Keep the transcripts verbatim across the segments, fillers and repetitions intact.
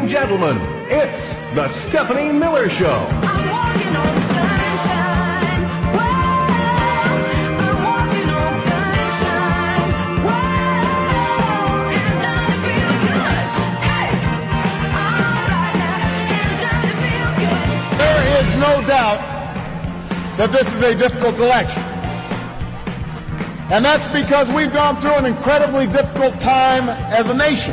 and gentlemen, it's the Stephanie Miller Show. I'm walking on sunshine. Whoa, I'm walking on sunshine. Whoa, it's time to feel good. Hey, all right now, it's time to feel good. There is no doubt that this is a difficult election. And that's because we've gone through an incredibly difficult time as a nation.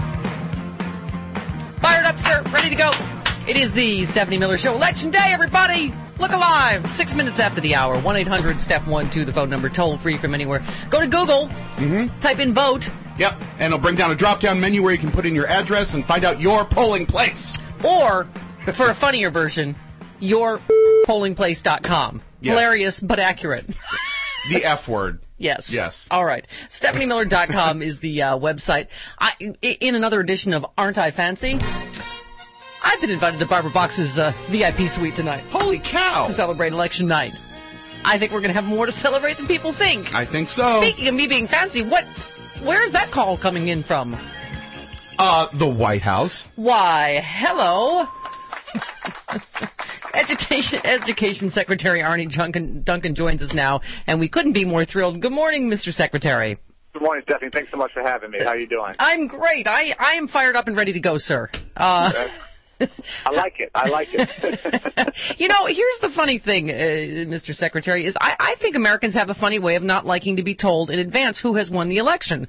Fired up, sir. Ready to go. It is the Stephanie Miller Show. Election day, everybody. Look alive. Six minutes after the hour. one eight hundred Steph one two, the phone number, toll free from anywhere. Go to Google. Mm-hmm. Type in vote. Yep, and it'll bring down a drop-down menu where you can put in your address and find out your polling place. Or, for a funnier version, your polling place dot com. Yes. Hilarious but accurate. The F word. Yes. Yes. All right. Stephanie Miller dot com is the uh, website. I, in another edition of Aren't I Fancy, I've been invited to Barbara Box's uh, V I P suite tonight. Holy cow! To celebrate election night. I think we're going to have more to celebrate than people think. I think so. Speaking of me being fancy, what? Where's that call coming in from? Uh, the White House. Why, hello. Education Education Secretary Arnie Duncan, Duncan joins us now, and we couldn't be more thrilled. Good morning, Mister Secretary. Good morning, Stephanie. Thanks so much for having me. How are you doing? I'm great. I, I am fired up and ready to go, sir. Uh, I like it. I like it. You know, here's the funny thing, uh, Mister Secretary, is I, I think Americans have a funny way of not liking to be told in advance who has won the election,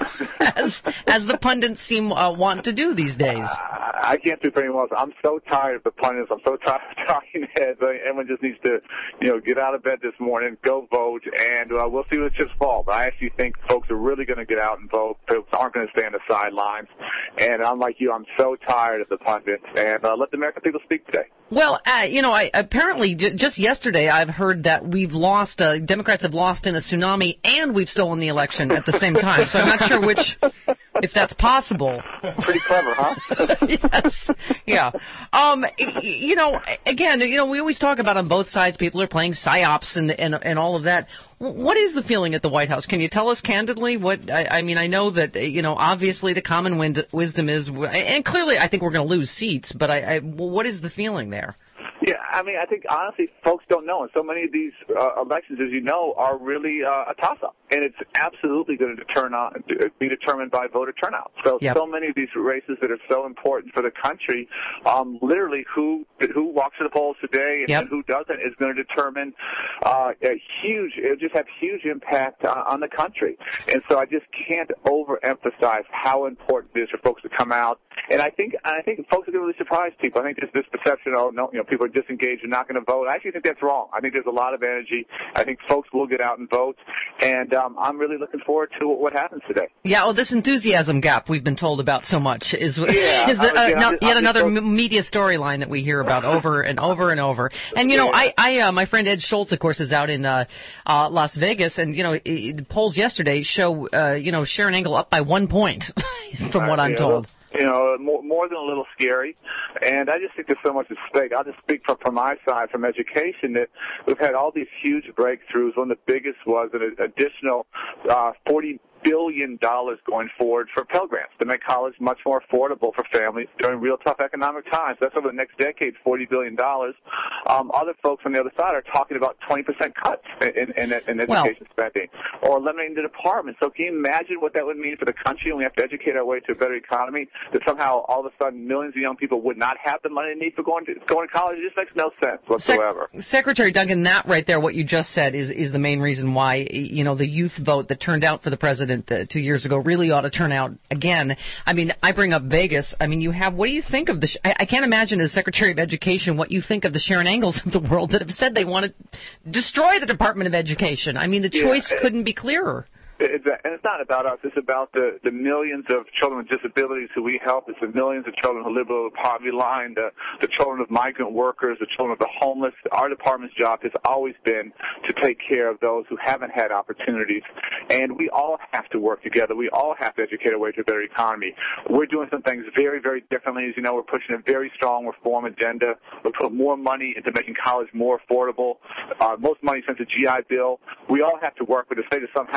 as as the pundits seem uh, want to do these days. Uh, I can't speak for anyone else. I'm so tired of the pundits. I'm so tired of talking heads. Everyone just needs to, you know, get out of bed this morning, go vote, and uh, we'll see what chips fall. But I actually think folks are really going to get out and vote. Folks aren't going to stay on the sidelines. And I'm like you. I'm so tired of the pundits. And uh, let the American people speak today. Well, uh, you know, I apparently j- just yesterday I've heard that we've lost, uh, Democrats have lost in a tsunami and we've stolen the election at the same time. So I'm not sure which, if that's possible. Pretty clever, huh? Yes. Yeah. Um, y- you know, again, you know, we always talk about on both sides people are playing psyops and and, and all of that. What is the feeling at the White House? Can you tell us candidly what, I, I mean, I know that, you know, obviously the common wind, wisdom is, and clearly I think we're going to lose seats, but I, I, what is the feeling there? Yeah, I mean, I think honestly, folks don't know, and so many of these uh, elections, as you know, are really uh, a toss-up, and it's absolutely going to deter on, be determined by voter turnout. So, yep. so many of these races that are so important for the country, um, literally, who who walks to the polls today and, yep. and who doesn't is going to determine uh, a huge. It just have huge impact on, on the country, and so I just can't overemphasize how important it is for folks to come out. And I think I think folks are going to really surprise people. I think there's this perception, oh no, you know, people are disengaged and not going to vote. I actually think that's wrong. I think there's a lot of energy. I think folks will get out and vote, and um, I'm really looking forward to what happens today. Yeah, well, this enthusiasm gap we've been told about so much is, yeah, is the, uh, yeah, now, just, yet another so... m- media storyline that we hear about over and over and over. And you know, yeah. I, I, uh, my friend Ed Schultz, of course, is out in uh, uh, Las Vegas, and you know, the polls yesterday show, uh, you know, Sharon Angle up by one point, from right, what I'm yeah, told. You know, more, more than a little scary. And I just think there's so much at stake. I'll just speak from, from my side, from education, that we've had all these huge breakthroughs. One of the biggest was an additional uh, forty billion dollars going forward for Pell Grants to make college much more affordable for families during real tough economic times. That's over the next decade, forty billion dollars. Um, other folks on the other side are talking about twenty percent cuts in, in, in education well. spending or eliminating the department. So can you imagine what that would mean for the country when we have to educate our way to a better economy, that somehow all of a sudden millions of young people would not have the money they need for going to, going to college? It just makes no sense whatsoever. Sec- Secretary Duncan, that right there, what you just said, is, is the main reason why, you know, the youth vote that turned out for the president Uh, two years ago really ought to turn out again. I mean, I bring up Vegas. I mean, you have, what do you think of the, sh- I, I can't imagine as Secretary of Education what you think of the Sharon Angles of the world that have said they want to destroy the Department of Education. I mean, the choice yeah, it, couldn't be clearer. It's, and it's not about us. It's about the, the millions of children with disabilities who we help. It's the millions of children who live below the poverty line, the, the children of migrant workers, the children of the homeless. Our department's job has always been to take care of those who haven't had opportunities. And we all have to work together. We all have to educate our way to a better economy. We're doing some things very, very differently. As you know, we're pushing a very strong reform agenda. We're putting more money into making college more affordable, uh, most money since the G I Bill. We all have to work with the state of somehow, you know,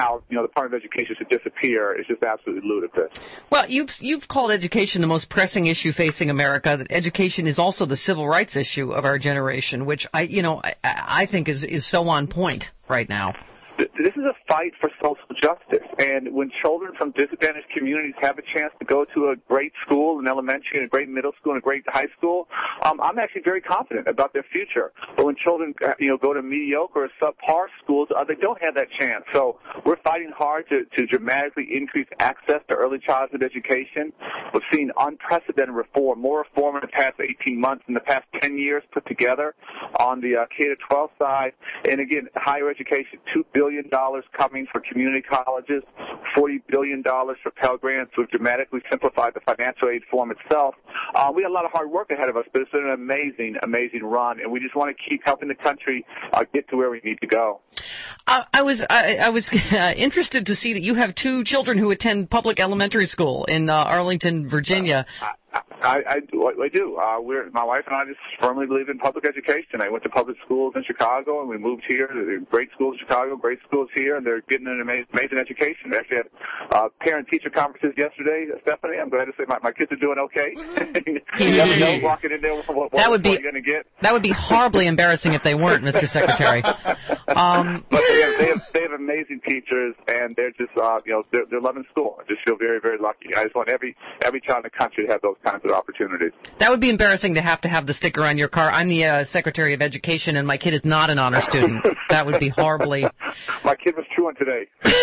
the Department of Education should disappear is just absolutely ludicrous. Well, you've you've called education the most pressing issue facing America. That education is also the civil rights issue of our generation, which I, you know, I, I think is is so on point right now. This is a fight for social justice, and when children from disadvantaged communities have a chance to go to a great school, an elementary, and a great middle school, and a great high school, um, I'm actually very confident about their future. But when children, you know, go to mediocre or subpar schools, uh, they don't have that chance. So we're fighting hard to, to dramatically increase access to early childhood education. We've seen unprecedented reform, more reform in the past eighteen months than the past ten years put together on the uh, K to twelve side. And again, higher education, two billion dollars coming for community colleges, forty billion dollars for Pell Grants. We've dramatically simplified the financial aid form itself. Uh, we have a lot of hard work ahead of us, but it's been an amazing, amazing run, and we just want to keep helping the country uh, get to where we need to go. Uh, I was I, I was uh, interested to see that you have two children who attend public elementary school in uh, Arlington, Virginia. Uh, I, I, I do. I do. Uh, we're, my wife and I just firmly believe in public education. I went to public schools in Chicago, and we moved here. There are great schools in Chicago, great schools here, and they're getting an amazing, amazing education. We actually had uh, parent-teacher conferences yesterday, Stephanie. I'm glad to say my, my kids are doing okay. You never know walking in there what, what, that would what be, you're going to get. That would be horribly embarrassing if they weren't, Mister Secretary. Um, but they have, they, have, they have amazing teachers, and they're just, uh, you know, they're, they're loving school. I just feel very, very lucky. I just want every every child in the country to have those kinds of opportunities. That would be embarrassing to have to have the sticker on your car. I'm the uh, Secretary of Education, and my kid is not an honor student. That would be horribly. My kid was truant today.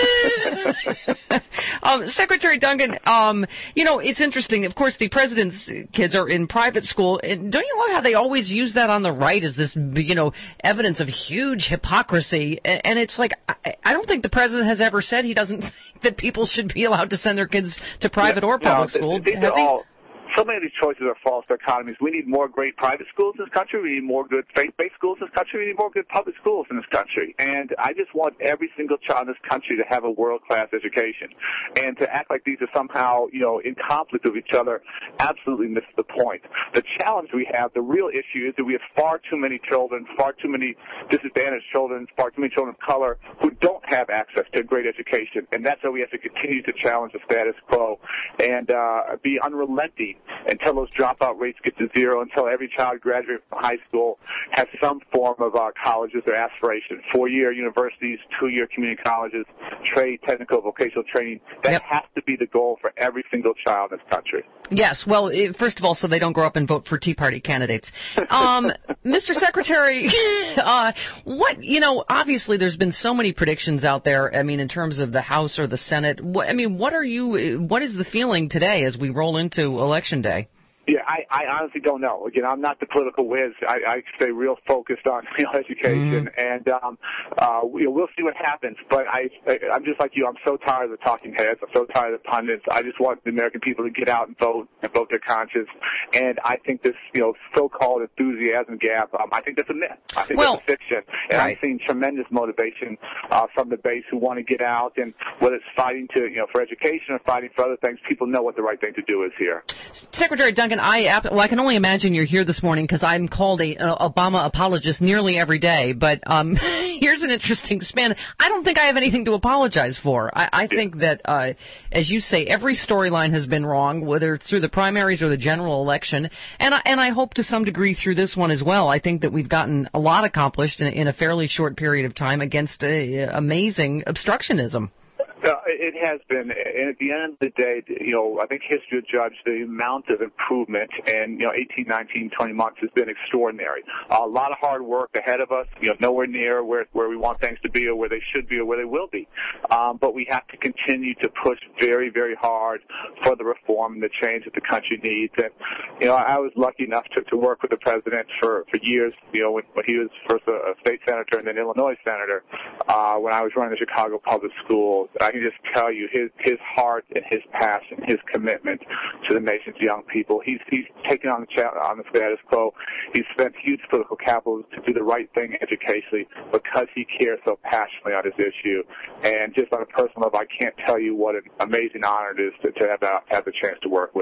um, Secretary Duncan, um, you know, it's interesting. Of course, the president's kids are in private school. And don't you love how they always use that on the right as this, you know, evidence of huge hypocrisy? And it's like, I, I don't think the president has ever said he doesn't think that people should be allowed to send their kids to private yeah, or public no, school. These Has are he? all, so many of these choices are false economies. We need more great private schools in this country. We need more good faith-based schools in this country. We need more good public schools in this country. And I just want every single child in this country to have a world-class education. And to act like these are somehow, you know, in conflict with each other absolutely misses the point. The challenge we have, the real issue, is that we have far too many children, far too many disadvantaged children, far too many children of color who don't have access to a great education. And that's why we have to continue to challenge the status quo and uh, be unrelenting until those dropout rates get to zero, until every child graduating from high school has some form of uh, college as their aspiration. Four-year universities, two-year community colleges, trade, technical, vocational training. That Yep. has to be the goal for every single child in this country. Yes, well, eh, first of all, so they don't grow up and vote for Tea Party candidates. Um, Mister Secretary, uh, what, you know, obviously there's been so many predictions out there, I mean, in terms of the House or the Senate. What, I mean, what are you, what is the feeling today as we roll into Election Day? Yeah, I, I honestly don't know. Again, I'm not the political whiz. I, I stay real focused on you know, education, mm-hmm. and um, uh, we, we'll see what happens. But I, I, I'm just like you. I'm so tired of the talking heads. I'm so tired of the pundits. I just want the American people to get out and vote and vote their conscience. And I think this, you know, so-called enthusiasm gap. Um, I think that's a myth. I think well, that's a fiction. And right. I've seen tremendous motivation uh, from the base who want to get out, and whether it's fighting to, you know, for education or fighting for other things, people know what the right thing to do is here. Secretary Duncan, I well, I can only imagine you're here this morning because I'm called a uh, Obama apologist nearly every day. But um, here's an interesting spin. I don't think I have anything to apologize for. I, I think that, uh, as you say, every storyline has been wrong, whether it's through the primaries or the general election, and I, and I hope to some degree through this one as well. I think that we've gotten a lot accomplished in, in a fairly short period of time against uh, amazing obstructionism. Uh, it has been, and at the end of the day, you know, I think history will judge the amount of improvement, and, you know, eighteen, nineteen, twenty months has been extraordinary. Uh, a lot of hard work ahead of us, you know, nowhere near where, where we want things to be or where they should be or where they will be. Um, but we have to continue to push very, very hard for the reform and the change that the country needs. And, you know, I was lucky enough to, to work with the president for, for years, you know, when, when he was first a, a state senator and then Illinois senator, uh, when I was running the Chicago public schools. I can just tell you his his heart and his passion, his commitment to the nation's young people. He's he's taken on the cha- on the status quo. He's spent huge political capital to do the right thing educationally because he cares so passionately on this issue. And just on a personal level, I can't tell you what an amazing honor it is to, to have, uh, have the chance to work with him.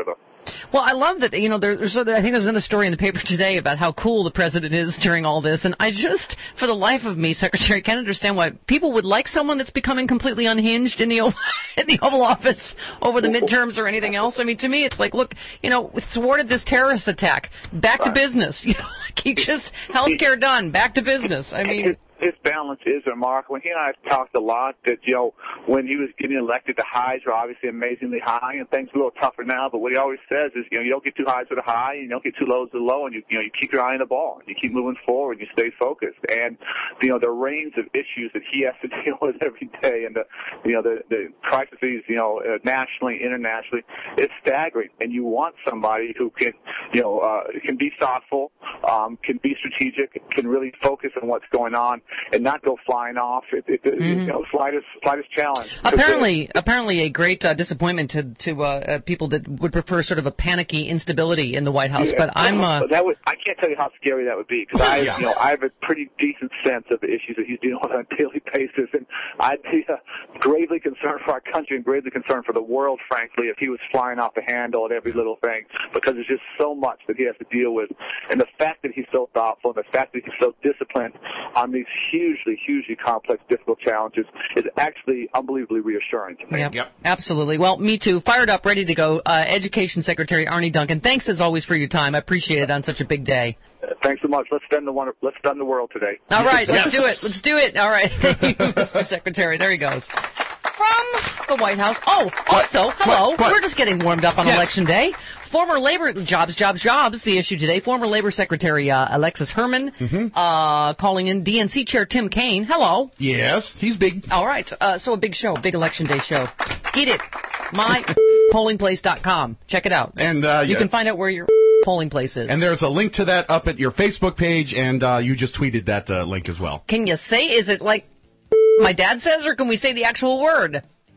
Well, I love that, you know, there, there's, I think there's another story in the paper today about how cool the president is during all this, and I just, for the life of me, Secretary, can't understand why people would like someone that's becoming completely unhinged in the Oval, in the Oval Office over the midterms or anything else. I mean, to me, it's like, look, you know, we thwarted this terrorist attack. Back to business. You know, like he just, healthcare done. Back to business. I mean... His balance is remarkable. He and I have talked a lot that, you know, when he was getting elected, the highs were obviously amazingly high, and things are a little tougher now. But what he always says is, you know, you don't get too highs with a high, and you don't get too lows with a low, and you, you know, you keep your eye on the ball, and you keep moving forward, and you stay focused. And, you know, the range of issues that he has to deal with every day, and the, you know, the, the crises, you know, uh, nationally, internationally, it's staggering. And you want somebody who can, you know, uh, can be thoughtful, um, can be strategic, can really focus on what's going on, and not go flying off. It, it, mm-hmm. You know, slightest, slightest challenge. Apparently, apparently, a great uh, disappointment to to uh, uh, people that would prefer sort of a panicky instability in the White House. Yeah, but I'm. Uh, that would, I can't tell you how scary that would be, because I, yeah. you know, I have a pretty decent sense of the issues that he's dealing with on a daily basis, and I'd be uh, gravely concerned for our country and gravely concerned for the world, frankly, if he was flying off the handle at every little thing, because there's just so much that he has to deal with, and the fact that he's so thoughtful, and the fact that he's so disciplined on these hugely, hugely complex, difficult challenges is actually unbelievably reassuring to me. Yep, yep. Absolutely. Well, me too. Fired up, ready to go. Uh, Education Secretary Arne Duncan, thanks as always for your time. I appreciate it on such a big day. Uh, thanks so much. Let's stun the one, let's stun the world today. All right, yes. let's do it. Let's do it. All right. Thank you, Mister Secretary. There he goes. From the White House. Oh, also, what? hello. What? What? We're just getting warmed up on yes. Election Day. Former labor jobs, jobs, jobs. The issue today. Former Labor Secretary uh, Alexis Herman mm-hmm. uh, calling in D N C Chair Tim Kaine. Hello. Yes, he's big. All right. Uh, so a big show, big Election Day show. Get it. my polling place dot com. Check it out. And uh, you yeah. can find out where your polling place is. And there's a link to that up at your Facebook page, and uh, you just tweeted that uh, link as well. Can you say? Is it like my dad says, or can we say the actual word?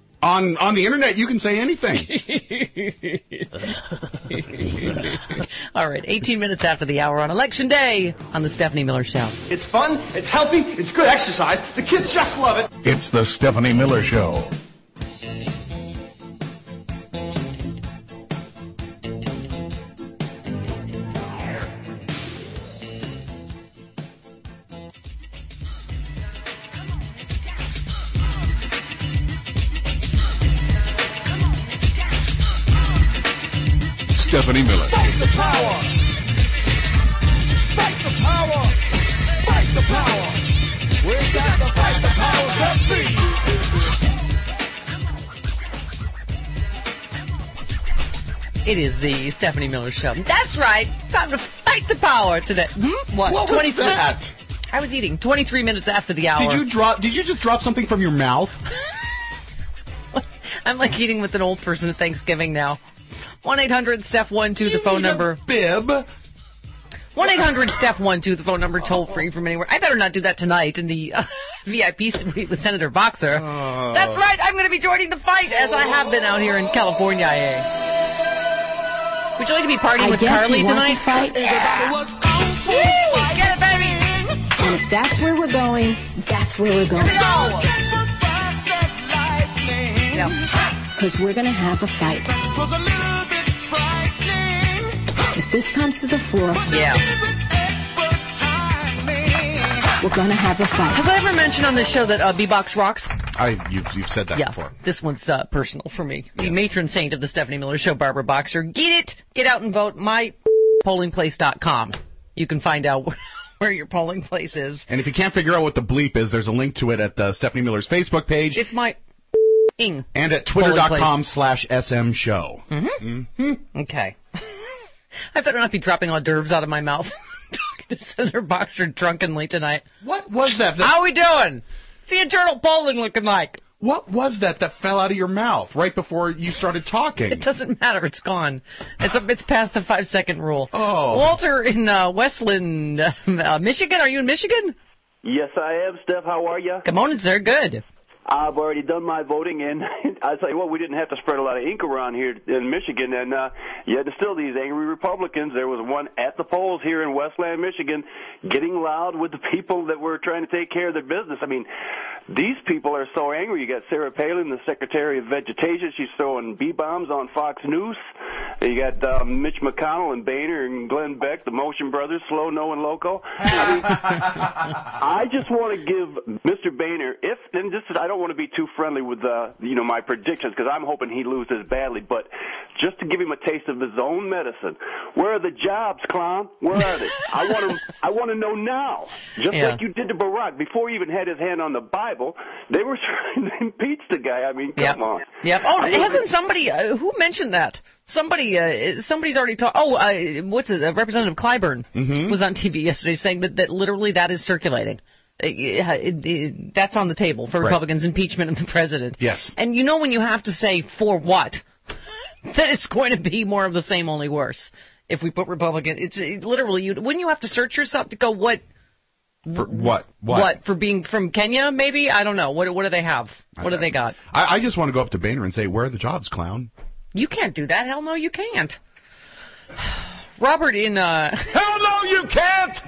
On on the internet, you can say anything. All right, eighteen minutes after the hour on Election Day on the Stephanie Miller Show. It's fun, it's healthy, it's good exercise. The kids just love it. It's the Stephanie Miller Show. Stephanie Miller. Fight the power! Fight the power! Fight the power! We've got to fight the power that be! It is the Stephanie Miller Show. That's right. Time to fight the power today. Hmm? What? What was that? I was eating twenty-three minutes after the hour. Did you drop? Did you just drop something from your mouth? I'm like eating with an old person at Thanksgiving now. one eight hundred Steph one two, the phone number. Bib. one eight hundred Steph one two, the phone number, toll free from anywhere. I better not do that tonight in the uh, V I P suite with Senator Boxer. Oh. That's right. I'm going to be joining the fight, as I have been out here in California. Would you like to be partying I with guess Carly you want tonight? to fight. Yeah. Woo! Get it, baby. And if that's where we're going, that's where we're going. Here we go. Yeah. Because we're going to have a fight. If this comes to the floor, Yeah. we're going to have a fight. Has I ever mentioned on this show that uh, B-Box rocks? I you've you've said that Yeah, before. this one's uh, personal for me. The matron saint of the Stephanie Miller Show, Barbara Boxer. Get it. Get out and vote. my polling place dot com. You can find out where your polling place is. And if you can't figure out what the bleep is, there's a link to it at uh, Stephanie Miller's Facebook page. It's my ing. And at twitter.com slash SM show. Mm-hmm. Mm-hmm. Okay. I better not be dropping hors d'oeuvres out of my mouth. Talking to Senator Boxer drunkenly tonight. What was that? that? How are we doing? What's the internal polling looking like? What was that that fell out of your mouth right before you started talking? It doesn't matter. It's gone. It's a, it's past the five second rule. Oh. Walter in uh, Westland, uh, Michigan. Are you in Michigan? Yes, I am, Steph. How are you? Good morning, sir. Good. I've already done my voting, and I tell you what, we didn't have to spread a lot of ink around here in Michigan, and uh, yet still these angry Republicans. There was one at the polls here in Westland, Michigan, getting loud with the people that were trying to take care of their business. I mean, these people are so angry. You got Sarah Palin, the Secretary of Vegetation. She's throwing B-bombs on Fox News. You got uh, Mitch McConnell and Boehner and Glenn Beck, the Motion Brothers, Slow, No, and Loco. I mean, I just want to give Mister Boehner, if, and just, I don't want to be too friendly with, uh, you know, my predictions, because I'm hoping he loses badly, but just to give him a taste of his own medicine. Where are the jobs, clown? Where are they? I want to, I want to know now. Just Yeah. like you did to Barack. Before he even had his hand on the Bible, they were trying to impeach the guy. I mean, come Yep. on. Yep. Oh, I hasn't mean, somebody uh, who mentioned that? Somebody, uh, somebody's already talked. Oh, uh, what's it? Uh, Representative Clyburn Mhm. was on T V yesterday saying that, that literally that is circulating. Uh, it, it, that's on the table for Right. Republicans' impeachment of the president. Yes. And you know when you have to say for what, that it's going to be more of the same, only worse. If we put Republican, it's it, literally you. Wouldn't you have to search yourself to go what? For what? What? For being from Kenya? Maybe I don't know. What what do they have? What do they got? I, I just want to go up to Boehner and say, where are the jobs, clown? You can't do that. Hell no, you can't. Robert in uh, Hell no, you can't!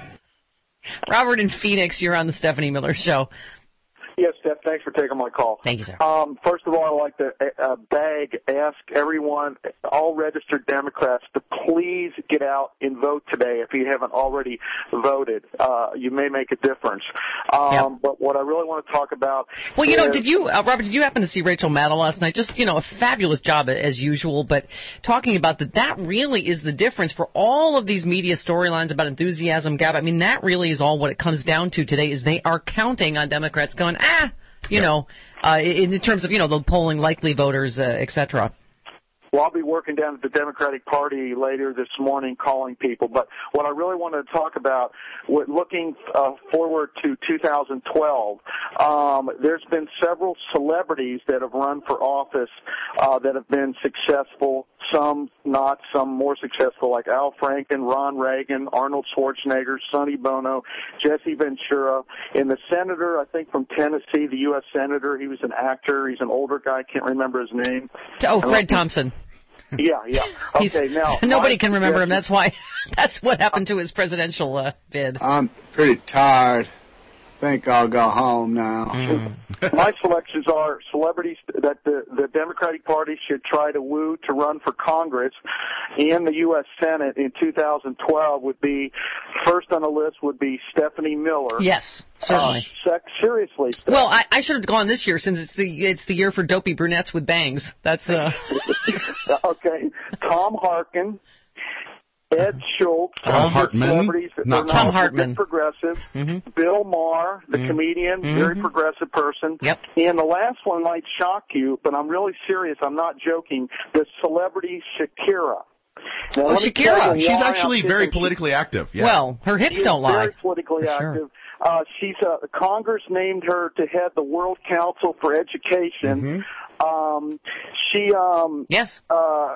Robert in Phoenix, you're on the Stephanie Miller Show. Yes, Steph, thanks for taking my call. Thank you, sir. Um, first of all, I'd like to uh, beg, ask everyone, all registered Democrats, to please get out and vote today if you haven't already voted. Uh, you may make a difference. Um, Yeah. But what I really want to talk about Well, you know, is- did you, uh, Robert, did you happen to see Rachel Maddow last night? Just, you know, a fabulous job as usual, but talking about that, that really is the difference for all of these media storylines about enthusiasm gap. I mean, that really is all what it comes down to today is they are counting on Democrats going, ah, you know, uh, in, in terms of, you know, the polling likely voters, uh, et cetera. Well, I'll be working down at the Democratic Party later this morning calling people. But what I really wanted to talk about, with looking uh, forward to two thousand twelve, um, there's been several celebrities that have run for office uh, that have been successful, some not, some more successful, like Al Franken, Ron Reagan, Arnold Schwarzenegger, Sonny Bono, Jesse Ventura. And the senator, I think from Tennessee, the U S senator, he was an actor. He's an older guy. I can't remember his name. Oh, Fred Thompson. Yeah, yeah. He's- Okay, now nobody my can remember him. suggestion- That's why. That's what happened to his presidential uh, bid. I'm pretty tired. Think I'll go home now. My selections are celebrities that the, the Democratic Party should try to woo to run for Congress and the U S Senate in two thousand twelve would be, first on the list would be Stephanie Miller. Yes, certainly. Uh, sec- seriously. Steph. Well, I, I should have gone this year since it's the it's the year for dopey brunettes with bangs. That's uh. Okay. Tom Harkin, Ed Schultz, Tom all Hartman? celebrities that Not are Tom not Hartman. progressive. Mm-hmm. Bill Maher, the comedian, very progressive person. Yep. And the last one might shock you, but I'm really serious. I'm not joking. The celebrity Shakira. Now, Oh, let me Shakira. tell you She's why actually I'm very thinking politically active. Yeah. Well, her hips she is don't lie. Very politically For sure. active. Uh, she's uh, Congress named her to head the World Council for Education. Um, she um, Yes. uh,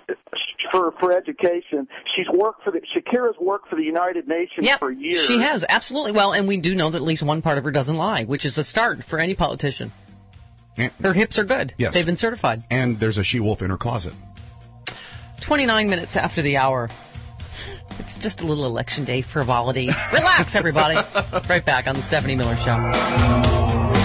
for for education. She's worked for the Shakira's worked for the United Nations Yep. for years. She has absolutely. Well, and we do know that at least one part of her doesn't lie, which is a start for any politician. And, Her hips are good. Yes. They've been certified. and there's a she-wolf in her closet. twenty-nine minutes after the hour. It's just a little election day frivolity. Relax, everybody. Right back on the Stephanie Miller Show.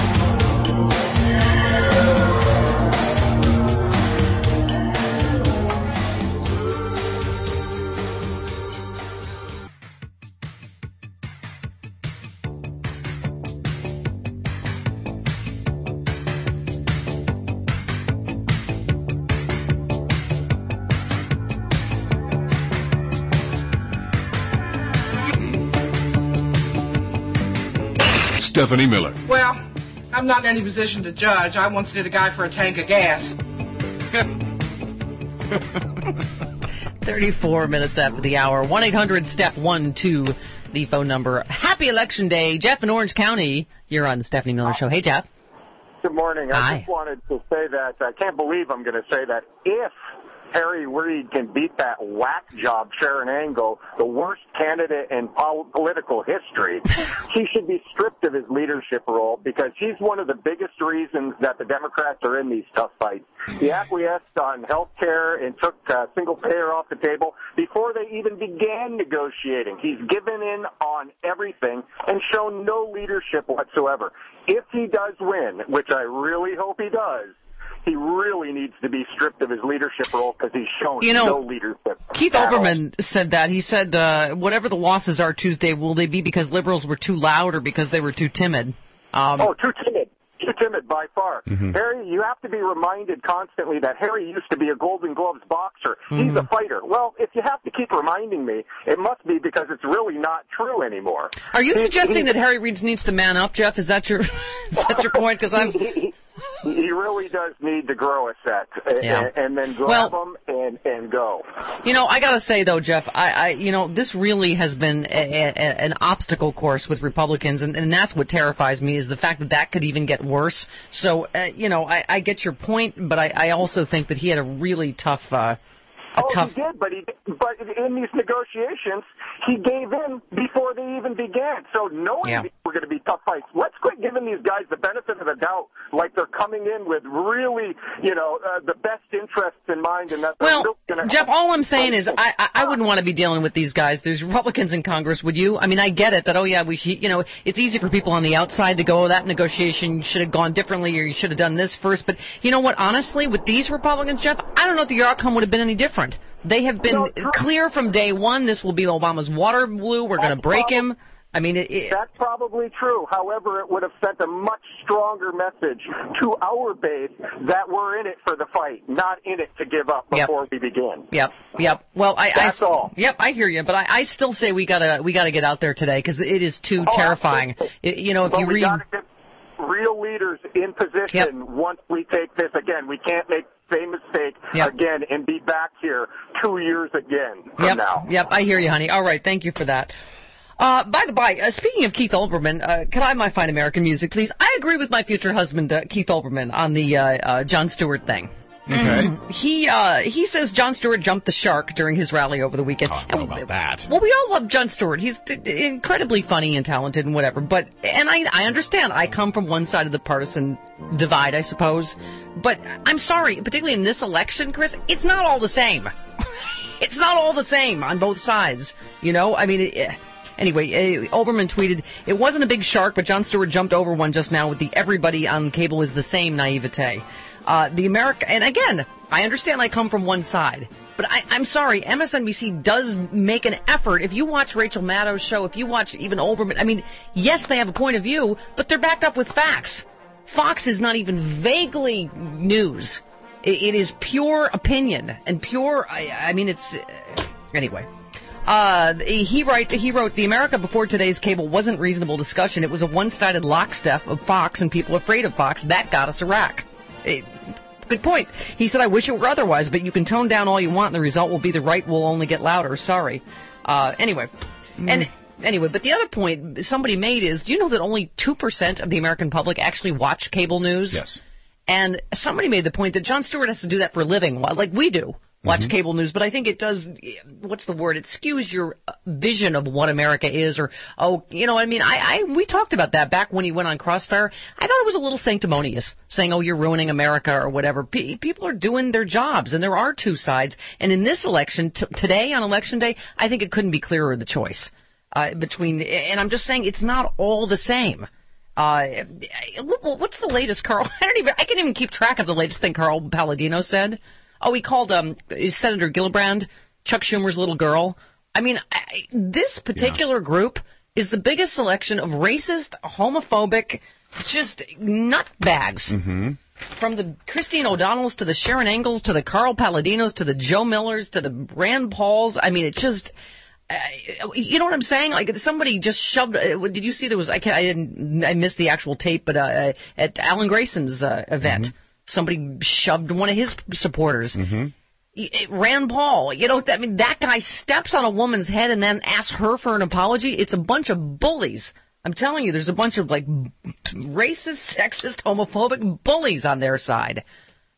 Stephanie Miller. Well, I'm not in any position to judge. I once did a guy for a tank of gas. thirty-four minutes after the hour. one eight hundred step one two, the phone number. Happy Election Day. Jeff in Orange County. You're on the Stephanie Miller Show. Hey, Jeff. Good morning. Hi. I just wanted to say that I can't believe I'm going to say that if Harry Reid can beat that whack job Sharon Angle, the worst candidate in pol- political history, he should be stripped of his leadership role because he's one of the biggest reasons that the Democrats are in these tough fights. He acquiesced on health care and took uh, single payer off the table before they even began negotiating. He's given in on everything and shown no leadership whatsoever. If he does win, which I really hope he does, he really needs to be stripped of his leadership role because he's shown you know, no leadership. Keith Olbermann said that. He said, uh, whatever the losses are Tuesday, will they be because liberals were too loud or because they were too timid? Um, oh, too timid. Too timid by far. Mm-hmm. Harry, you have to be reminded constantly that Harry used to be a Golden Gloves boxer. Mm-hmm. He's a fighter. Well, if you have to keep reminding me, it must be because it's really not true anymore. Are you He- suggesting he- that Harry Reid needs to man up, Jeff? Is that your, is that your point? Because I'm... He really does need to grow a set Yeah. and, and then grab Well- them and, and go. You know, I gotta say though, Jeff, I, I, you know, this really has been a, a, an obstacle course with Republicans, and, and that's what terrifies me is the fact that that could even get worse. So, uh, you know, I, I get your point, but I, I also think that he had a really tough, uh, a Oh, tough. he did, but he but in these negotiations, he gave in before they even began. So knowing Yeah. these were going to be tough fights, let's quit giving these guys the benefit of the doubt, like they're coming in with really, you know, uh, the best interests in mind, and that they're Well, really going to. Jeff, all I'm saying is I, I I wouldn't want to be dealing with these guys. There's Republicans in Congress, would you? I mean, I get it that, oh, yeah, we should, you know, it's easy for people on the outside to go, oh, that negotiation should have gone differently or you should have done this first. But you know what? Honestly, with these Republicans, Jeff, I don't know if the outcome would have been any different. They have been clear from day one. This will be Obama's Waterloo. We're going to break him. I mean, it, it, That's probably true. However, it would have sent a much stronger message to our base that we're in it for the fight, not in it to give up Yep. before we begin. Yep, yep. Well, I, That's I, all. Yep, I hear you, but I, I still say we gotta, we gotta get out there today because it is too Oh, terrifying. absolutely. It- you know, if But you we read, gotta get real leaders in position Yep. once we take this again. We can't make the same mistake Yep. again and be back here two years again from yep, now. yep, I hear you, honey. All right, thank you for that. Uh, by the by, uh, speaking of Keith Olbermann, uh, can I have my Fine American Music, please? I agree with my future husband, uh, Keith Olbermann, on the uh, uh, Jon Stewart thing. Okay. He uh, he says Jon Stewart jumped the shark during his rally over the weekend. I don't know about that. Well, we all love Jon Stewart. He's d- d- incredibly funny and talented and whatever. But and I I understand. I come from one side of the partisan divide, I suppose. But I'm sorry, particularly in this election, Chris, it's not all the same. It's not all the same on both sides. You know, I mean. It, Anyway, uh, Olbermann tweeted, it wasn't a big shark, but Jon Stewart jumped over one just now with the everybody on cable is the same naivete. Uh, the America, and again, I understand I come from one side, but I, I'm sorry, M S N B C does make an effort. If you watch Rachel Maddow's show, if you watch even Olbermann, I mean, yes, they have a point of view, but they're backed up with facts. Fox is not even vaguely news. It, it is pure opinion, and pure, I, I mean, it's, uh, anyway. Uh, he write he wrote, the America before today's cable wasn't reasonable discussion. It was a one-sided lockstep of Fox and people afraid of Fox. That got us Iraq. Eh, good point. He said, I wish it were otherwise, but you can tone down all you want and the result will be the right will only get louder. Sorry. Uh, anyway. Mm. And anyway, but the other point somebody made is, do you know that only two percent of the American public actually watch cable news? Yes. And somebody made the point that Jon Stewart has to do that for a living, like we do. Watch mm-hmm. cable news, but I think it does, what's the word, it skews your vision of what America is, or, oh, you know, I mean, I, I we talked about that back when he went on Crossfire. I thought it was a little sanctimonious, saying, oh, you're ruining America, or whatever. P- people are doing their jobs, and there are two sides, and in this election, t- today, on Election Day, I think it couldn't be clearer, the choice, uh, between, and I'm just saying, it's not all the same. Uh, what's the latest, Carl? I don't even, I can't even keep track of the latest thing Carl Palladino said. Oh, he called um, Senator Gillibrand Chuck Schumer's little girl. I mean, I, this particular yeah. group is the biggest selection of racist, homophobic, just nutbags. Mm-hmm. From the Christine O'Donnells to the Sharon Engels to the Carl Palladinos to the Joe Millers to the Rand Pauls. I mean, it just... Uh, you know what I'm saying? Like somebody just shoved. Uh, did you see there was? I can't, I didn't. I missed the actual tape, but uh, at Alan Grayson's uh, event, mm-hmm. somebody shoved one of his supporters. Mm-hmm. Rand Paul. You know, I mean, that guy steps on a woman's head and then asks her for an apology. It's a bunch of bullies. I'm telling you, there's a bunch of like racist, sexist, homophobic bullies on their side.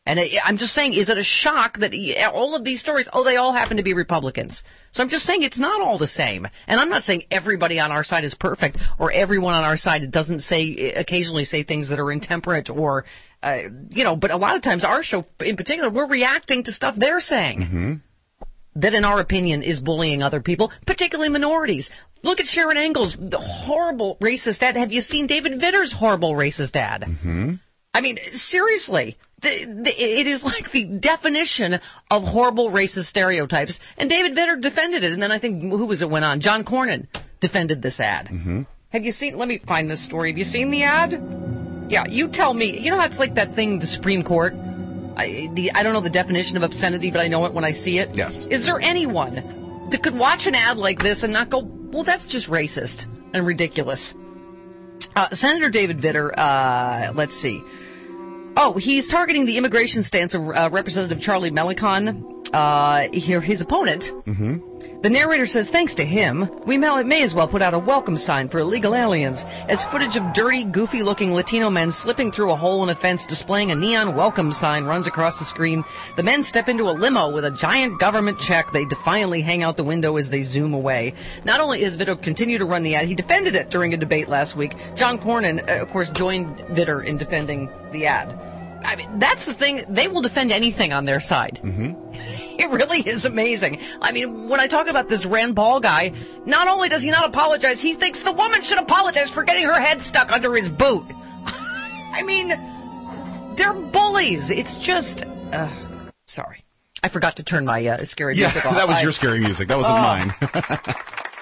And I, I'm just saying, is it a shock that he, all of these stories, oh, they all happen to be Republicans? So I'm just saying it's not all the same. And I'm not saying everybody on our side is perfect or everyone on our side doesn't say, occasionally say things that are intemperate or, uh, you know, but a lot of times our show in particular, we're reacting to stuff they're saying. Mm-hmm. That, in our opinion, is bullying other people, particularly minorities. Look at Sharon Engels, the horrible racist ad. Have you seen David Vitter's horrible racist ad? Mm-hmm. I mean, seriously, the, the, it is like the definition of horrible racist stereotypes. And David Vitter defended it. And then I think, who was it went on? John Cornyn defended this ad. Mm-hmm. Have you seen, let me find this story. Have you seen the ad? Yeah, you tell me. You know how it's like that thing, the Supreme Court? I, the, I don't know the definition of obscenity, but I know it when I see it. Yes. Is there anyone that could watch an ad like this and not go, well, that's just racist and ridiculous? Uh, Senator David Vitter, uh, let's see. Oh, he's targeting the immigration stance of uh, Representative Charlie Melicon, uh, here, his opponent. Mm-hmm. The narrator says, thanks to him, we may, may as well put out a welcome sign for illegal aliens, as footage of dirty, goofy-looking Latino men slipping through a hole in a fence displaying a neon welcome sign runs across the screen. The men step into a limo with a giant government check. They defiantly hang out the window as they zoom away. Not only has Vitter continued to run the ad, he defended it during a debate last week. John Cornyn, uh, of course, joined Vitter in defending the ad. I mean, that's the thing. They will defend anything on their side. Mm-hmm. It really is amazing. I mean, when I talk about this Rand Paul guy, not only does he not apologize, he thinks the woman should apologize for getting her head stuck under his boot. I mean, they're bullies. It's just... Uh, sorry. I forgot to turn my uh, scary yeah, music off. that was I, your scary music. That wasn't uh, mine.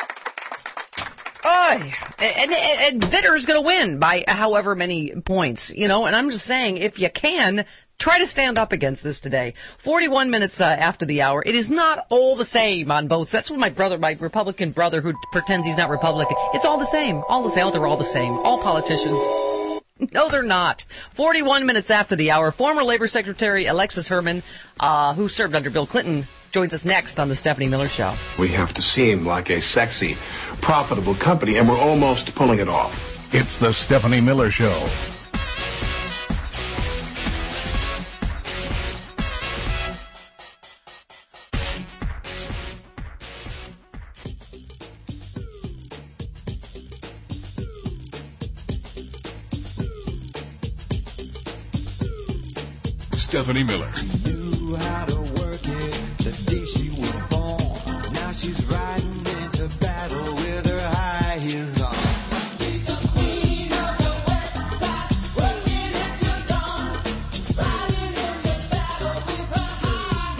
Oh, and, and, and Vitter's going to win by however many points, you know, and I'm just saying, if you can, try to stand up against this today. forty-one minutes uh, after the hour. It is not all the same on both. That's what my brother, my Republican brother who pretends he's not Republican, it's all the same. All the same. They're all the same. All politicians. No, they're not. forty-one minutes after the hour, former Labor Secretary Alexis Herman, uh, who served under Bill Clinton, joins us next on the Stephanie Miller Show. We have to seem like a sexy, profitable company, and we're almost pulling it off. It's the Stephanie Miller Show. Stephanie Miller. Knew how to work it the day she was born. Now she's riding into battle with her high heels on. She's the queen of the West Side, working into dawn, riding into battle with her high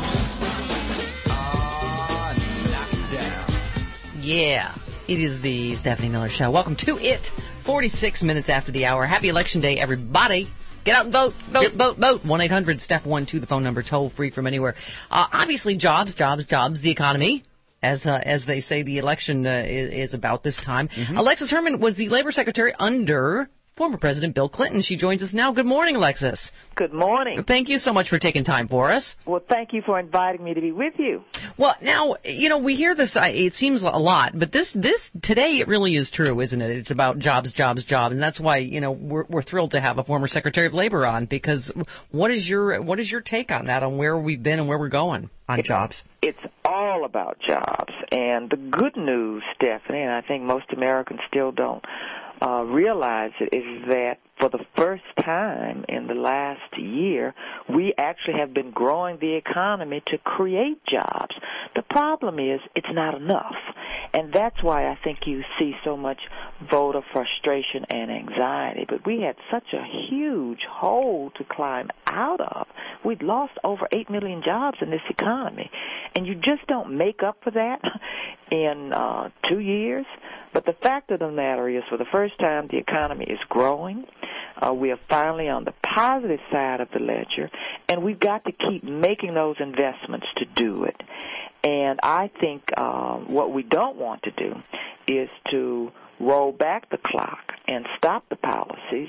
heels on. Ah, knock it down. Yeah, it is the Stephanie Miller Show. Welcome to it. forty-six minutes after the hour. Happy Election Day, everybody. Get out and vote, vote, yep. vote, vote. one eight hundred step one two, the phone number, toll free from anywhere. Uh, obviously, jobs, jobs, jobs, the economy, as uh, as they say the election uh, is, is about this time. Mm-hmm. Alexis Herman was the Labor Secretary under former President Bill Clinton. She joins us now. Good morning, Alexis. Good morning. Thank you so much for taking time for us. Well, thank you for inviting me to be with you. Well, now, you know, we hear this, it seems a lot, but this, this today it really is true, isn't it? It's about jobs, jobs, jobs, and that's why, you know, we're, we're thrilled to have a former Secretary of Labor on, because what is your, what is your take on that, on where we've been and where we're going on it's, jobs? It's all about jobs, and the good news, Stephanie, and I think most Americans still don't uh, realize it, is that for the first time in the last year, we actually have been growing the economy to create jobs. The problem is it's not enough, and that's why I think you see so much voter frustration and anxiety. But we had such a huge hole to climb out of. We'd lost over eight million jobs in this economy, and you just don't make up for that in uh, two years. But the fact of the matter is, for the first time, the economy is growing. Uh, we are finally on the positive side of the ledger, and we've got to keep making those investments to do it. And I think uh, what we don't want to do is to roll back the clock and stop the policies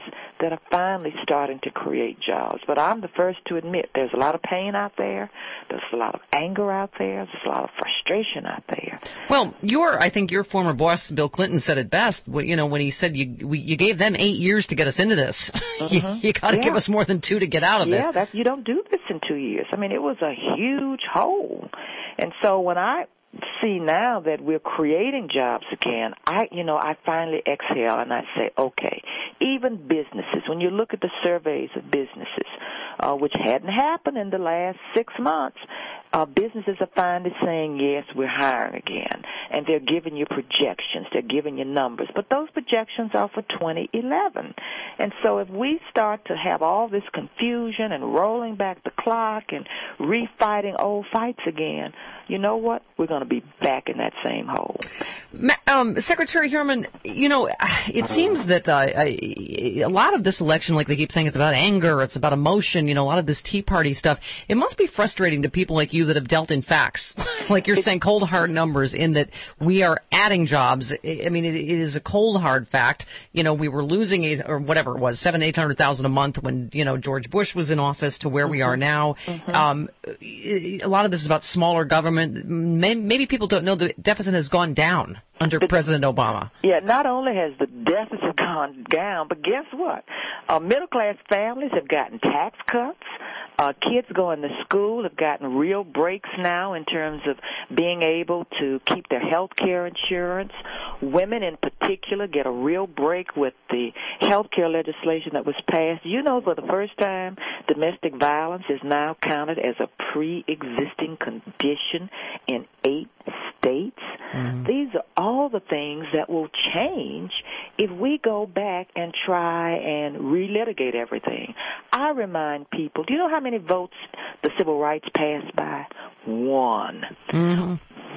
that are finally starting to create jobs. But I'm the first to admit there's a lot of pain out there. There's a lot of anger out there. There's a lot of frustration out there. Well, your I think your former boss, Bill Clinton, said it best. You know, when he said you we, you gave them eight years to get us into this. Mm-hmm. you you got to yeah. give us more than two to get out of yeah, this. That, you don't do this in two years. I mean, it was a huge hole. And so when I see now that we're creating jobs again, I, you know, I finally exhale and I say, okay, even businesses, when you look at the surveys of businesses, uh, which hadn't happened in the last six months, uh, businesses are finally saying, yes, we're hiring again. And they're giving you projections. They're giving you numbers. But those projections are for twenty eleven. And so if we start to have all this confusion and rolling back the clock and refighting old fights again, you know what? We're going to be back in that same hole. Um, Secretary Herman, you know, it seems that uh, a lot of this election, like they keep saying, it's about anger, it's about emotion, you know, a lot of this Tea Party stuff. It must be frustrating to people like you that have dealt in facts, like you're saying, cold, hard numbers, in that we are adding jobs. I mean, it is a cold, hard fact. You know, we were losing, eight, or whatever it was, seven, eight hundred thousand a month when, you know, George Bush was in office to where mm-hmm. we are now. Mm-hmm. Um, a lot of this is about smaller government. Maybe people don't know the deficit has gone down under the, President Obama. Yeah, not only has the deficit gone down, but guess what? Uh, middle-class families have gotten tax cuts. Uh, kids going to school have gotten real breaks now in terms of being able to keep their health care insurance. Women in particular get a real break with the health care legislation that was passed. You know, for the first time, domestic violence is now counted as a pre-existing condition in eight states. Mm-hmm. These are all the things that will change if we go back and try and relitigate everything. I remind people, do you know how many votes the civil rights passed by? One. Mm-hmm.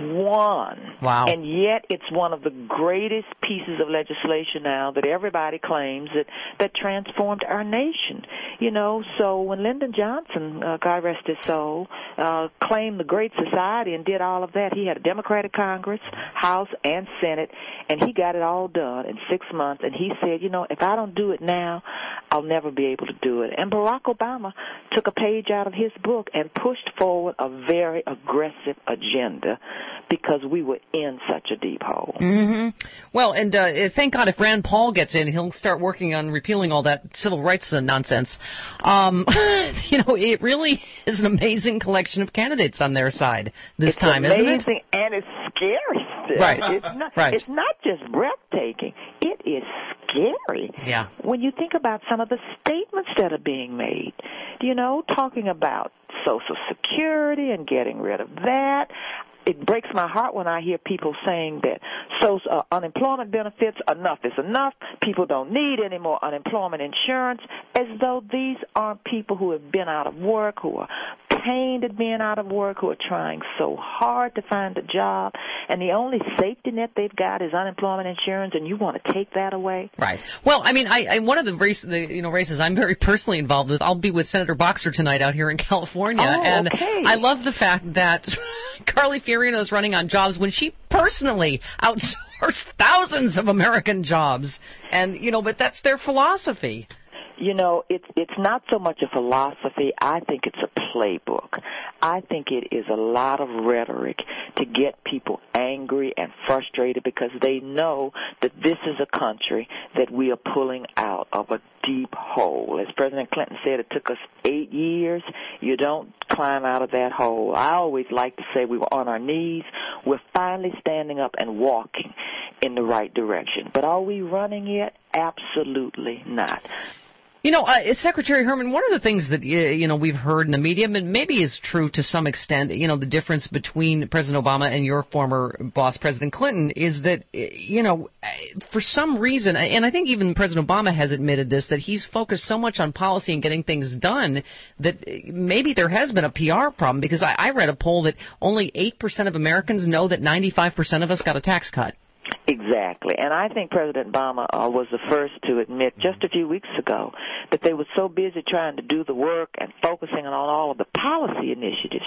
One. Wow. And yet it's one of the greatest pieces of legislation now that everybody claims that, that transformed our nation. You know, so when Lyndon Johnson, uh, God rest his soul, uh, claimed the Great Society and did all of that, he had a Democratic Congress, House, and Senate, and he got it all done in six months. And he said, you know, if I don't do it now, I'll never be able to do it. And Barack Obama took a page out of his book and pushed forward a very aggressive agenda because we were in such a deep hole. Mm-hmm. Well, and uh, thank God if Rand Paul gets in, he'll start working on repealing all that civil rights nonsense. Um, you know, it really is an amazing collection of candidates on their side this it's time, amazing, isn't it? And it's scary still. Right. It's not, right. It's not just breathtaking. It is scary. Yeah. When you think about some of the statements that are being made, you know, talking about Social Security and getting rid of that. It breaks my heart when I hear people saying that so uh, unemployment benefits, enough is enough, people don't need any more unemployment insurance, as though these aren't people who have been out of work, who are pained at being out of work, who are trying so hard to find a job, and the only safety net they've got is unemployment insurance, and you want to take that away? Right. Well, I mean, I, I one of the race, the you know races I'm very personally involved with. I'll be with Senator Boxer tonight out here in California, oh, and okay. I love the fact that Carly Fiorina is running on jobs when she personally outsourced thousands of American jobs, and you know, but that's their philosophy. You know, it's it's not so much a philosophy. I think it's a playbook. I think it is a lot of rhetoric to get people angry and frustrated because they know that this is a country that we are pulling out of a deep hole. As President Clinton said, it took us eight years. You don't climb out of that hole. I always like to say we were on our knees. We're finally standing up and walking in the right direction. But are we running yet? Absolutely not. You know, uh, Secretary Herman, one of the things that, you know, we've heard in the media, and maybe is true to some extent, you know, the difference between President Obama and your former boss, President Clinton, is that, you know, for some reason, and I think even President Obama has admitted this, that he's focused so much on policy and getting things done that maybe there has been a P R problem, because I, I read a poll that only eight percent of Americans know that ninety-five percent of us got a tax cut. Exactly. And I think President Obama uh, was the first to admit just a few weeks ago that they were so busy trying to do the work and focusing on all of the policy initiatives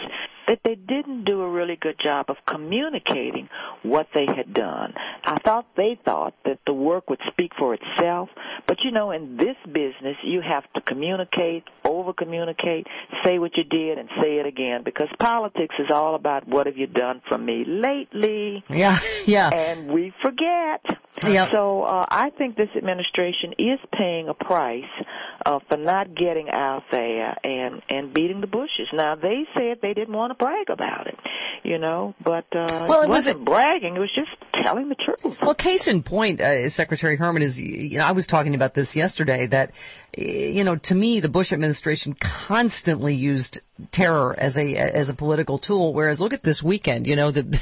that they didn't do a really good job of communicating what they had done. I thought they thought that the work would speak for itself, but you know, in this business, you have to communicate, over-communicate, say what you did and say it again, because politics is all about what have you done for me lately. Yeah, yeah. And we forget. Yep. So uh, I think this administration is paying a price uh, for not getting out there and, and beating the bushes. Now, they said they didn't want to brag about it, you know, but uh, well, it, it wasn't wasn't bragging. It was just telling the truth. Well, case in point, uh, Secretary Herman, is, you know, I was talking about this yesterday, that, you know, to me, the Bush administration constantly used terror as a as a political tool, whereas look at this weekend, you know, the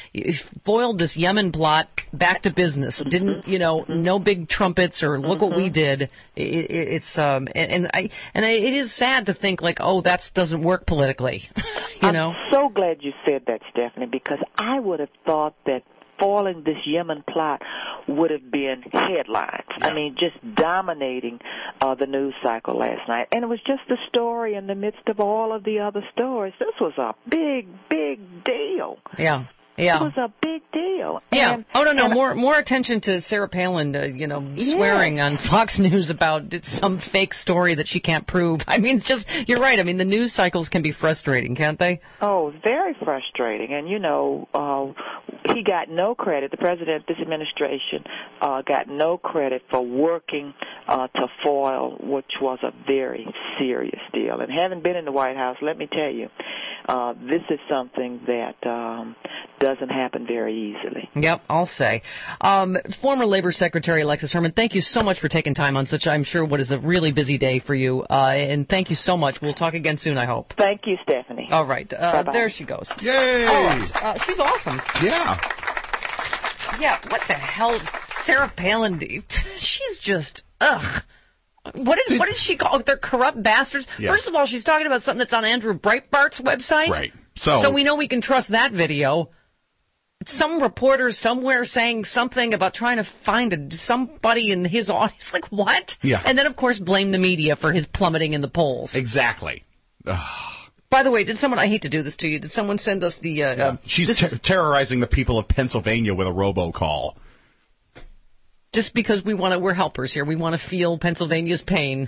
foiled this Yemen plot, back to business. Didn't, you know, no big trumpets or look what we did. It, it, it's um and, and I and it is sad to think like, oh, that doesn't work politically, you know. I'm so glad you said that, Stephanie, because I would have thought that foiling this Yemen plot would have been headlines. Yeah. I mean, just dominating uh, the news cycle last night. And it was just a story in the midst of all of the other stories. This was a big, big deal. Yeah. Yeah. It was a big deal. Yeah. And, oh, no, no. and, more more attention to Sarah Palin, uh, you know, yeah. swearing on Fox News about some fake story that she can't prove. I mean, it's just, you're right. I mean, the news cycles can be frustrating, can't they? Oh, very frustrating. And, you know, uh, he got no credit. The president, this administration, uh, got no credit for working uh, to foil, which was a very serious deal. And having been in the White House, let me tell you, uh, this is something that um, doesn't happen very easily. Yep, I'll say. Um, former Labor Secretary Alexis Herman, thank you so much for taking time on such, I'm sure, what is a really busy day for you. Uh, and thank you so much. We'll talk again soon, I hope. Thank you, Stephanie. All right. Uh, there she goes. Yay! Oh, uh, she's awesome. Yeah. Yeah, what the hell? Sarah Palin, she's just, ugh. What did what did she call? They're corrupt bastards. Yeah. First of all, she's talking about something that's on Andrew Breitbart's website. Right. So, so we know we can trust that video. Some reporter somewhere saying something about trying to find a, somebody in his audience. Like, what? Yeah. And then, of course, blame the media for his plummeting in the polls. Exactly. By the way, did someone, I hate to do this to you, did someone send us the... Uh, yeah. uh, She's ter- terrorizing the people of Pennsylvania with a robocall. Just because we want to, we're helpers here. We want to feel Pennsylvania's pain.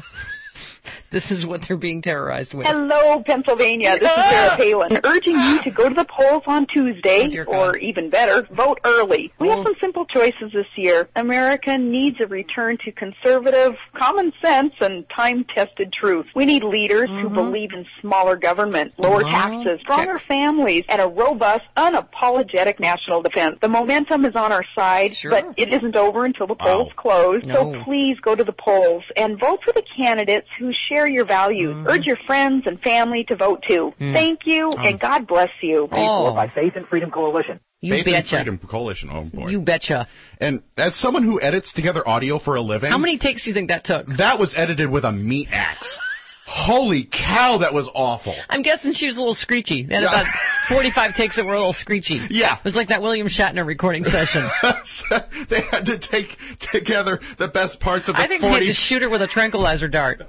This is what they're being terrorized with. Hello, Pennsylvania. This is Sarah Palin, urging you to go to the polls on Tuesday, oh, or even better, vote early. We oh. have some simple choices this year. America needs a return to conservative, common sense, and time-tested truth. We need leaders mm-hmm. who believe in smaller government, lower uh-huh. taxes, stronger okay. families, and a robust, unapologetic national defense. The momentum is on our side, sure. but it isn't over until the polls wow. close. No. So please go to the polls and vote for the candidates who share your values. Mm-hmm. Urge your friends and family to vote too. Mm. Thank you, um, and God bless you. Oh. By Faith and Freedom Coalition. You Faith betcha. and Freedom Coalition. Oh boy. You betcha. And as someone who edits together audio for a living, how many takes do you think that took? That was edited with a meat axe. Holy cow, that was awful. I'm guessing she was a little screechy. They had about forty-five takes that were a little screechy. Yeah. It was like that William Shatner recording session. They had to take together the best parts of the I think forty... they had to shoot her with a tranquilizer dart.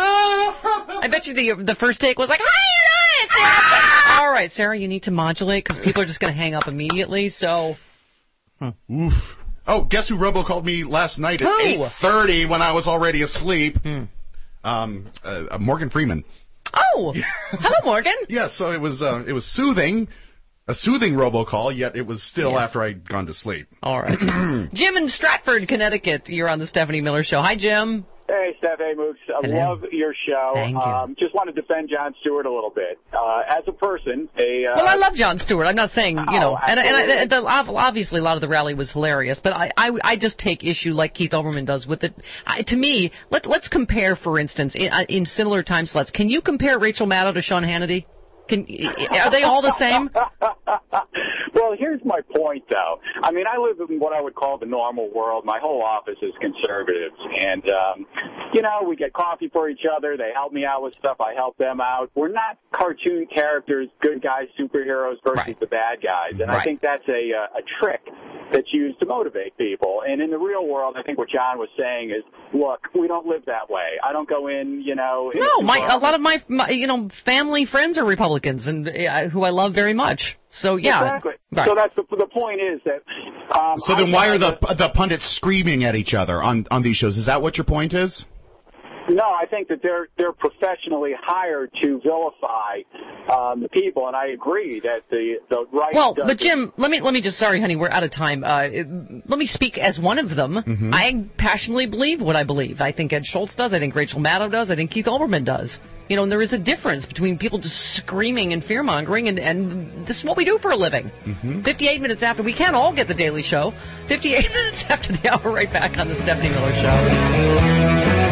I bet you the the first take was like, how you doing it, Sarah? All right, Sarah, you need to modulate because people are just going to hang up immediately, so... Huh. Oof. Oh, guess who robocalled me last night at Who? eight thirty when I was already asleep? Hmm. Um, uh, Morgan Freeman. Oh, hello, Morgan. Yeah, so it was uh, it was soothing, a soothing robocall, yet it was still yes. after I'd gone to sleep. All right. Jim in Stratford, Connecticut. You're on the Stephanie Miller Show. Hi, Jim. Hey, Steph. Hey, Mooks. I Hello. love your show. Thank you. Um, just want to defend Jon Stewart a little bit. Uh, as a person, a... Uh, well, I love Jon Stewart. I'm not saying, you know, oh, and, and I, the, obviously a lot of the rally was hilarious, but I, I, I just take issue like Keith Olbermann does with it. I, to me, let, let's compare, for instance, in, in similar time slots. Can you compare Rachel Maddow to Sean Hannity? Can, are they all the same? Well, here's my point, though. I mean, I live in what I would call the normal world. My whole office is conservatives. And, um, you know, we get coffee for each other. They help me out with stuff. I help them out. We're not cartoon characters, good guys, superheroes versus right. the bad guys. And right. I think that's a, uh, a trick that's used to motivate people. And in the real world, I think what John was saying is, look, we don't live that way. I don't go in, you know. In No, my a lot of my, my you know family friends are Republicans, and uh, who I love very much. So yeah, exactly. Right. So that's the the point is that. Um, So then, I why are the that, the pundits screaming at each other on on these shows? Is that what your point is? No, I think that they're they're professionally hired to vilify um, the people, and I agree that the the right. Well, does but Jim, let me let me just sorry, honey, we're out of time. Uh, let me speak as one of them. Mm-hmm. I passionately believe what I believe. I think Ed Schultz does. I think Rachel Maddow does. I think Keith Olbermann does. You know, and there is a difference between people just screaming and fear-mongering, and, and this is what we do for a living. Mm-hmm. fifty-eight minutes after, we can't all get the Daily Show. fifty-eight minutes after the hour, right back on the Stephanie Miller Show.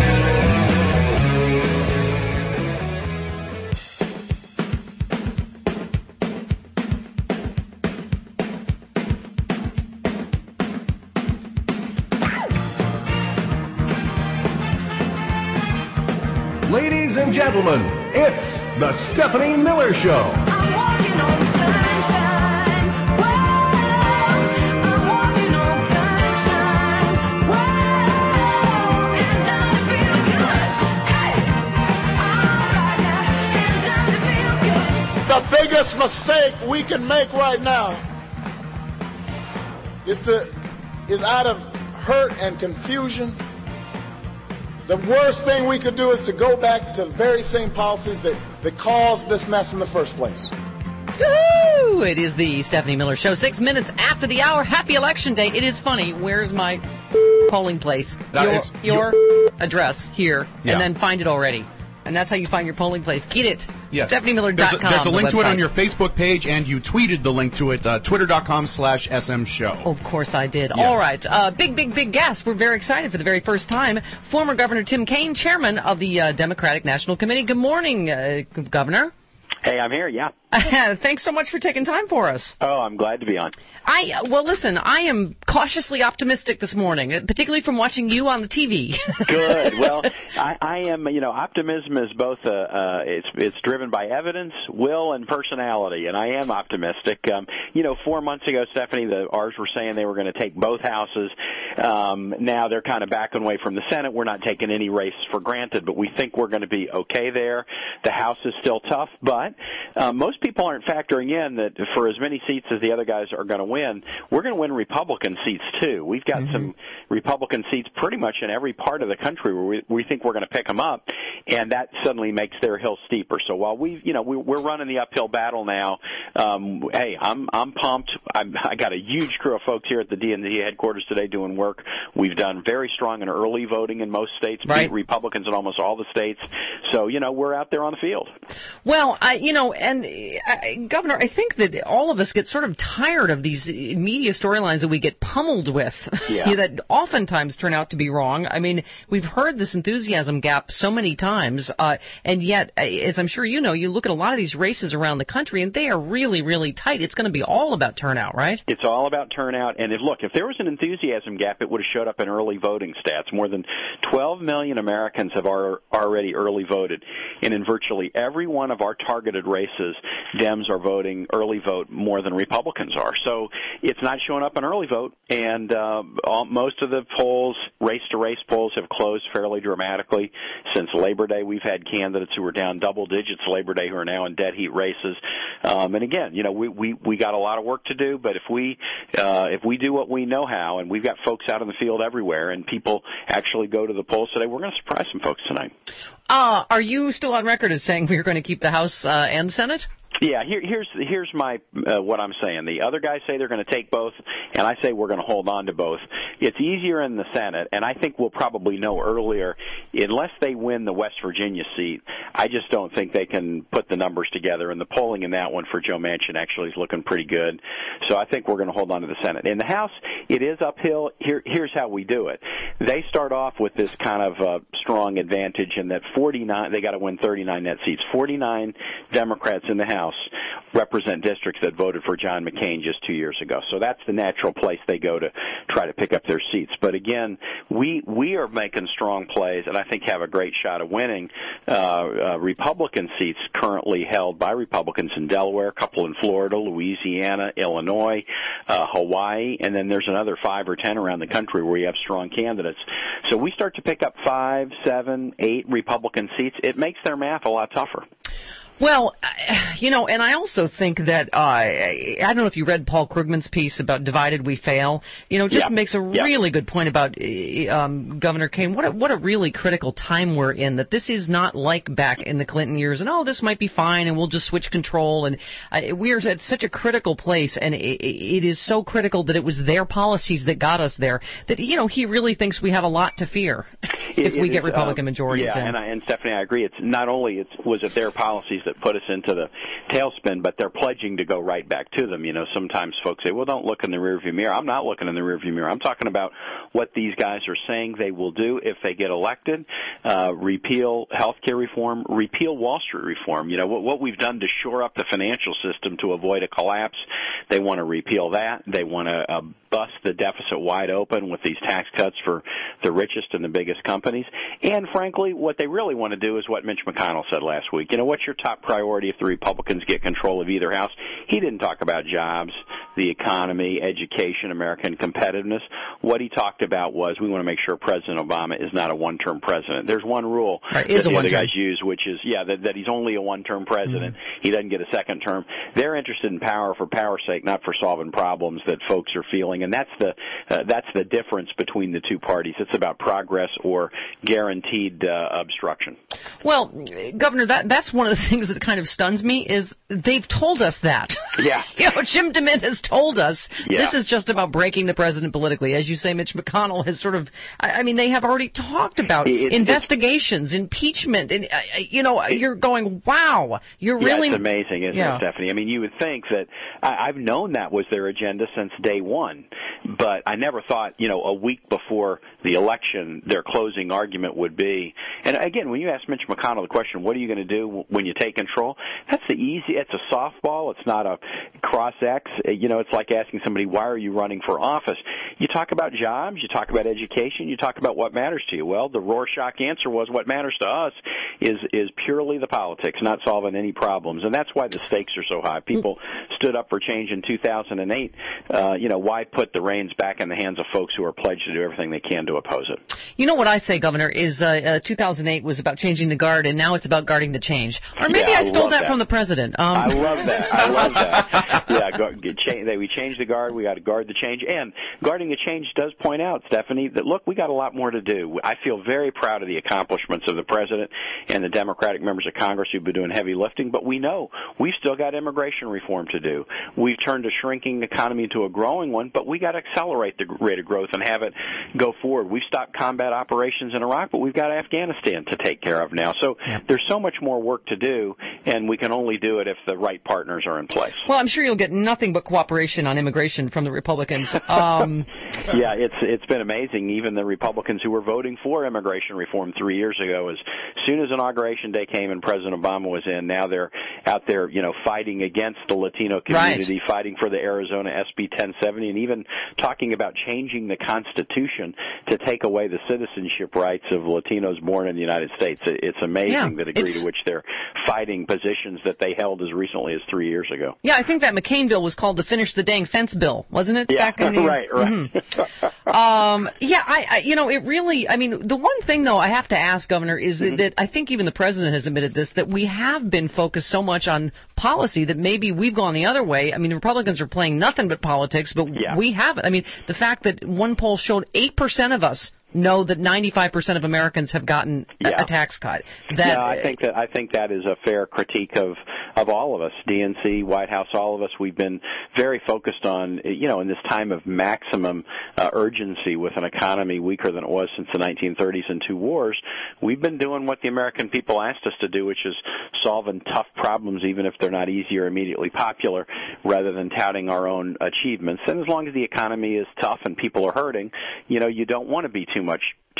Ladies and gentlemen, it's the Stephanie Miller Show. The biggest mistake we can make right now is to is out of hurt and confusion. The worst thing we could do is to go back to the very same policies that, that caused this mess in the first place. Woo! It is the Stephanie Miller Show. Six minutes after the hour. Happy Election Day. It is funny. Where's my polling place? Uh, Your, it's- your address here, Yeah. and then find it already. And that's how you find your polling place. Get it. Yes. Stephanie Miller There's dot a, com. there's a link the to it on website. your Facebook page, and you tweeted the link to it, uh, twitter.com slash SM show. Of course I did. Yes. All right. Uh, big, big, big guest. We're very excited for the very first time. Former Governor Tim Kaine, chairman of the uh, Democratic National Committee. Good morning, uh, Governor. Hey, I'm here, yeah. Thanks so much for taking time for us. Oh, I'm glad to be on. I uh, well, listen. I am cautiously optimistic this morning, uh, particularly from watching you on the T V. Good. Well, I, I am. You know, optimism is both. Uh, uh, it's it's driven by evidence, will, and personality, and I am optimistic. Um, you know, four months ago, Stephanie, the ours were saying they were going to take both houses. Um, now they're kind of backing away from the Senate. We're not taking any race for granted, but we think we're going to be okay there. The House is still tough, but uh, most people aren't factoring in that for as many seats as the other guys are going to win, we're going to win Republican seats too. We've got mm-hmm. some Republican seats pretty much in every part of the country where we, we think we're going to pick them up, and that suddenly makes their hill steeper. So while we, you know, we, we're running the uphill battle now, um, hey, I'm I'm pumped. I'm, I got a huge crew of folks here at the D N C headquarters today doing work. We've done very strong in early voting in most states, right. beat Republicans in almost all the states. So you know, we're out there on the field. Well, I, you know, and uh, Governor, I think that all of us get sort of tired of these media storylines that we get pummeled with, yeah. that oftentimes turn out to be wrong. I mean, we've heard this enthusiasm gap so many times, uh, and yet, as I'm sure you know, you look at a lot of these races around the country, and they are really, really tight. It's going to be all about turnout, right? It's all about turnout, and if look, if there was an enthusiasm gap, it would have showed up in early voting stats. More than twelve million Americans have ar- already early voted, and in virtually every one of our targeted races, Dems are voting early vote more than Republicans are. So it's not showing up in early vote, and uh, all, most of the polls, race-to-race polls, have closed fairly dramatically. Since Labor Day, we've had candidates who were down double digits Labor Day who are now in dead heat races. Um, and again, you know, we, we, we got a lot of work to do, but if we uh, if we do what we know how, and we've got folks out in the field everywhere, and people actually go to the polls today, we're going to surprise some folks tonight. Uh, are you still on record as saying we're going to keep the House uh, and Senate? Yeah, here, here's here's my uh, what I'm saying. The other guys say they're going to take both, and I say we're going to hold on to both. It's easier in the Senate, and I think we'll probably know earlier. Unless they win the West Virginia seat, I just don't think they can put the numbers together. And the polling in that one for Joe Manchin actually is looking pretty good. So I think we're going to hold on to the Senate. In the House, it is uphill. Here, here's how we do it. They start off with this kind of uh, strong advantage in that forty-nine. They got to win thirty-nine net seats. forty-nine Democrats in the House. House represent districts that voted for John McCain just two years ago. So that's the natural place they go to try to pick up their seats. But again, we we are making strong plays, and I think have a great shot of winning uh, uh, Republican seats currently held by Republicans in Delaware, a couple in Florida, Louisiana, Illinois, uh, Hawaii, and then there's another five or ten around the country where we have strong candidates. So we start to pick up five, seven, eight Republican seats. It makes their math a lot tougher. Well, you know, and I also think that, uh, I don't know if you read Paul Krugman's piece about Divided We Fail. You know, just yeah. makes a yeah. really good point about um, Governor Kane. What a, what a really critical time we're in, that this is not like back in the Clinton years, and, oh, this might be fine, and we'll just switch control. And uh, we are at such a critical place, and it, it is so critical that it was their policies that got us there, that, you know, he really thinks we have a lot to fear if it, we it get is, Republican um, majorities yeah, in. And, I, and Stephanie, I agree. It's not only it's, was it their policies that put us into the tailspin, but they're pledging to go right back to them. You know, sometimes folks say, well, don't look in the rearview mirror. I'm not looking in the rearview mirror. I'm talking about what these guys are saying they will do if they get elected. Uh, repeal health care reform, repeal Wall Street reform. You know, what, what we've done to shore up the financial system to avoid a collapse, they want to repeal that. They want to uh, bust the deficit wide open with these tax cuts for the richest and the biggest companies. And frankly, what they really want to do is what Mitch McConnell said last week. You know, what's your top priority if the Republicans get control of either house? He didn't talk about jobs, the economy, education, American competitiveness. What he talked about was we want to make sure President Obama is not a one-term president. There's one rule right, that the other guys use, which is, yeah, that, that he's only a one-term president. Mm-hmm. He doesn't get a second term. They're interested in power for power's sake, not for solving problems that folks are feeling. And that's the uh, that's the difference between the two parties. It's about progress or guaranteed uh, obstruction. Well, Governor, that that's one of the things that kind of stuns me is they've told us that. Yeah. You know, Jim DeMint has told us yeah. this is just about breaking the president politically. As you say, Mitch McConnell has sort of, I, I mean, they have already talked about it, investigations, impeachment, and, uh, you know, it, you're going, wow, you're really... Yeah, it's amazing, isn't yeah. it, Stephanie? I mean, you would think that, I, I've known that was their agenda since day one, but I never thought, you know, a week before the election, their closing argument would be, and again, when you ask Mitch McConnell the question, what are you going to do when you take control? That's the easy, it's a softball, it's not a cross X. You know, it's like asking somebody, why are you running for office? You talk about jobs, you talk about education, you talk about what matters to you. Well, the Rorschach answer was what matters to us is is purely the politics, not solving any problems. And that's why the stakes are so high. People stood up for change in two thousand eight. Uh, you know, why put the reins back in the hands of folks who are pledged to do everything they can to oppose it? You know what I say, Governor, is uh, uh, two thousand eight was about changing the guard, and now it's about guarding the change. Or maybe yeah, I stole that. that from the president. Um, I love that. I love that. Yeah, go, get change, they, we changed the guard. We got to guard the change. And guarding the change does point out, Stephanie, that, look, we got a lot more to do. I feel very proud of the accomplishments of the president and the Democratic members of Congress who've been doing heavy lifting, but we know we've still got immigration reform to do. We've turned a shrinking economy into a growing one, but we got to accelerate the rate of growth and have it go forward. We've stopped combat operations in Iraq, but we've got Afghanistan to take care of now. So yeah. there's so much more work to do, and we can only do it if the right partners are in place. Well, I'm sure you'll get nothing but cooperation on immigration from the Republicans. Um, yeah, it's it's been amazing. Even the Republicans who were voting for immigration reform three years ago, as soon as Inauguration Day came and President Obama was in, now they're out there, you know, fighting against the Latino community, right. fighting for the Arizona S B ten seventy, and even talking about changing the Constitution to take away the citizenship rights of Latinos born in the United States. It's amazing yeah, the degree it's... to which they're fighting positions that they held as recently as three years ago. Yeah, I think that McCain bill was called the Finish the Dang Fence bill, wasn't it? Yeah, back in the... right, right. Mm-hmm. um, yeah, I, I, you know, it really, I mean, the one thing, though, I have to ask, Governor, is mm-hmm. that, that I think even the President has admitted this, that we have been focused so much on policy that maybe we've gone the other way. I mean, the Republicans are playing nothing but politics, but yeah. we haven't. I mean, the fact that one poll showed eight percent of us know that ninety-five percent of Americans have gotten yeah. a tax cut. That, yeah, I think that I think that is a fair critique of of all of us, D N C, White House, all of us. We've been very focused on, you know, in this time of maximum uh, urgency with an economy weaker than it was since the nineteen thirties and two wars. We've been doing what the American people asked us to do, which is solving tough problems, even if they're not easy or immediately popular, rather than touting our own achievements. And as long as the economy is tough and people are hurting, you know, you don't want to be too much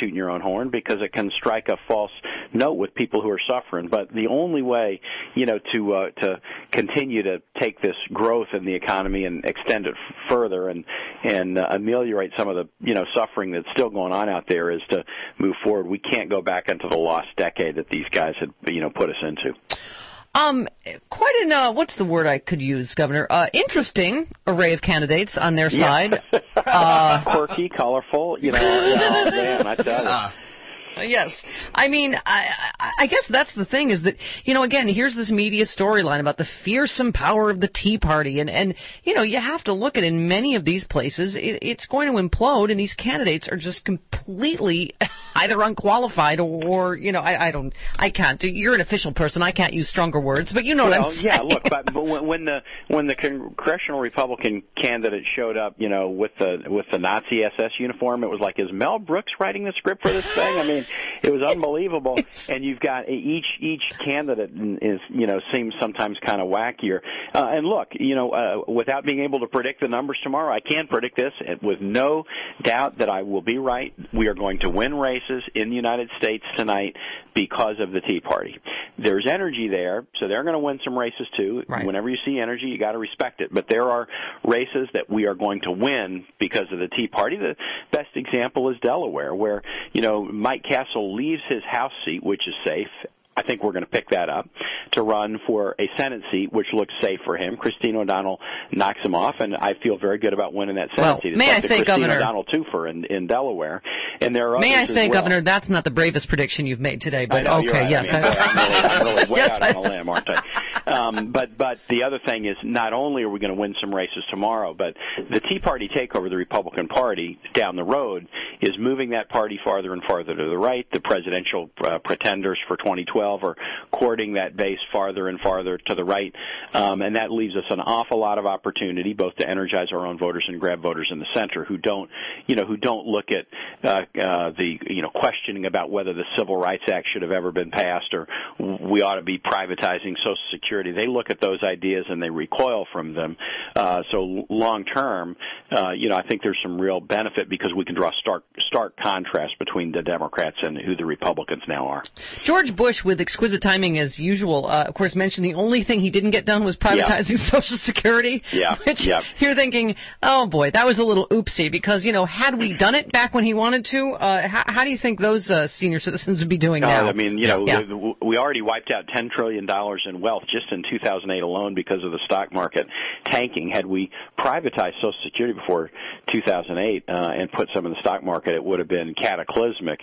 tooting your own horn because it can strike a false note with people who are suffering. But the only way, you know, to uh, to continue to take this growth in the economy and extend it f- further and and uh, ameliorate some of the, you know, suffering that's still going on out there is to move forward. We can't go back into the lost decade that these guys had, you know, put us into. Um, quite an, uh, what's the word I could use, Governor? Uh, interesting array of candidates on their side. Yeah. uh, Quirky, colorful, you know, oh, man, I tell you. Yes. I mean, I, I, I guess that's the thing is that, you know, again, here's this media storyline about the fearsome power of the Tea Party. And, and you know, you have to look at in many of these places, it, it's going to implode, and these candidates are just completely either unqualified or, or you know, I, I don't, I can't. You're an official person. I can't use stronger words, but you know well, what I'm saying. Yeah, look, but, but when, when the when the congressional Republican candidate showed up, you know, with the with the Nazi S S uniform, it was like, is Mel Brooks writing the script for this thing? I mean, it was unbelievable. And you've got each each candidate is, you know, seems sometimes kind of wackier. Uh, and look, you know, uh, without being able to predict the numbers tomorrow, I can predict this with no doubt that I will be right. We are going to win races in the United States tonight because of the Tea Party. There's energy there, so they're going to win some races too. Right. Whenever you see energy, you got to respect it. But there are races that we are going to win because of the Tea Party. The best example is Delaware, where, you know, Mike Castle leaves his House seat, which is safe. I think we're going to pick that up, to run for a Senate seat, which looks safe for him. Christine O'Donnell knocks him off, and I feel very good about winning that Senate Well, seat. It's may like I the say, Christine Governor- O'Donnell twofer in, in Delaware. And there are May I others say, as well. Governor, that's not the bravest prediction you've made today, but I know, okay, you're right. yes. I mean, I'm really, I'm really way Yes, out I- on a limb, aren't I? Um, but but the other thing is, not only are we going to win some races tomorrow, but the Tea Party takeover of the Republican Party down the road is moving that party farther and farther to the right. The presidential uh, pretenders for twenty twelve are courting that base farther and farther to the right, um, and that leaves us an awful lot of opportunity both to energize our own voters and grab voters in the center who don't, you know, who don't look at uh, uh, the, you know, questioning about whether the Civil Rights Act should have ever been passed or we ought to be privatizing Social Security. They look at those ideas and they recoil from them. Uh, so long term, uh, you know, I think there's some real benefit because we can draw stark, stark contrast between the Democrats and who the Republicans now are. George Bush, with exquisite timing as usual, uh, of course, mentioned the only thing he didn't get done was privatizing Yeah. Social Security. Yeah. Which Yeah. you're thinking, oh boy, that was a little oopsie because, you know, had we done it back when he wanted to, uh, how, how do you think those uh, senior citizens would be doing Uh, now? I mean, you know, Yeah. we, we already wiped out ten trillion dollars in wealth just in two thousand eight alone because of the stock market tanking. Had we privatized Social Security before two thousand eight uh, and put some in the stock market, it would have been cataclysmic.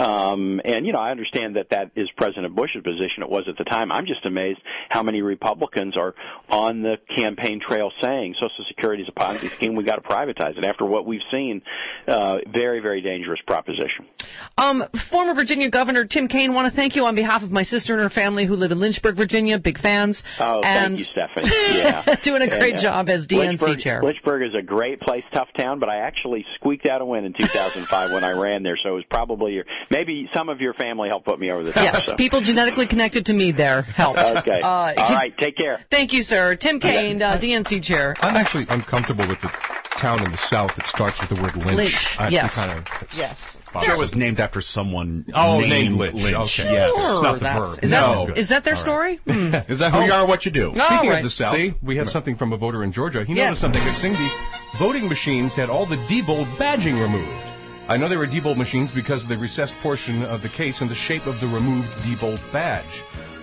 Um, and, you know, I understand that that is President Bush's position. It was at the time. I'm just amazed how many Republicans are on the campaign trail saying Social Security is a Ponzi scheme. We got to privatize it. After what we've seen, uh, very, very dangerous proposition. Um, former Virginia Governor Tim Kaine, want to thank you on behalf of my sister and her family who live in Lynchburg, Virginia. Big fans. Oh, and thank you, Stephanie. Yeah. doing a great And, uh, job as D N C Lynchburg, chair. Lynchburg is a great place, tough town, but I actually squeaked out a win in two thousand five when I ran there, so it was probably your, maybe some of your family helped put me over the top. Yes, so. people genetically connected to me there helped. Okay. Uh, All right, take care. Thank you, sir. Tim Kaine, uh, D N C chair. I'm actually uncomfortable with the town in the South that starts with the word Lynch. Lynch, I yes. Kind of, Yes. I'm sure it was named after someone Oh, named, named Lynch. Lynch. Okay. Yes. Sure, It's not the that's- verb. Is that, No. is that their All story? Hmm. Is that who you are, what you do? No. Speaking All right. of the South, See? we have something from a voter in Georgia. He Yes. noticed something interesting. The voting machines had all the Diebold badging removed. I know they were Diebold machines because of the recessed portion of the case and the shape of the removed Diebold badge.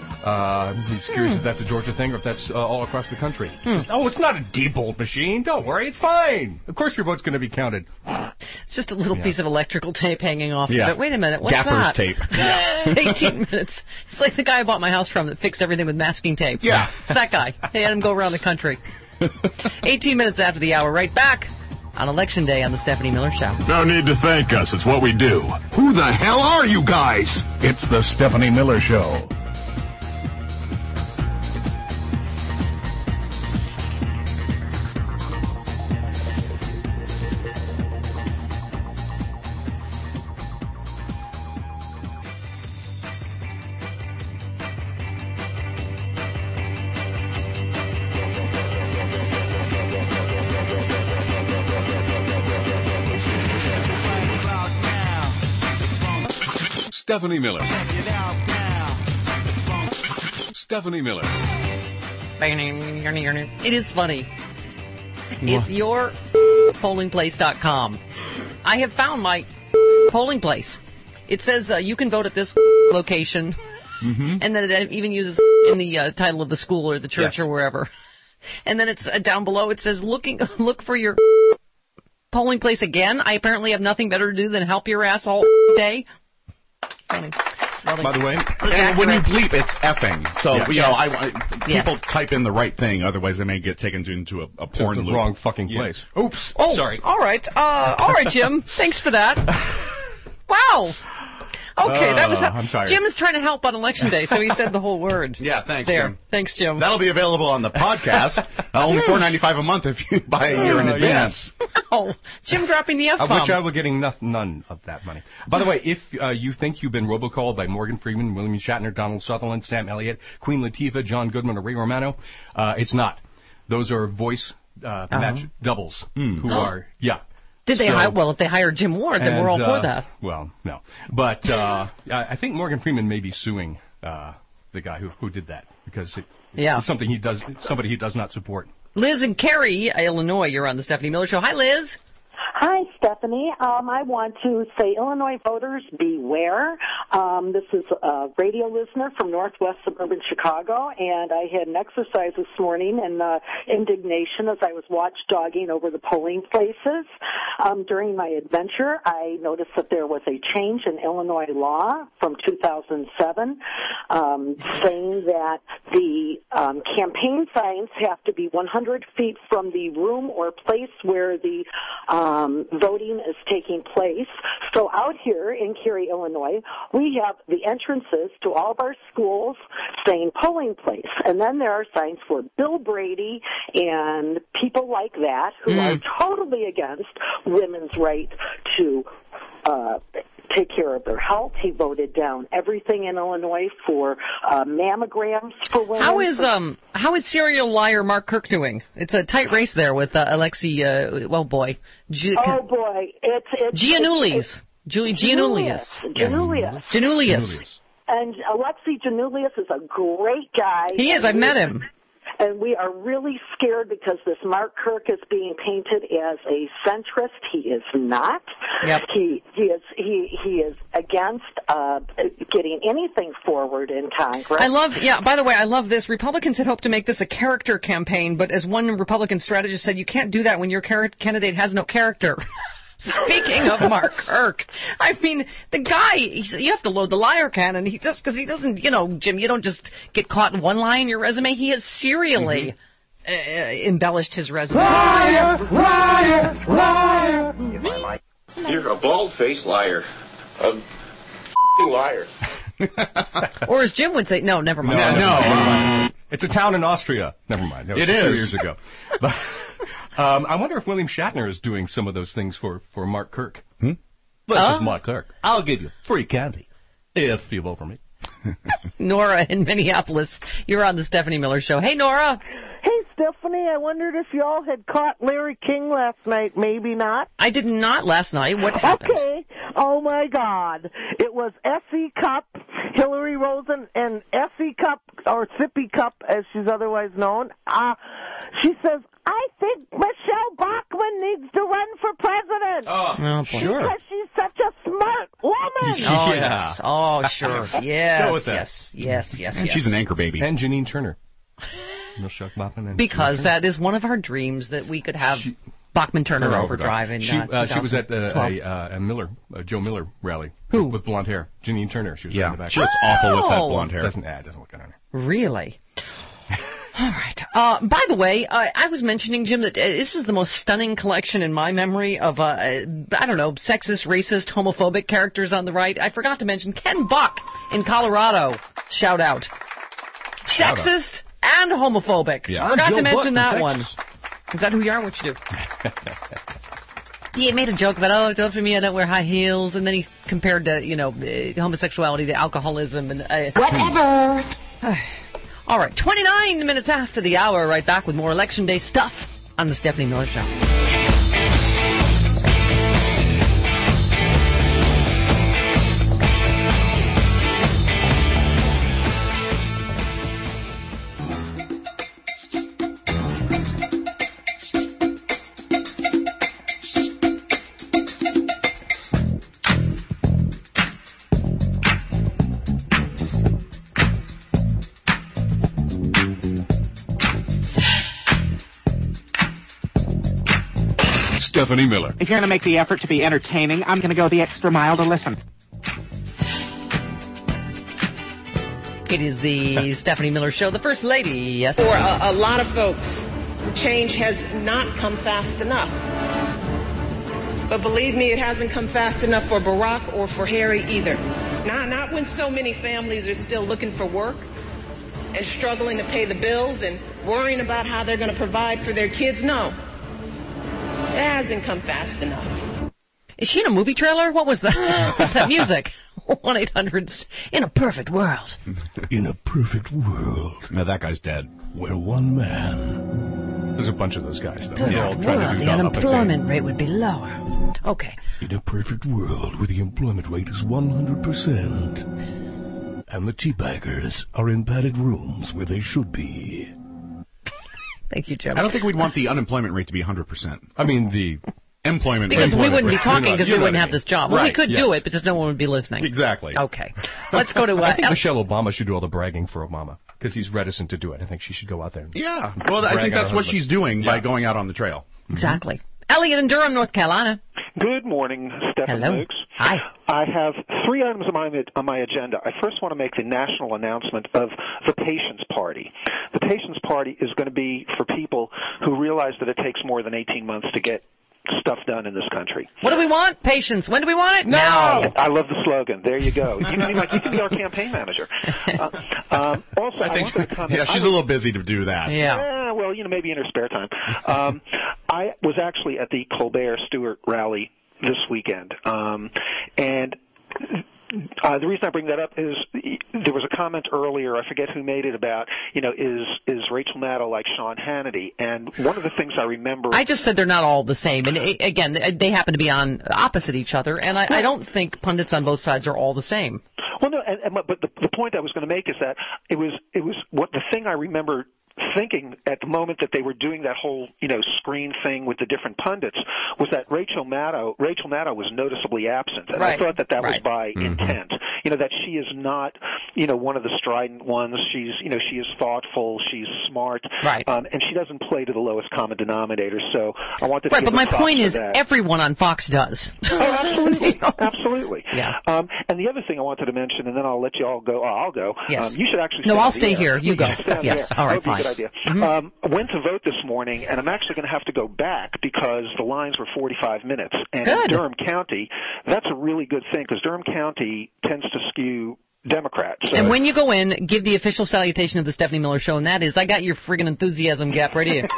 Uh, he's curious Hmm. if that's a Georgia thing or if that's uh, all across the country. Hmm. Says, oh, it's not a Diebold machine. Don't worry, it's fine. Of course your vote's going to be counted. It's just a little Yeah. piece of electrical tape hanging off Yeah. of it. Wait a minute, what's Gaffer's that? tape. eighteen minutes. It's like the guy I bought my house from that fixed everything with masking tape. Yeah. It's that guy. They had him go around the country. eighteen minutes after the hour, right back on Election Day on the Stephanie Miller Show. No need to thank us. It's what we do. Who the hell are you guys? It's the Stephanie Miller Show. Right about now, the Stephanie Miller. Stephanie Miller. It is funny. It's your polling place dot com. I have found my polling place. It says uh, you can vote at this location, Mm-hmm. and then it even uses in the uh, title of the school or the church Yes. or wherever. And then it's uh, down below. It says looking look for your polling place again. I apparently have nothing better to do than help your ass all day. Funny. Really. By the way, And when you bleep, it's effing. So, Yes. you know, Yes. I, I, Yes. people type in the right thing, otherwise they may get taken to, into a, a porn the loop. wrong fucking Yeah. place. Oops. Oh, Sorry. All right. Uh, all right, Jim. Thanks for that. Wow. Okay, that was. Uh, I'm tired. Jim is trying to help on election day, so he said the whole word. Yeah, thanks, There. Jim. Thanks, Jim. That'll be available on the podcast. uh, only four ninety-five a month if you buy a year in Uh, advance. Oh, Jim dropping the F Of bomb. which I will getting no, none of that money. By the way, if uh, you think you've been robocalled by Morgan Freeman, William Shatner, Donald Sutherland, Sam Elliott, Queen Latifah, John Goodman, or Ray Romano, uh, it's not. Those are voice uh, match doubles who are, yeah. Did they So- hire? Well, if they hired Jim Ward, then we're all And, for uh, that. Well, no. But uh, I I think Morgan Freeman may be suing uh, the guy who, who did that because it, Yeah. it's something he does, somebody he does not support. Liz and Carrie, Illinois, you're on the Stephanie Miller Show. Hi, Liz. Hi, Stephanie. Um, I want to say, Illinois voters, beware. Um, this is a radio listener from northwest suburban Chicago, and I had an exercise this morning in uh, indignation as I was watchdogging over the polling places. Um, during my adventure, I noticed that there was a change in Illinois law from two thousand seven um, saying that the um, campaign signs have to be one hundred feet from the room or place where the um, voting is taking place. So out here in Cary, Illinois, we have the entrances to all of our schools saying polling place. And then there are signs for Bill Brady and people like that who Mm. are totally against women's right to uh, take care of their health. He voted down everything in Illinois for uh, mammograms for women. How is for- um how is serial liar Mark Kirk doing? It's a tight race there with uh, Alexei. Uh, well, boy, G- Oh boy, it's it's Giannoulias. it's- Julie Giannoulias. Giannoulias. Giannoulias. And Alexei Giannoulias is a great guy. He is. I've met him. And we are really scared because this Mark Kirk is being painted as a centrist. He is not. Yep. He he is he he is against uh, getting anything forward in Congress. I love, yeah, by the way, I love this. Republicans had hoped to make this a character campaign, but as one Republican strategist said, you can't do that when your char- candidate has no character. Speaking of Mark Kirk, I mean, the guy, he's, you have to load the liar cannon. He just, because he doesn't, you know, Jim, you don't just get caught in one lie in your resume. He has serially uh, embellished his resume. Liar, liar, liar. You're a bald-faced liar. A liar. Or as Jim would say, no, never mind. No, Never no. mind. It's a town in Austria. Never mind. That was It two is. years ago. But, um, I wonder if William Shatner is doing some of those things for, for Mark Kirk. Hmm? This Oh. is Mark Kirk. I'll give you free candy if you vote for me. Nora in Minneapolis, you're on the Stephanie Miller Show. Hey, Nora. Hey, Stephanie, I wondered if y'all had caught Larry King last night. Maybe not. I did not last night. What happened? Okay. Oh, my God. It was S E Cup, Hillary Rosen, and S E Cup, or Sippy Cup, as she's otherwise known. Uh, she says, I think Michelle Bachmann needs to run for president. Oh, Oh, boy. sure. Because she's such a smart woman. Oh, Yeah. yes. Oh, sure. Yes, Go with that. yes, yes, yes, And yes. she's an anchor baby. And Janine Turner. Michelle Bachmann and Because Janine that is one of our dreams that we could have Bachman Turner Turner overdrive in She, uh, uh, she was at uh, twelve. a, uh, a Miller, a Joe Miller rally. Who? With blonde hair. Janine Turner. She was Yeah, in the back. she looks awful with that Oh. blonde hair. Doesn't, ah, it doesn't look good on her. Really? All right. Uh, by the way, uh, I was mentioning, Jim, that uh, this is the most stunning collection in my memory of, uh, uh, I don't know, sexist, racist, homophobic characters on the right. I forgot to mention Ken Buck in Colorado. Shout out. Shout Sexist and homophobic. Yeah. I forgot Joe to mention Buck that from one. Texas. Is that who you are? What you do? He made a joke about, oh, it's up for me, I don't wear high heels, and then he compared to, you know, uh, homosexuality to alcoholism and uh, Whatever. All right, twenty-nine minutes after the hour, right back with more Election Day stuff on the Stephanie Miller Show. Stephanie Miller. If you're going to make the effort to be entertaining, I'm going to go the extra mile to listen. It is the Stephanie Miller Show, the First Lady. Yes. For a, a lot of folks, change has not come fast enough. But believe me, it hasn't come fast enough for Barack or for Harry either. Not, not when so many families are still looking for work and struggling to pay the bills and worrying about how they're going to provide for their kids. No, it hasn't come fast enough. Is she in a movie trailer? What was that? What's that music? one eight hundred In a Perfect World. In a perfect world. Now that guy's dead. Where one man. There's a bunch of those guys, though. Perfect They all try world, to the develop a thing. unemployment rate would be lower. Okay. In a perfect world where the employment rate is one hundred percent. And the teabaggers are in padded rooms where they should be. Thank you, Jim. I don't think we'd want the unemployment rate to be one hundred percent. I mean, the employment Because rate. we wouldn't be talking because we You know wouldn't what I have mean. this job. Well, we Right, could yes. do it, but just no one would be listening. Exactly. Okay. Let's go to... Uh, I think El- Michelle Obama should do all the bragging for Obama because he's reticent to do it. I think she should go out there. And Yeah. Well, I brag think on that's her what husband. she's doing Yeah. by going out on the trail. Exactly. Elliot in Durham, North Carolina. Good morning, Stephen Hello. Luke's. Hi. I have three items on my on my agenda. I first want to make the national announcement of the Patience Party. The Patience Party is going to be for people who realize that it takes more than eighteen months to get stuff done in this country. What do we want? Patience. When do we want it? Now. I love the slogan. There you go. You can be, like, you can be our campaign manager. Uh, um, also, I, I think, wanted to comment. yeah, she's a little busy to do that. Yeah, well, you know, maybe in her spare time. Um, I was actually at the Colbert Stewart rally this weekend, um, and uh, the reason I bring that up is there was a comment earlier, I forget who made it, about, you know, is is Rachel Maddow like Sean Hannity? And one of the things I remember... I just said they're not all the same. And a- again, they happen to be on opposite each other. And I, I don't think pundits on both sides are all the same. Well, no, and, and, but the, the point I was going to make is that it was it was what the thing I remember thinking at the moment that they were doing that whole, you know, screen thing with the different pundits was that Rachel Maddow, Rachel Maddow was noticeably absent. And Right. I thought that that Right. was by Mhm. intent. You know, that she is not, you know, one of the strident ones. She's, you know, she is thoughtful, she's smart. Right. Um, and she doesn't play to the lowest common denominator. So I wanted to Right, give but her my props point for is that. everyone on Fox does. Oh, absolutely. Absolutely. Yeah. Um, and the other thing I wanted to mention, and then I'll let you all go. Oh, I'll go. Yes. Um, you should actually No, stay I'll on the stay air. here. You go. Stay on the Yes. air. All right, That would be a fine. good idea. Mhm. Um, went to vote this morning, and I'm actually going to have to go back because the lines were forty-five minutes. And Good. in Durham County, that's a really good thing because Durham County tends to skew Democrat. So And when you go in, give the official salutation of the Stephanie Miller Show, and that is, I got your friggin' enthusiasm gap right here.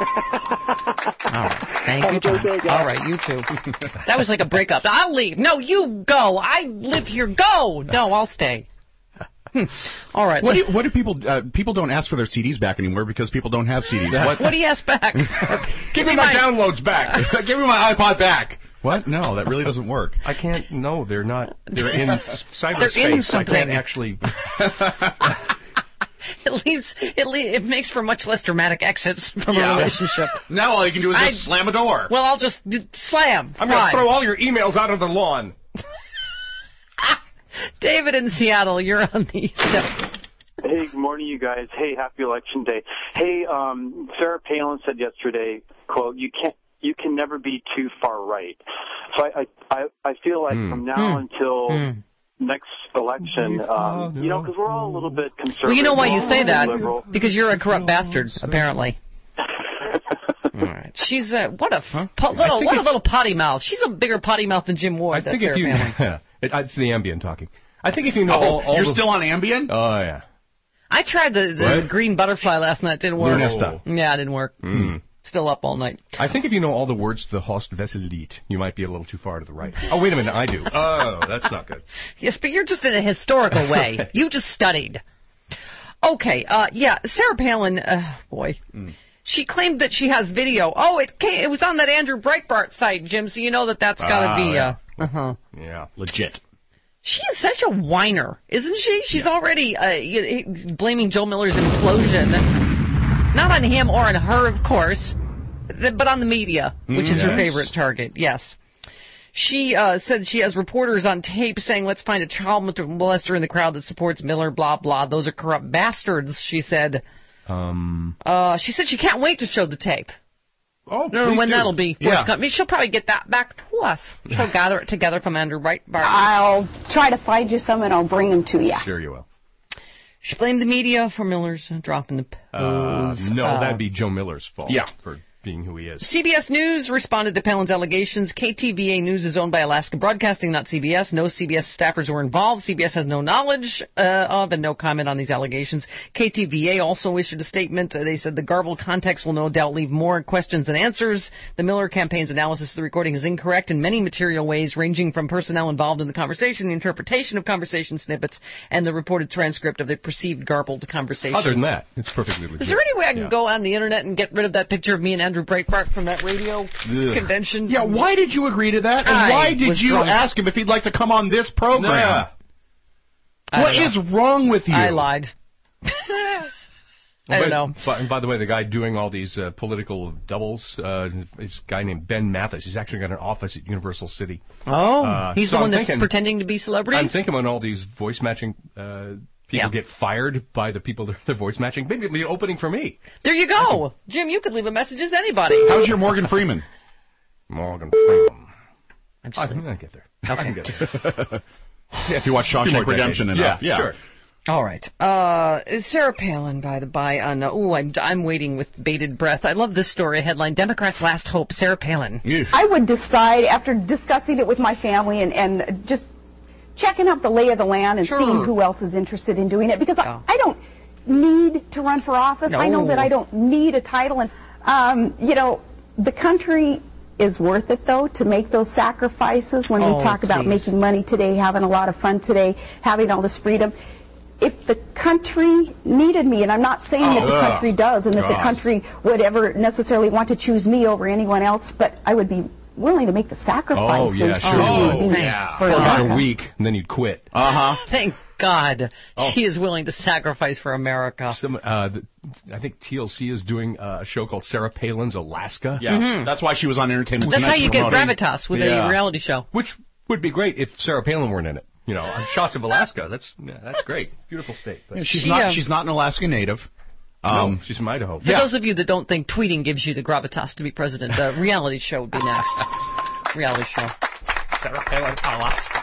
All right. Thank Have you, a great John. day, guys. All right, you too. That was like a breakup. I'll leave. No, you go. I live here. Go. No, I'll stay. Hmm. All right. What do, what do people uh, people don't ask for their C Ds back anymore because people don't have C Ds? What? What do you ask back? Give me my downloads back. Give me my iPod back. What? No, that really doesn't work. I can't. No, they're not. They're in cyberspace. They're in I something. can't actually. It leaves. It le- It makes for much less dramatic exits from Yeah. a relationship. Now all you can do is I- just slam a door. Well, I'll just d- slam. I'm going Fine. to throw all your emails out of the lawn. David in Seattle, you're on the step. Hey, good morning, you guys. Hey, happy election day. Hey, um, Sarah Palin said yesterday, quote, you can't, you can never be too far right. So I, I, I, I feel like Hmm. from now Hmm. until Hmm. next election, um, you know, because we're all a little bit conservative. Well, you know why you say that? Liberal. Because you're a corrupt bastard, apparently. All right. She's a what a f- po- little what a little potty mouth. She's a bigger potty mouth than Jim Ward. I That's think if Sarah you. Palin. it, it's the Ambien talking. I think if you know Oh, all, all you're the, still on Ambien? Oh yeah. I tried the, the What? green butterfly last night. Didn't work. Lunesta. Yeah, it didn't work. Mm. Still up all night. I think if you know all the words to the Horst Wessel-Lied, you might be a little too far to the right. Oh, wait a minute, I do. Oh, that's not good. Yes, but you're just in a historical way. You just studied. Okay. Uh, yeah, Sarah Palin. Uh, boy. Mm. She claimed that she has video. Oh, it came, it was on that Andrew Breitbart site, Jim. So you know that that's got to Ah, be. yeah. Uh huh. Yeah, legit. She is such a whiner, isn't she? She's already uh, you- blaming Joe Miller's implosion, not on him or on her, of course, th- but on the media, which Mm, is her yes. favorite target. Yes. She uh, said she has reporters on tape saying, let's find a child molester in the crowd that supports Miller, blah, blah. Those are corrupt bastards, she said. Um. Uh, she said she can't wait to show the tape. Oh, No, please when do. that'll be Yeah. forthcoming. She'll probably get that back to us. She'll gather it together from Andrew Breitbart. I'll try to find you some and I'll bring them to you. Sure you will. She blamed the media for Miller's dropping the Uh, pose. no, Uh, that'd be Joe Miller's fault. Yeah. For being who he is. C B S News responded to Palin's allegations. K T V A News is owned by Alaska Broadcasting, not C B S. No C B S staffers were involved. C B S has no knowledge uh, of and no comment on these allegations. K T V A also issued a statement. Uh, they said the garbled context will no doubt leave more questions than answers. The Miller campaign's analysis of the recording is incorrect in many material ways, ranging from personnel involved in the conversation, the interpretation of conversation snippets, and the reported transcript of the perceived garbled conversation. Other than that, it's perfectly legit. Is there any way I can Yeah. go on the internet and get rid of that picture of me and Andrew Breitbart from that radio Ugh. convention? Yeah, why did you agree to that? And I why did was you drunk. ask him if he'd like to come on this program? Yeah. I What don't is wrong with you? I lied. I don't by, know. By, and by the way, the guy doing all these uh, political doubles uh, is a guy named Ben Mathis. He's actually got an office at Universal City. Oh, Uh, he's so the one I'm that's thinking- pretending to be celebrities? I'm thinking when all these voice matching uh, people Yeah. get fired by the people they're, they're voice matching, maybe it'll be an opening for me. There you go. Jim, you could leave a message as anybody. How's your Morgan Freeman? Morgan Freeman. I'm I just can get there. Okay. I can get there. Yeah, if you watch Few more Shawshank Redemption decades. enough. Yeah, Yeah, sure. All right. Uh, Sarah Palin, by the by, on, uh, ooh, I'm, I'm waiting with bated breath. I love this story. Headline, Democrats' last hope, Sarah Palin. I would decide, after discussing it with my family and, and just checking out the lay of the land and Sure. seeing who else is interested in doing it, because I, I don't need to run for office. I know No. that I don't need a title. And, um, you know, the country is worth it, though, to make those sacrifices when Oh, we talk about please. making money today, having a lot of fun today, having all this freedom. If the country needed me, and I'm not saying that the Oh, ugh. country does, and that the Gosh. country would ever necessarily want to choose me over anyone else, but I would be willing to make the sacrifices. Oh, yeah, sure. for Oh, being- yeah. for For like America. a week, and then you'd quit. Uh-huh. Thank God Oh. she is willing to sacrifice for America. Some, uh, the, I think T L C is doing uh, a show called Sarah Palin's Alaska. Yeah, Mhm. that's why she was on Entertainment That's Tonight how you get promoting. gravitas with Yeah. a reality show. Which would be great if Sarah Palin weren't in it. You know, on shots of Alaska. That's yeah, that's great. Beautiful state. But Yeah, she's She, not. um, she's not an Alaska native. no, Um, she's from Idaho. For those of you that don't think tweeting gives you the gravitas to be president, a reality show would be next. Reality show. Sarah Palin, Alaska.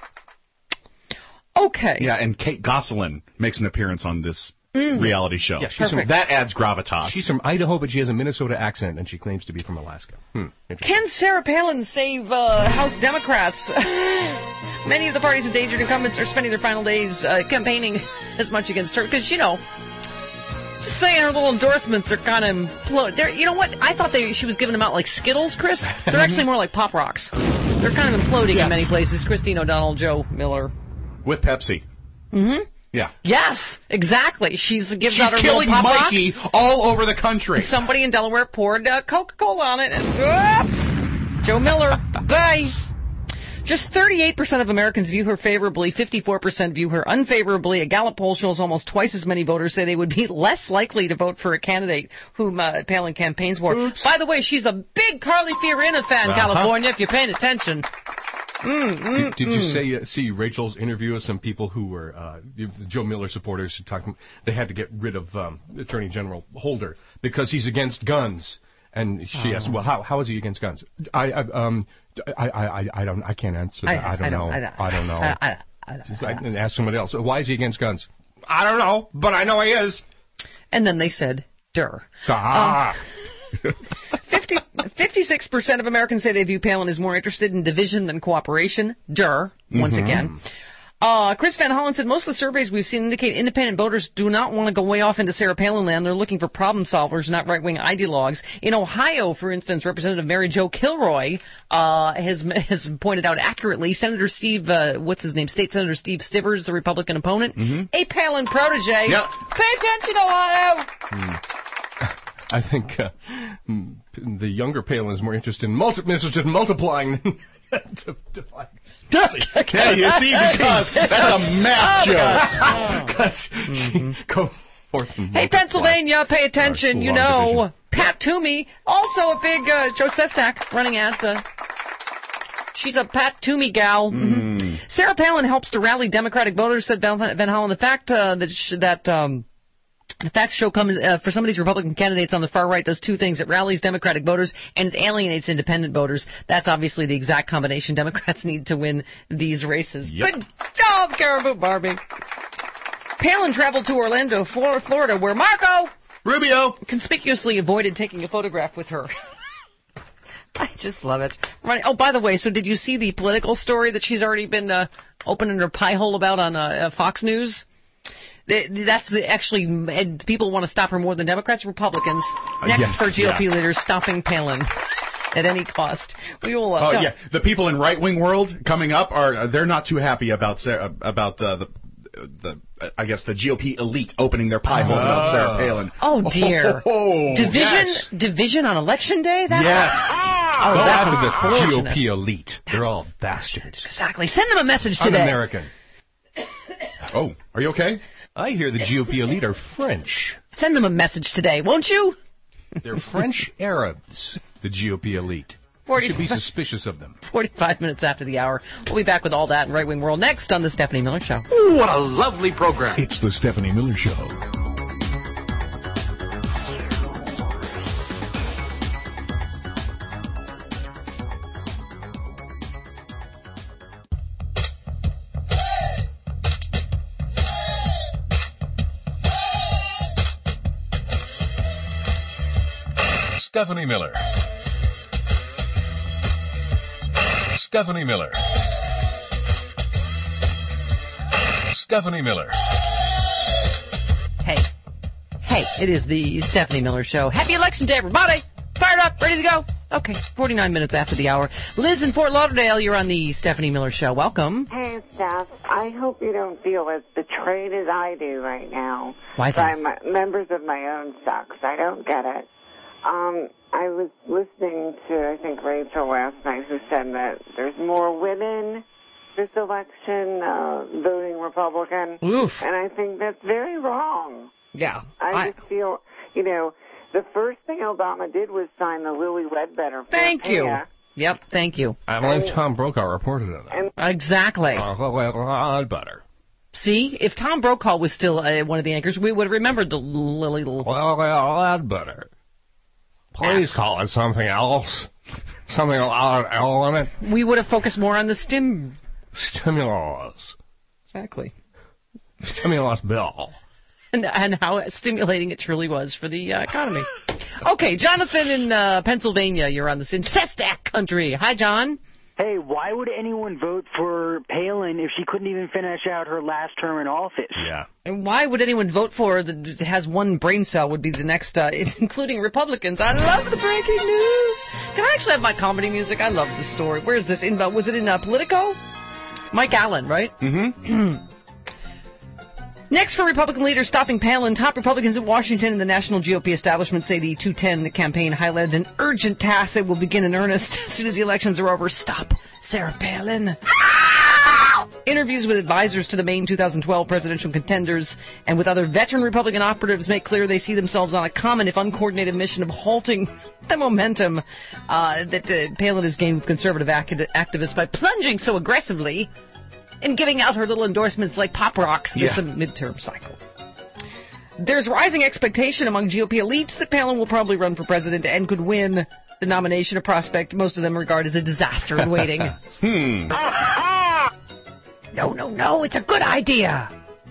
Okay. yeah, and Kate Gosselin makes an appearance on this Mm. reality show. Yeah, she's from, Perfect. That adds gravitas. she's from Idaho, but she has a Minnesota accent, and she claims to be from Alaska. Hmm. Interesting. Can Sarah Palin save uh, House Democrats? Many of the party's endangered incumbents are spending their final days uh, campaigning as much against her because, you know, just saying her little endorsements are kind of imploding. They're, you know what? I thought they she was giving them out like Skittles, Chris. They're actually more like Pop Rocks. They're kind of imploding Yes. in many places. Christine O'Donnell, Joe Miller. With Pepsi. Mm-hmm. Yeah. Yes, exactly. She's gives She's out her killing little Pop Rock. Mikey all over the country. And somebody in Delaware poured uh, Coca-Cola on it, and whoops, Joe Miller, bye. Just thirty-eight percent of Americans view her favorably, fifty-four percent view her unfavorably. A Gallup poll shows almost twice as many voters say they would be less likely to vote for a candidate whom uh, Palin campaigns for. Oops. By the way, she's a big Carly Fiorina fan, Uh-huh. California, if you're paying attention. Mm, mm, Did, did you mm. say uh, see Rachel's interview with some people who were uh, the Joe Miller supporters who talking? They had to get rid of um, Attorney General Holder because he's against guns. And she Oh. asked, "Well, how how is he against guns?" I, I um I, I I I don't I can't answer that. I, I- don't I don't- know. I don't- I don't know. I- I- I- Just like- and ask somebody else. Why is he against guns? I don't know, but I know he is. And then they said, "Dur." Ah. fifty, fifty-six percent of Americans say they view Palin as more interested in division than cooperation. Dur, once Mhm. again. Uh, Chris Van Hollen said most of the surveys we've seen indicate independent voters do not want to go way off into Sarah Palin land. They're looking for problem solvers, not right-wing ideologues. In Ohio, for instance, Representative Mary Jo Kilroy uh, has has pointed out accurately, Senator Steve, uh, what's his name, State Senator Steve Stivers, the Republican opponent, Mhm. a Palin protege. Yep. Pay attention, Ohio! I think uh, mm, the younger Palin is more interested in, multi- interested in multiplying than to divide. Yeah, you see, because that's a math joke. Because she go forth and Hey, multiply. Pennsylvania, pay attention. You long know, division. Pat Toomey, also a big uh, Joe Sestak running ads. Uh, she's a Pat Toomey gal. Mhm. Sarah Palin helps to rally Democratic voters, said Van Van Hollen. The fact uh, that sh- that um, The facts show comes uh, for some of these Republican candidates on the far right does two things. It rallies Democratic voters and it alienates independent voters. That's obviously the exact combination Democrats need to win these races. Yep. Good job, Caribou Barbie. Palin traveled to Orlando, Flor- Florida, where Marco Rubio conspicuously avoided taking a photograph with her. I just love it. Right. Oh, by the way, so did you see the political story that she's already been uh, opening her pie hole about on uh, uh, Fox News? That's the actually people want to stop her more than Democrats, Republicans. Next yes, for G O P yeah. leaders stopping Palin at any cost. We will. Uh, Oh tell- yeah, the people in right wing world coming up are they're not too happy about Sarah, about uh, the the uh, I guess the G O P elite opening their pie holes about Sarah Palin. Oh dear. Oh, division yes. division on election day. That Yes. Oh, Go that's after the G O unfortunate. P elite. They're all bastards. Exactly. Send them a message today. Un-American. Oh, are you okay? I hear the G O P elite are French. Send them a message today, won't you? They're French Arabs, the G O P elite. Forty- You should be suspicious of them. forty-five minutes after the hour. We'll be back with all that in Right Wing World next on The Stephanie Miller Show. Ooh, what a lovely program. It's the Stephanie Miller Show. Stephanie Miller. Stephanie Miller. Stephanie Miller. Hey. Hey, it is the Stephanie Miller Show. Happy Election Day, everybody! Fired up, ready to go? Okay, forty-nine minutes after the hour. Liz in Fort Lauderdale, you're on the Stephanie Miller Show. Welcome. Hey, Steph. I hope you don't feel as betrayed as I do right now Why is by that? my, members of my own sex. I don't get it. Um, I was listening to, I think, Rachel last night, who said that there's more women this election uh, voting Republican. Oof. And I think that's very wrong. Yeah. I, I- just feel, you know, the first thing Obama did was sign the Lily Ledbetter. Thank you. Forfeit. Yep, thank you. I believe Tom Brokaw reported on that. Exactly. Butter. See, if Tom Brokaw was still uh, one of the anchors, we would have remembered the Lily. Butter. Please call it something else. Something without an L in it. We would have focused more on the stim. Stimulus. Exactly. Stimulus bill. And, and how stimulating it truly was for the uh, economy. Okay, Jonathan in uh, Pennsylvania, you're on the Incestac country. Hi, John. Hey, why would anyone vote for Palin if she couldn't even finish out her last term in office? Yeah. And why would anyone vote for her that has one brain cell would be the next, uh, including Republicans? I love the breaking news. Can I actually have my comedy music? I love the story. Where is this? In, uh, was it in uh, Politico? Mike Allen, right? Mm-hmm. Next for Republican leaders stopping Palin, top Republicans in Washington and the national G O P establishment say the two ten campaign highlighted an urgent task that will begin in earnest as soon as the elections are over. Stop Sarah Palin. Interviews with advisors to the main two thousand twelve presidential contenders and with other veteran Republican operatives make clear they see themselves on a common, if uncoordinated, mission of halting the momentum uh, that uh, Palin has gained with conservative acti- activists by plunging so aggressively and giving out her little endorsements like pop rocks this Yeah. midterm cycle. There's rising expectation among G O P elites that Palin will probably run for president and could win the nomination, a prospect most of them regard as a disaster in waiting. Hmm. No, no, no, it's a good idea.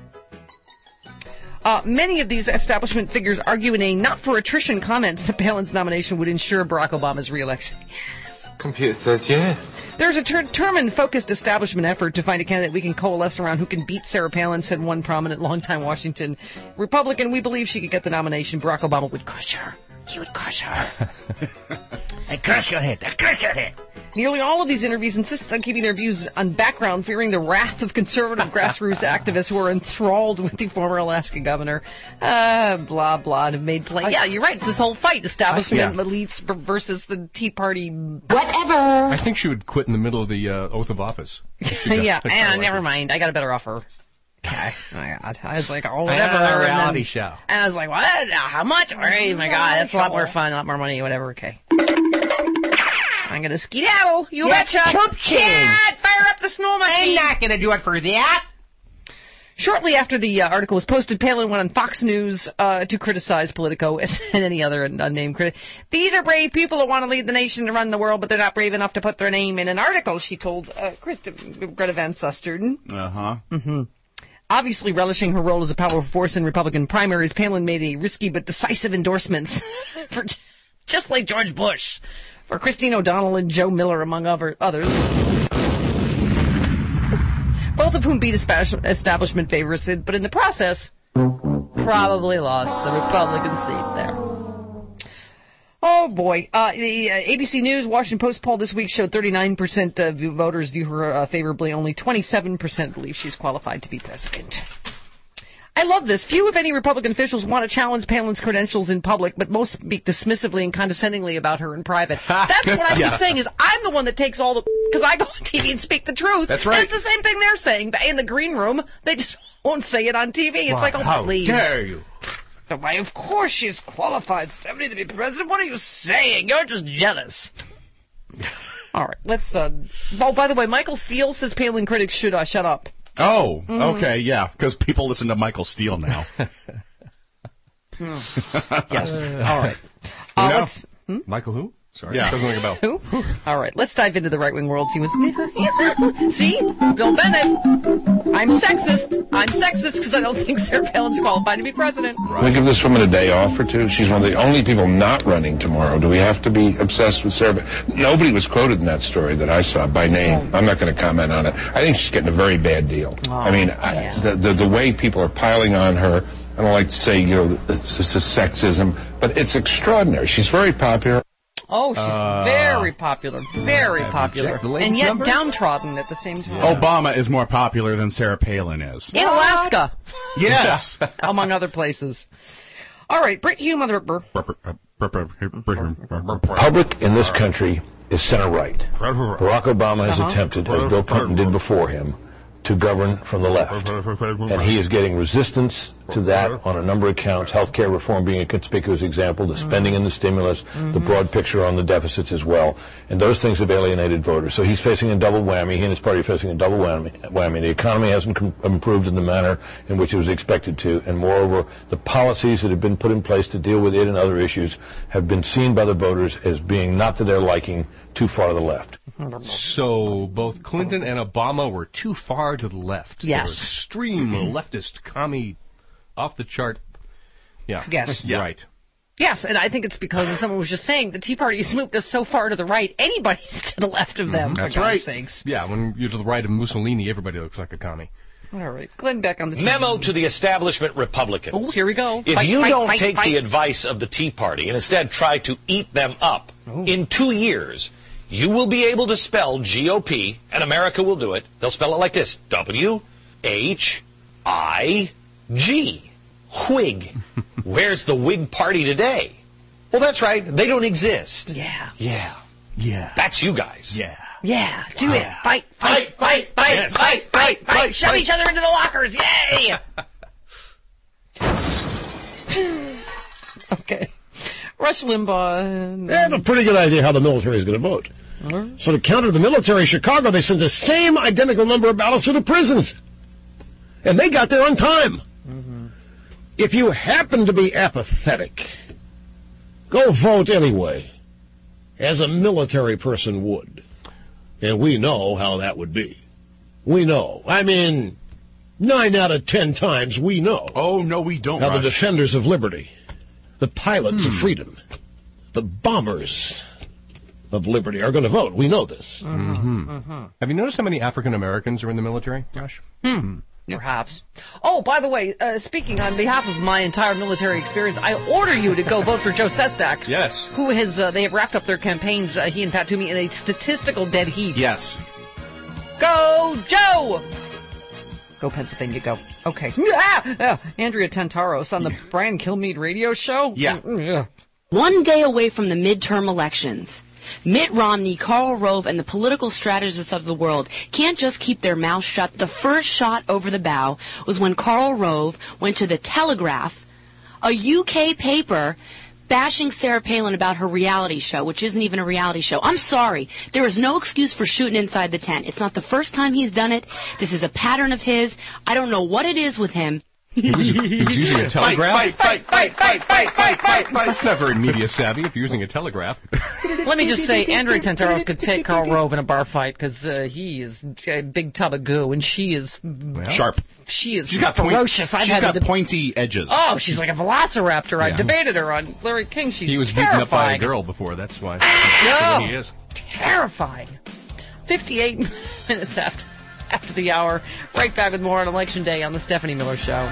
Uh, many of these establishment figures argue in a not-for-attrition comment that Palin's nomination would ensure Barack Obama's re-election. Computer says yes. There's a determined, focused establishment effort to find a candidate we can coalesce around who can beat Sarah Palin, said one prominent longtime Washington Republican. We believe she could get the nomination. Barack Obama would crush her. He would crush her. I crush your head. I crush your head. Nearly all of these interviews insist on keeping their views on background, fearing the wrath of conservative grassroots activists who are enthralled with the former Alaska governor. Uh, blah, blah, and have made play. Yeah, you're right. It's this whole fight. Establishment Yeah. elites versus the Tea Party. Whatever. I think she would quit in the middle of the uh, oath of office. if she got yeah, picked and for never election. mind. I got a better offer. Okay. Oh my God. I was like, oh, Ah, whatever. and then- reality show. And I was like, what? How much? Oh my God, that's a lot more fun, a lot more money, whatever. Okay. I'm gonna skedaddle. You Yes, betcha. Trump king. Cat, fire up the snow machine. I'm not gonna do it for that. Shortly after the uh, article was posted, Palin went on Fox News uh, to criticize Politico and any other unnamed critic. These are brave people who want to lead the nation and run the world, but they're not brave enough to put their name in an article, she told uh, Krista, Greta Van Susteren. Uh-huh. Mm-hmm. Obviously relishing her role as a powerful force in Republican primaries, Palin made a risky but decisive endorsements, for just like George Bush, for Christine O'Donnell and Joe Miller, among other, others. Both of whom beat establishment favorites, but in the process, probably lost the Republican seat there. Oh, boy. Uh, the uh, A B C News Washington Post poll this week showed thirty-nine percent of voters view her uh, favorably. Only twenty-seven percent believe she's qualified to be president. I love this. Few, if any, Republican officials want to challenge Palin's credentials in public, but most speak dismissively and condescendingly about her in private. That's what I Yeah. keep saying is I'm the one that takes all the... Because I go on T V and speak the truth. That's right. It's the same thing they're saying. In the green room, they just won't say it on T V. It's Why, like, oh, how please. dare you? Why, of course she's qualified, Stephanie, to be president. What are you saying? You're just jealous. All right, let's... Uh, oh, by the way, Michael Steele says Palin critics should uh, shut up. Oh, Mhm. okay, yeah, because people listen to Michael Steele now. Hmm. Yes. All right. Who Uh, now? let's... Hmm? Michael who? Sorry, Yeah. doesn't ring a bell. Who? All right, let's dive into the right-wing world. See what's... See? Bill Bennett. I'm sexist. I'm sexist because I don't think Sarah Palin's qualified to be president. Can we give this woman a day off or two? She's one of the only people not running tomorrow. Do we have to be obsessed with Sarah? Nobody was quoted in that story that I saw by name. I'm not going to comment on it. I think she's getting a very bad deal. I mean, I, the, the the way people are piling on her, I don't like to say, you know, this is sexism, but it's extraordinary. She's very popular. Oh, she's Uh, very popular. Very have you popular. checked the latest And yet numbers? downtrodden at the same time. Obama is more popular than Sarah Palin is. In Alaska. Yes. Among other places. All right, Britt Hume on the... Public in this country is center right. Barack Obama has Uh-huh. attempted, as Bill Clinton did before him, to govern from the left. And he is getting resistance to that on a number of counts, health care reform being a conspicuous example, the spending and the stimulus, the broad picture on the deficits as well. And those things have alienated voters. So he's facing a double whammy. He and his party are facing a double whammy. whammy. The economy hasn't com- improved in the manner in which it was expected to. And moreover, the policies that have been put in place to deal with it and other issues have been seen by the voters as being not to their liking, too far to the left. So both Clinton and Obama were too far to the left. Yes. They were extreme leftist, commie, off the chart. Yeah. Yes. Yeah. Right. Yes, and I think it's because, as someone was just saying, the Tea Party has moved us so far to the right, anybody's to the left of them, That's for God's right. sakes. Yeah, when you're to the right of Mussolini, everybody looks like a commie. All right, Glenn back on the Tea Memo to the establishment Republicans. Oh, here we go. If Fight, you fight, don't fight, take fight. the advice of the Tea Party and instead try to eat them up, in two years, you will be able to spell G O P, and America will do it. They'll spell it like this, W H I G. Whig. Where's the Whig Party today? Well, that's right. They don't exist. Yeah. Yeah. Yeah. That's you guys. Yeah. Yeah, do it. Fight, fight, fight, fight, Yes. fight, fight, fight, Fight, Shove fight. each other into the lockers. Yay! Okay. Rush Limbaugh. They have a pretty good idea how the military is going to vote. So to counter the military, Chicago, they sent the same identical number of ballots to the prisons. And they got there on time. If you happen to be apathetic, go vote anyway, as a military person would. And we know how that would be. We know. I mean, nine out of ten times we know. Oh, no, we don't, How Rush. the defenders of liberty, the pilots of freedom, the bombers of liberty are going to vote. We know this. Mm-hmm. Have you noticed how many African Americans are in the military, Josh? Hmm. Perhaps. Oh, by the way, uh, speaking on behalf of my entire military experience, I order you to go vote for Joe Sestak. Yes. Who has, uh, they have wrapped up their campaigns, uh, he and Pat Toomey, in a statistical dead heat. Yes. Go, Joe! Go, Pennsylvania, go. Okay. Ah, ah, Andrea Tantaros on the Brian Kilmeade radio show? Yeah. Mm, yeah. One day away from the midterm elections, Mitt Romney, Karl Rove, and the political strategists of the world can't just keep their mouths shut. The first shot over the bow was when Karl Rove went to the Telegraph, a U K paper bashing Sarah Palin about her reality show, which isn't even a reality show. I'm sorry. There is no excuse for shooting inside the tent. It's not the first time he's done it. This is a pattern of his. I don't know what it is with him. He was, he was using a telegraph. Fight, fight, fight, fight, fight, fight, fight, fight. That's not very media savvy if you're using a telegraph. Let me just say, Andre Tantaros could take Karl Rove in a bar fight because uh, he is a big tub of goo, and she is well, sharp. She is she's got ferocious. Point, I've she's had got to deb- pointy edges. Oh, she's like a velociraptor. I Yeah. debated her on Larry King. She's He was terrifying. beaten up by a girl before. That's why. No. That's who he is. Terrifying. fifty-eight minutes after after the hour. Right back with more on Election Day on the Stephanie Miller Show.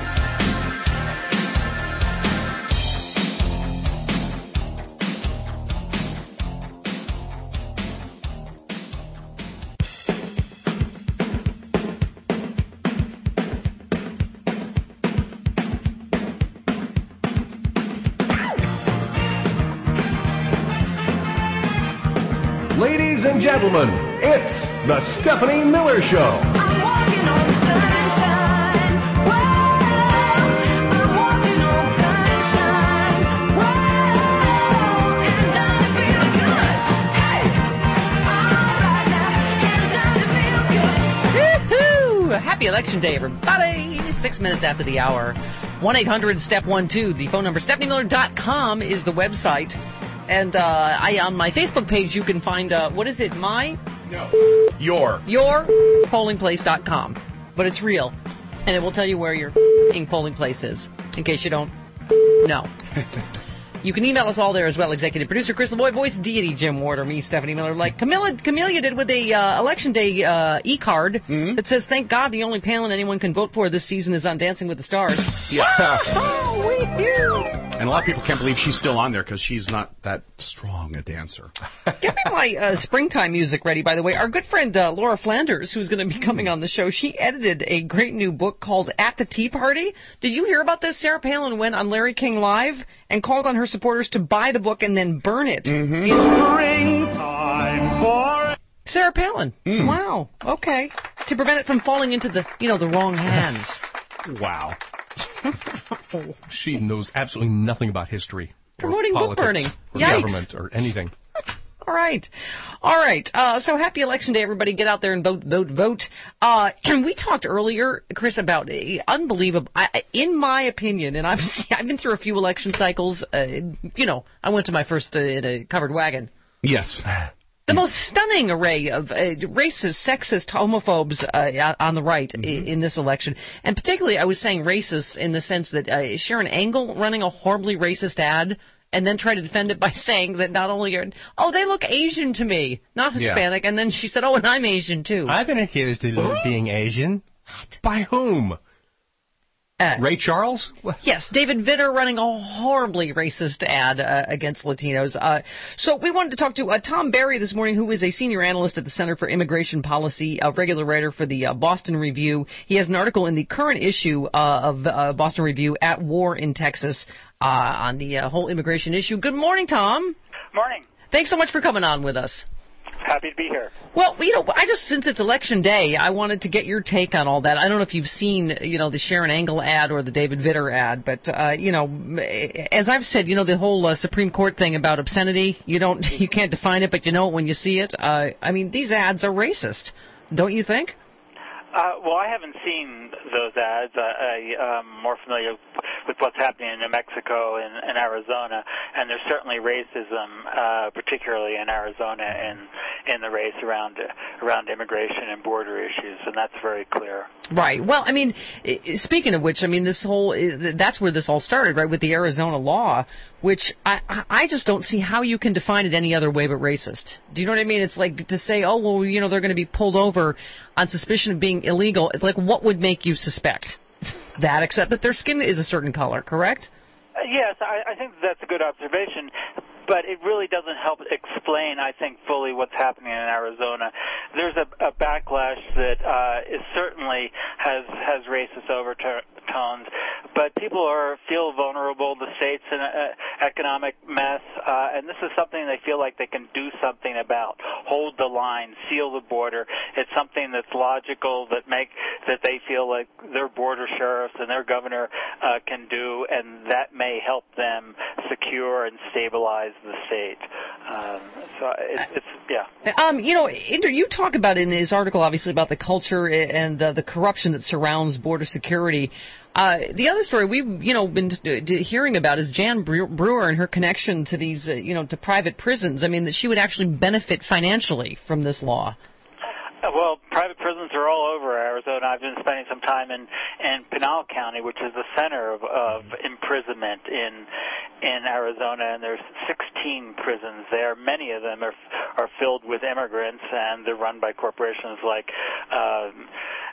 Ladies and gentlemen, it's the Stephanie Miller Show. Woo-hoo! Happy Election Day, everybody. Six minutes after the hour. one eight hundred step one two. The phone number. Stephanie Miller dot com is the website. And uh, I on my Facebook page, you can find, uh, what is it, my? No. Your. Your polling place dot com. But it's real. And it will tell you where your polling place is, in case you don't know. You can email us all there as well. Executive producer Chris LeBoy, voice deity Jim Ward, or me, Stephanie Miller, like Camilla, Camellia did with a uh, Election Day uh, e-card Mm-hmm. that says, "Thank God the only Palin anyone can vote for this season is on Dancing with the Stars." Yeah. Oh, we do. And a lot of people can't believe she's still on there because she's not that strong a dancer. Get me my uh, springtime music ready, by the way. Our good friend uh, Laura Flanders, who's going to be coming on the show, she edited a great new book called At the Tea Party. Did you hear about this? Sarah Palin went on Larry King Live and called on her supporters to buy the book and then burn it. Mm-hmm. Springtime for Sarah Palin. Mm. Wow. Okay. To prevent it from falling into the, you know, the wrong hands. Wow. She knows absolutely nothing about history. Promoting or book politics, burning. Or Yikes. government or anything. All right. All right. Uh, so happy Election Day, everybody. Get out there and vote, vote, vote. Uh, and we talked earlier, Chris, about uh, unbelievable, I, in my opinion, and I've, I've been through a few election cycles. Uh, you know, I went to my first uh, in a covered wagon. Yes. The most stunning array of uh, racist, sexist, homophobes uh, on the right mm-hmm. in, in this election. And particularly, I was saying racist in the sense that uh, Sharon Angle running a horribly racist ad and then tried to defend it by saying that not only are, oh, they look Asian to me, not Hispanic. Yeah. And then she said, oh, and I'm Asian, too. I've been accused of being Asian. By whom? Uh, Ray Charles? Yes, David Vitter running a horribly racist ad uh, against Latinos. Uh, so we wanted to talk to uh, Tom Barry this morning, who is a senior analyst at the Center for Immigration Policy, a regular writer for the uh, Boston Review. He has an article in the current issue uh, of uh, Boston Review, At War in Texas, uh, on the uh, whole immigration issue. Good morning, Tom. Morning. Thanks so much for coming on with us. Happy to be here. Well, you know, I just, since it's election day, I wanted to get your take on all that. I don't know if you've seen, you know, the Sharon Angle ad or the David Vitter ad, but, uh, you know, as I've said, you know, the whole uh, Supreme Court thing about obscenity, you don't, you can't define it, but you know it when you see it. Uh, I mean, these ads are racist, don't you think? Uh, well, I haven't seen those ads. I, I, I'm more familiar with what's happening in New Mexico and, and Arizona, and there's certainly racism, uh, particularly in Arizona, and in the race around around immigration and border issues, and that's very clear. Right. Well, I mean, speaking of which, I mean, this whole, that's where this all started, right, with the Arizona law, which I, I just don't see how you can define it any other way but racist. Do you know what I mean? It's like to say, oh, well, you know, they're going to be pulled over on suspicion of being illegal. It's like, what would make you suspect that, except that their skin is a certain color, correct? Uh, yes, I, I think that's a good observation, but it really doesn't help explain, I think, fully what's happening in Arizona. There's a, a backlash that uh, is certainly has has racist overtones, but people are feel vulnerable. The state's in an economic mess, uh, and this is something they feel like they can do something about. hold the line, seal the border. It's something that's logical, that make that they feel like their border sheriffs and their governor uh, can do, and that may help them secure and stabilize the state. Um, so it's, it's yeah. Um, you know, Inder, you talk about in this article, obviously, about the culture and uh, the corruption that surrounds border security. Uh, the other story we've, you know, been t- t- hearing about is Jan Brewer and her connection to these, uh, you know, to private prisons. I mean, that she would actually benefit financially from this law. Well, private prisons are all over Arizona. I've been spending some time in, in Pinal County, which is the center of, of imprisonment in in Arizona, and there's sixteen prisons there. Many of them are are filled with immigrants, and they're run by corporations like um,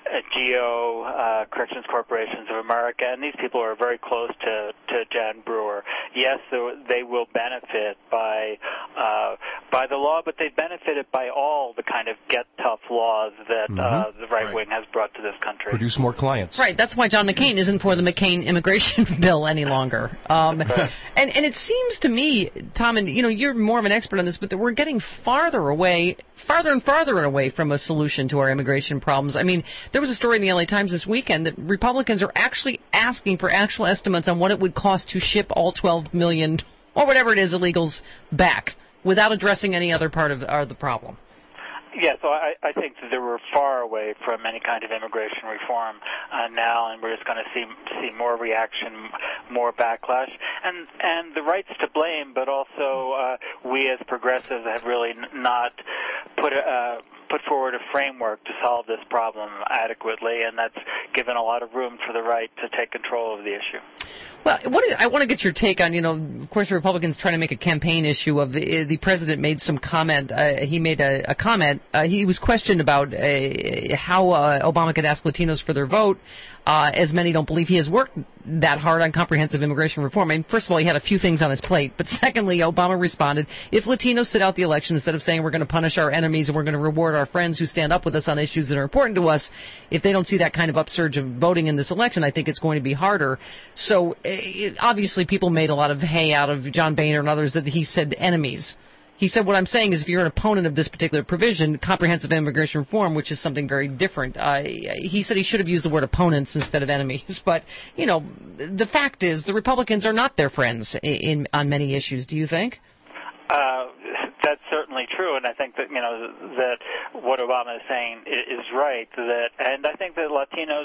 GEO, uh, Corrections Corporations of America, and these people are very close to, to Jan Brewer. Yes, they will benefit by uh, by the law, but they benefited by all the kind of get tough laws that Mm-hmm. uh, the right wing has brought to this country. Produce more clients. Right. That's why John McCain isn't for the McCain immigration bill any longer. Um, and and it seems to me, Tom, and you know, you're more of an expert on this, but that we're getting farther away, farther and farther away from a solution to our immigration problems. I mean, there was a story in the L A Times this weekend that Republicans are actually asking for actual estimates on what it would cost to ship all twelve million or whatever it is illegals back without addressing any other part of uh, the problem. Yeah, so I, I think that we're far away from any kind of immigration reform uh, now, and we're just going to see see more reaction, more backlash, and and the right's to blame, but also uh, we as progressives have really n- not put a, uh, put forward a framework to solve this problem adequately, and that's given a lot of room for the right to take control of the issue. Well, what is, I want to get your take on, you know, of course, the Republicans trying to make a campaign issue of the the president made some comment. Uh, he made a, a comment. Uh, he was questioned about uh, how uh, Obama could ask Latinos for their vote, uh, as many don't believe he has worked that hard on comprehensive immigration reform. I mean, first of all, he had a few things on his plate, but secondly, Obama responded, if Latinos sit out the election instead of saying we're going to punish our enemies and we're going to reward our friends who stand up with us on issues that are important to us, if they don't see that kind of upsurge of voting in this election, I think it's going to be harder. So it, obviously people made a lot of hay out of John Boehner and others that he said enemies. He said, what I'm saying is if you're an opponent of this particular provision, comprehensive immigration reform, which is something very different, uh, he said he should have used the word opponents instead of enemies. But, you know, the fact is the Republicans are not their friends in, in on many issues, do you think? Uh, that's certainly true, and I think that, you know, that what Obama is saying is right. That, and I think that Latinos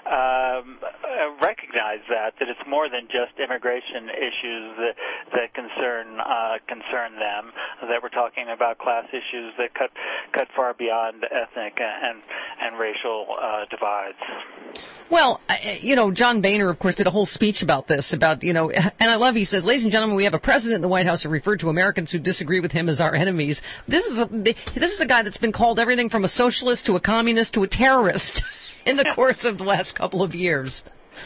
um, recognize that that it's more than just immigration issues that that concern uh, concern them. That we're talking about class issues that cut cut far beyond ethnic and and racial uh, divides. Well, you know, John Boehner, of course, did a whole speech about this, about, you know, and I love, he says, ladies and gentlemen, we have a president in the White House who referred to Americans who disagree with him as our enemies. This is a, this is a guy that's been called everything from a socialist to a communist to a terrorist in the course of the last couple of years.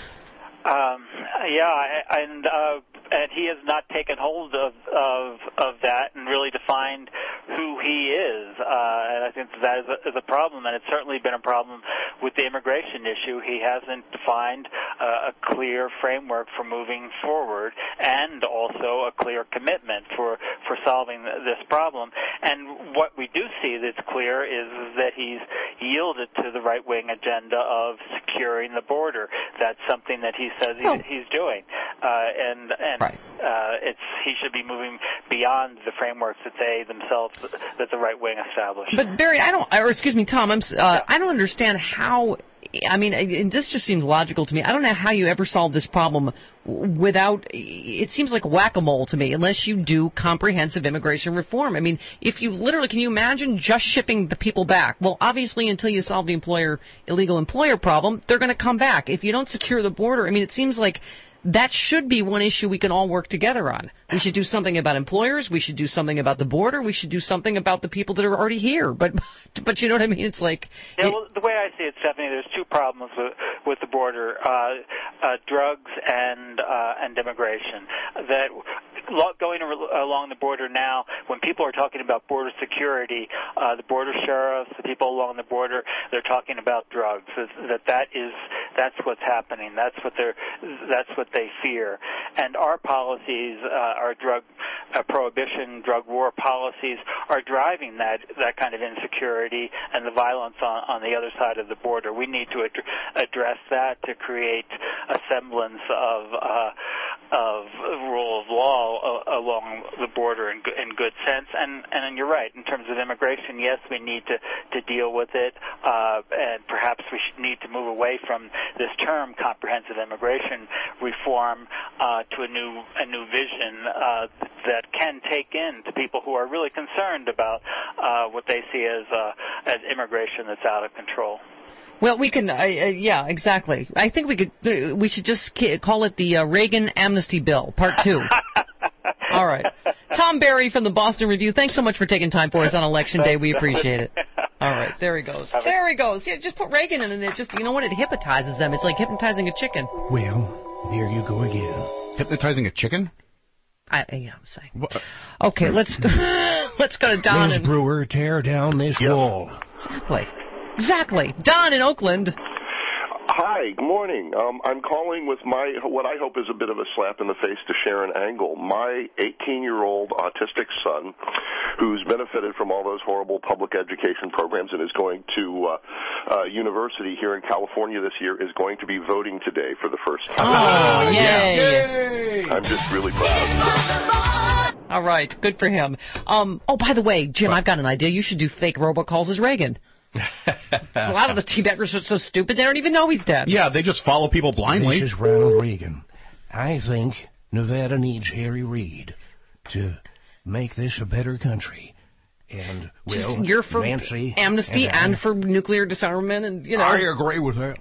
Um, yeah, and uh, and he has not taken hold of, of of that and really defined who he is. Uh, and I think that is a, is a problem, and it's certainly been a problem with the immigration issue. He hasn't defined uh, a clear framework for moving forward, and also a clear commitment for for solving this problem. And what we do see that's clear is that he's yielded to the right-wing agenda of securing the border. That's something that he says he's, oh. he's doing, uh, and and right. uh, it's he should be moving beyond the frameworks that they themselves, that the right wing established. But Barry, I don't, or excuse me, Tom, I'm, uh, yeah. I don't understand how. I mean, and this just seems logical to me. I don't know how you ever solve this problem without, it seems like whack-a-mole to me, unless you do comprehensive immigration reform. I mean, if you literally, can you imagine just shipping the people back? Well, obviously, until you solve the employer, illegal employer problem, they're going to come back. If you don't secure the border, I mean, it seems like that should be one issue we can all work together on. We should do something about employers. We should do something about the border. We should do something about the people that are already here. But, but you know what I mean? It's like yeah. It, well, the way I see it, Stephanie, there's two problems with, with the border: uh, uh, drugs and uh, and immigration. That going along the border now, when people are talking about border security, uh, the border sheriffs, the people along the border, they're talking about drugs. That that is that's what's happening. That's what they're that's what they fear. And our policies, uh, our drug uh, prohibition, drug war policies, are driving that that kind of insecurity and the violence on, on the other side of the border. We need to ad- address that to create a semblance of uh, of rule of law uh, along the border in, in good sense. And and you're right, in terms of immigration, yes, we need to, to deal with it, uh, and perhaps we should need to move away from this term, comprehensive immigration reform, uh, to a new a new vision uh, that can take in to people who are really concerned about uh, what they see as uh, as immigration that's out of control. Well, we can, uh, uh, yeah, exactly. I think we could, uh, we should just ca- call it the uh, Reagan Amnesty Bill, Part Two. All right. Tom Barry from the Boston Review, thanks so much for taking time for us on Election Day. We appreciate it. All right, there he goes. There he goes. Yeah, just put Reagan in, and it just, you know what, it hypnotizes them. It's like hypnotizing a chicken. Well, there you go again. Hypnotizing a chicken? I, yeah, I'm saying. What? Okay, let's go, let's go to Don. Liz and, Brewer, tear down this Yep. wall. Exactly. Exactly. Don in Oakland. Hi, good morning. Um, I'm calling with my what I hope is a bit of a slap in the face to Sharon Angle. My eighteen-year-old autistic son, who's benefited from all those horrible public education programs and is going to uh, uh, university here in California this year, is going to be voting today for the first time. Oh, yay. I'm just really proud. All right, good for him. Um, oh, by the way, Jim, I've got an idea. You should do fake robocalls as Reagan. A lot of the teabaggers are so stupid they don't even know he's dead. Yeah, they just follow people blindly. This is Ronald Reagan. I think Nevada needs Harry Reid to make this a better country. And, well, Just, you're for Nancy amnesty and, I- and for nuclear disarmament, and you know. I agree with that.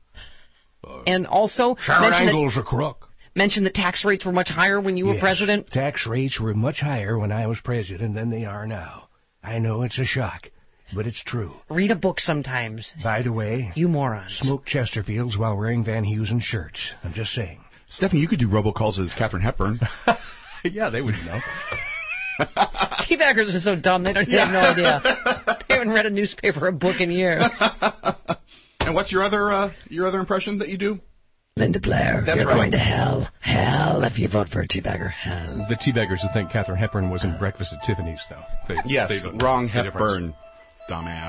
And also, Sharon mention Angle's that, a crook. mention the tax rates were much higher when you were Yes, president. Tax rates were much higher when I was president than they are now. I know it's a shock, but it's true. Read a book sometimes. By the way, you morons. Smoke Chesterfields while wearing Van Heusen shirts. I'm just saying. Stephanie, you could do robocalls as Katharine Hepburn. Yeah, they would know. Teabaggers are so dumb, they don't they have no idea. They haven't read a newspaper or a book in years. And what's your other uh, your other impression that you do? Linda Blair, That's you're right. going to hell. Hell if you vote for a teabagger. Hell. The teabaggers who think Katharine Hepburn was in Breakfast at Tiffany's, though. They, Yes, they don't know wrong the difference. Hepburn, dumbass.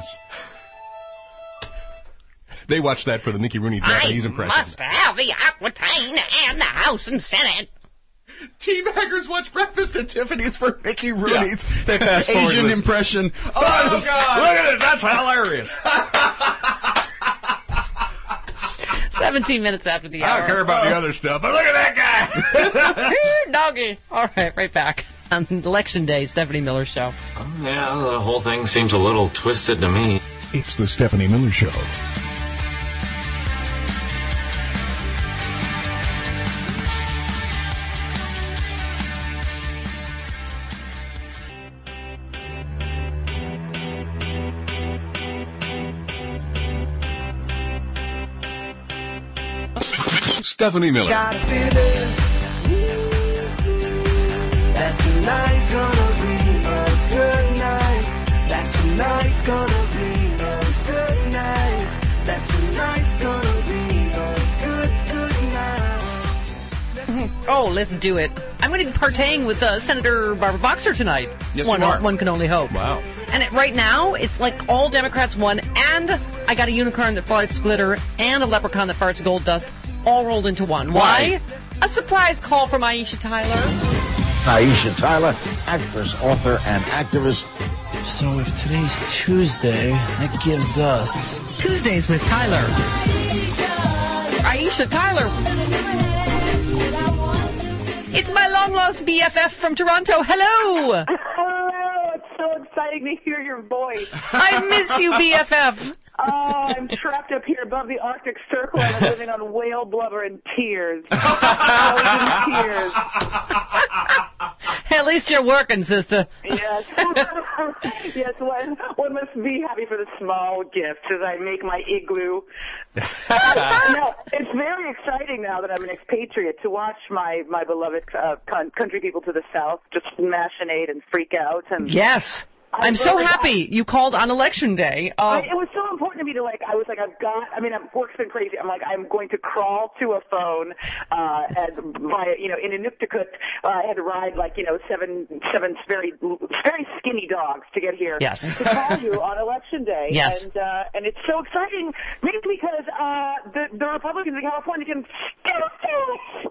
They watched that for the Mickey Rooney Japanese impression. must have the Aquitaine and the House and Senate. Teabaggers watch Breakfast at Tiffany's for Mickey Rooney's Yeah, they fast forward Asian with- impression. Oh, Oh, God! Look at it, that's hilarious. Seventeen minutes after the I hour. don't care about the other stuff, but look at that guy. Doggy. All right, right back on Election Day, Stephanie Miller Show. Yeah, the whole thing seems a little twisted to me. It's the Stephanie Miller Show. Stephanie Miller. Got a feeling that tonight's gonna be a good night. That tonight's gonna be a good night. That tonight's gonna be a good, good night. Oh, let's do it. I'm going to be partying with uh, Senator Barbara Boxer tonight. Yes, one, you are. one can only hope. Wow. And it, right now, it's like all Democrats won, and I got a unicorn that farts glitter and a leprechaun that farts gold dust, all rolled into one. Why? A surprise call from Aisha Tyler. Aisha Tyler, actress, author, and activist. So if today's Tuesday, that gives us... Tuesdays with Tyler. Aisha Tyler. It's my long-lost B F F from Toronto. Hello. Hello, it's so exciting to hear your voice. I miss you, B F F. Oh, I'm trapped up here above the Arctic Circle and I'm living on whale blubber and tears. Frozen tears. At least you're working, sister. Yes. Yes, one, one must be happy for the small gifts as I make my igloo. No, it's very exciting now that I'm an expatriate to watch my, my beloved uh, con- country people to the south just machinate and freak out. And Yes. I'm so happy you called on Election Day. Uh, I, it was so important to me to like. I was like, I've got. I mean, I'm, work's been crazy. I'm like, I'm going to crawl to a phone, uh, and via, you know, in Inuktitut, uh, I had to ride like, you know, seven, seven very, very skinny dogs to get here. Yes. To call you on Election Day. Yes. And uh, and it's so exciting, mainly because uh, the the Republicans in California can still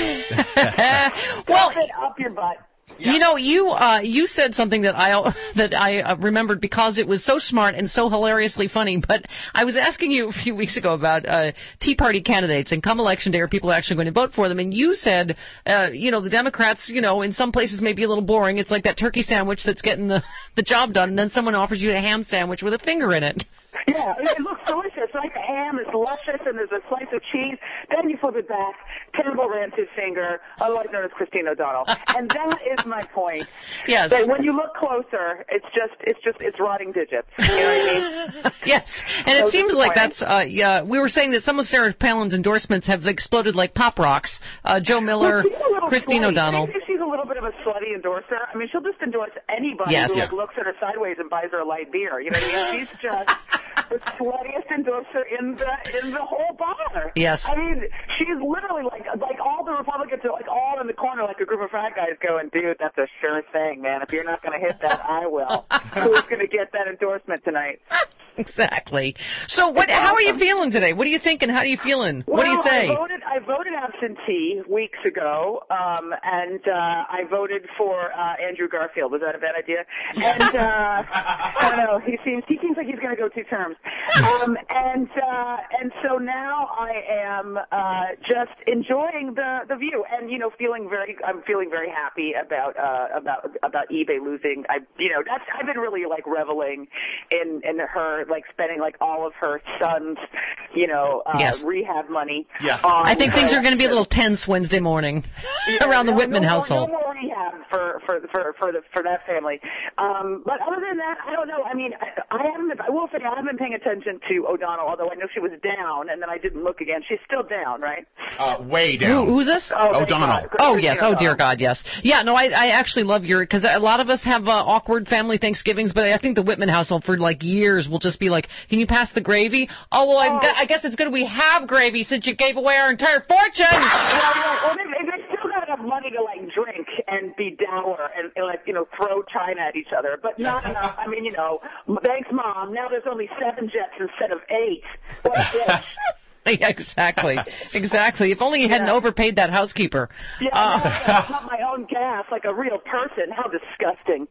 well, it up your butt. You know, you uh, you said something that I that I uh, remembered because it was so smart and so hilariously funny. But I was asking you a few weeks ago about uh, Tea Party candidates, and come Election Day, are people actually going to vote for them? And you said, uh, you know, the Democrats, you know, in some places may be a little boring. It's like that turkey sandwich that's getting the the job done, and then someone offers you a ham sandwich with a finger in it. Yeah, it, it looks delicious. Like the ham is luscious, and there's a slice of cheese. Then you flip it back. Terrible rancid finger, otherwise known as Christine O'Donnell. And that is my point. Yes. That when you look closer, it's just, it's just, it's rotting digits. You know what I mean? Yes, and So it seems like disappointing. that's. Uh, yeah, we were saying that some of Sarah Palin's endorsements have exploded like pop rocks. Uh, Joe Miller, Well, she's a little Christine slutty. O'Donnell. I think she's a little bit of a slutty endorser. I mean, she'll just endorse anybody Yes. who like, Yeah. looks at her sideways and buys her a light beer. You know what I mean? She's just the sluttiest endorser in the in the whole bar. Yes. I mean, she's literally like like all the Republicans are like all in the corner like a group of frat guys going, dude, that's a sure thing, man. If you're not going to hit that, I will. Who's going to get that endorsement tonight? Exactly. So, what? How are you feeling today? What are you thinking? How are you feeling? What do you Well, say? I voted, I voted absentee weeks ago, um, and uh, I voted for uh, Andrew Garfield. Was that a bad idea? And uh, I don't know. He seems he seems like he's going to go two terms. Um, and uh, and so now I am uh, just enjoying the the view, and you know, feeling very. I'm feeling very happy about uh, about about eBay losing. I you know that's I've been really like reveling in in her like spending like all of her son's you know uh, Yes. rehab money. Yeah. on I think things her- are going to be a little tense Wednesday morning Yeah, around the no, Whitman no more- household. No more rehab for for for for the for that family. Um, but other than that, I don't know. I mean, I, I haven't. I will say I haven't been paying attention to O'Donnell, although I know she was down, and then I didn't look again. She's still down, right? Uh, way down. Who, who's this? Oh, thank O'Donnell. God. Oh yes, oh dear O'Donnell. God, yes. Yeah, no, I I actually love your because a lot of us have uh, awkward family Thanksgivings, but I think the Whitman household for like years will just be like, can you pass the gravy? Oh well, I'm, I guess it's good we have gravy since you gave away our entire fortune. Well, well, well, they, they still got enough money to like drink and be dour and, and like you know throw China at each other, but not enough. I mean, you know, thanks, Mom. Now there's only seven jets instead of eight. What a bitch. Yeah, exactly, exactly. If only you hadn't overpaid that housekeeper. Yeah, Uh, now I gotta pump my own gas like a real person. How disgusting.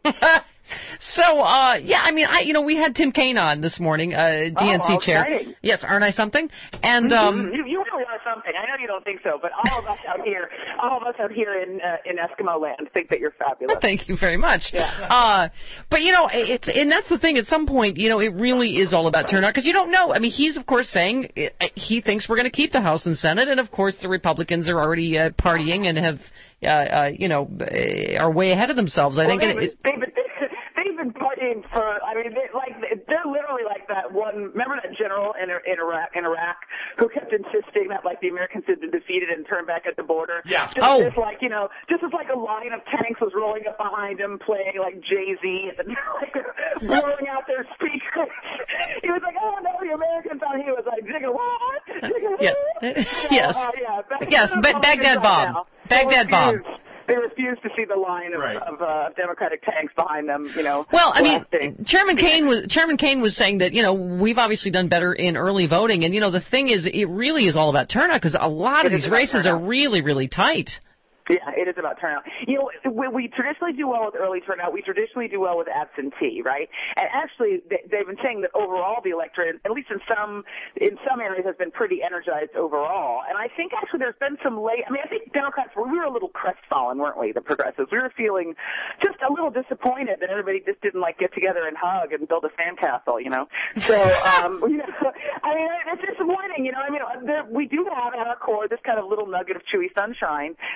So, uh, yeah, I mean, I, you know, we had Tim Kaine on this morning, uh, D N C Oh, chair. exciting. Yes, aren't I something? And, um, you, you really are something. I know you don't think so, but all of us out here, all of us out here in uh, in Eskimo land think that you're fabulous. Thank you very much. Yeah. Uh, but you know, it's and that's the thing. At some point, you know, it really is all about turnout because you don't know. I mean, he's of course saying uh, he thinks we're going to keep the House and Senate, and of course the Republicans are already uh, partying and have, uh, uh, you know, uh, are way ahead of themselves. I Well, think they've, it, it's they've, been, they've been partying for. I mean, they, like they're literally like that one. Remember that general in, in Iraq in Iraq who kept insisting that like the Americans had been defeated and turned back at the border. Yeah. Just Oh. as like you know, just as like a line of tanks was rolling up behind him, playing like Jay Z and like blowing out their speakers. He was like, "Oh no, the Americans out here." Was like, "Jigga what? Jigga Yeah. what?" Yes. Uh, yeah. Back- Yes, the Ba- Republicans Baghdad right Bob. now. Baghdad They Bob. refuse- They refuse to see the line of, Right. of uh, Democratic tanks behind them, you know. Well, I mean, blasting. Chairman Kaine was Chairman Kaine was saying that you know we've obviously done better in early voting, and you know the thing is, it really is all about turnout because a lot of It is these about races are turnout. really, really tight. Yeah, it is about turnout. You know, we, we traditionally do well with early turnout. We traditionally do well with absentee, right? And actually, they, they've been saying that overall the electorate, at least in some in some areas, has been pretty energized overall. And I think actually there's been some late. I mean, I think Democrats were we were a little crestfallen, weren't we? The progressives, we were feeling just a little disappointed that everybody just didn't like get together and hug and build a sandcastle, you know. So, um, you know, I mean, it's disappointing, you know. I mean, there, we do have at our core this kind of little nugget of chewy sunshine that in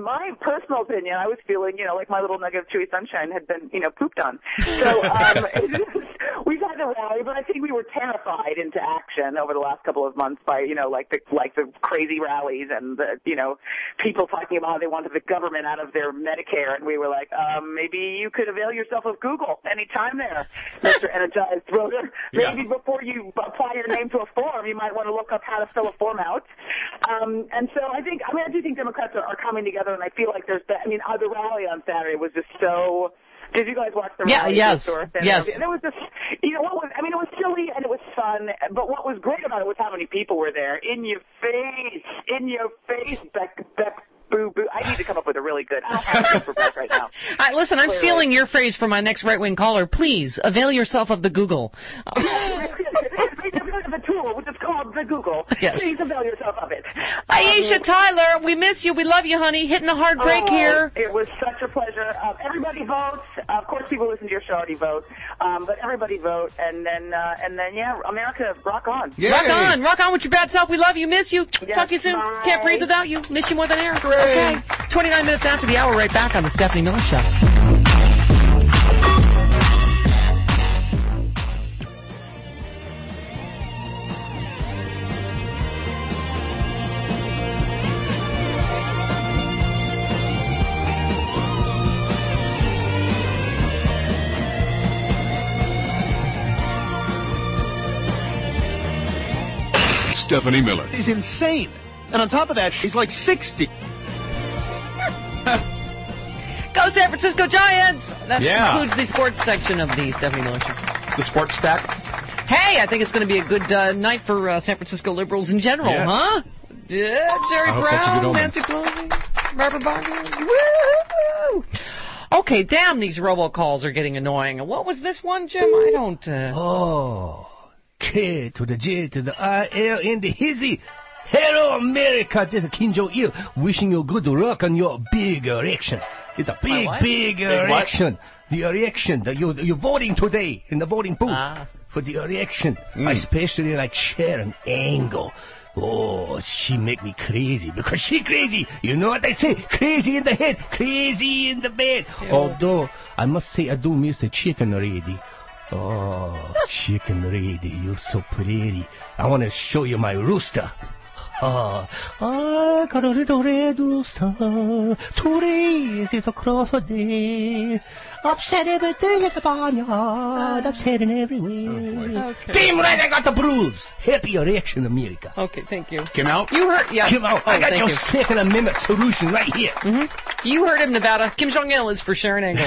in my personal opinion, I was feeling, you know, like my little nugget of chewy sunshine had been, you know, pooped on. So um, we've had the rally, but I think we were terrified into action over the last couple of months by, you know, like the like the crazy rallies and the, you know, people talking about how they wanted the government out of their Medicare, and we were like, um, maybe you could avail yourself of Google anytime there, Mister Energized Voter. Maybe Yeah. before you apply your name to a form, you might want to look up how to fill a form out. Um, and so I think, I mean, I do think Democrats are, are coming together, and I feel like there's, I mean, uh, the rally on Saturday was just so. Did you guys watch the Yeah, rally? yes, North? And yes. There was this, you know, what was, I mean, it was silly and it was fun, but what was great about it was how many people were there. In your face, in your face, Beck, Beck, boo, boo. I need to come up with a really good, I don't have a good for Beck right now. All right, listen, I'm Clearly. stealing your phrase from my next right-wing caller. Please, avail yourself of the Google. The tool, which is called the Google. Yes. Please avail yourself of it. Aisha Um, Tyler, we miss you. We love you, honey. Hitting a hard break Oh, here. It was such a pleasure. Uh, everybody votes. Of course, people who listen to your show already vote, um, but everybody vote, and then uh, and then yeah, America, rock on. Rock on. Rock on with your bad self. We love you. Miss you. Yes, Talk to you soon. bye. Can't breathe without you. Miss you more than air. Great. Okay. twenty-nine minutes after the hour, right back on the Stephanie Miller Show. Stephanie Miller. He's insane. And on top of that, she's like sixty. Go San Francisco Giants! That Yeah. concludes the sports section of the Stephanie Miller Show. The sports stack. Hey, I think it's going to be a good uh, night for uh, San Francisco liberals in general, Yes. huh? Yeah, Jerry I hope that's a good Brown, omen. Nancy Pelosi, Barbara Boxer. Woo! Okay, damn, these robocalls are getting annoying. What was this one, Jim? I don't... Uh... Oh, K to the J to the I L in the hizzy. Hello, America. This is Kim Jong-il wishing you good luck on your big erection. It's a big, what? big Big what? erection. The erection. The, you, you're voting today in the voting booth Ah. for the erection. Mm. I especially like Sharon Angle. Oh, she make me crazy because she crazy. You know what they say? Crazy in the head, crazy in the bed. Ew. Although, I must say I do miss the chicken lady. Oh, chicken lady, you're so pretty. I want to show you my rooster. Ah, I got a little red rooster. Two days is a crocodile. Upset every day at the barnyard. Upsetting everywhere. Okay. Damn right, I got the bruise. Happy erection, America. Okay, thank you. Kim out? You heard... Yes. Kim out. Oh, I got thank your you. Second Amendment solution right here. Mm-hmm. You heard him, Nevada. Kim Jong-il is for Sharon Angle.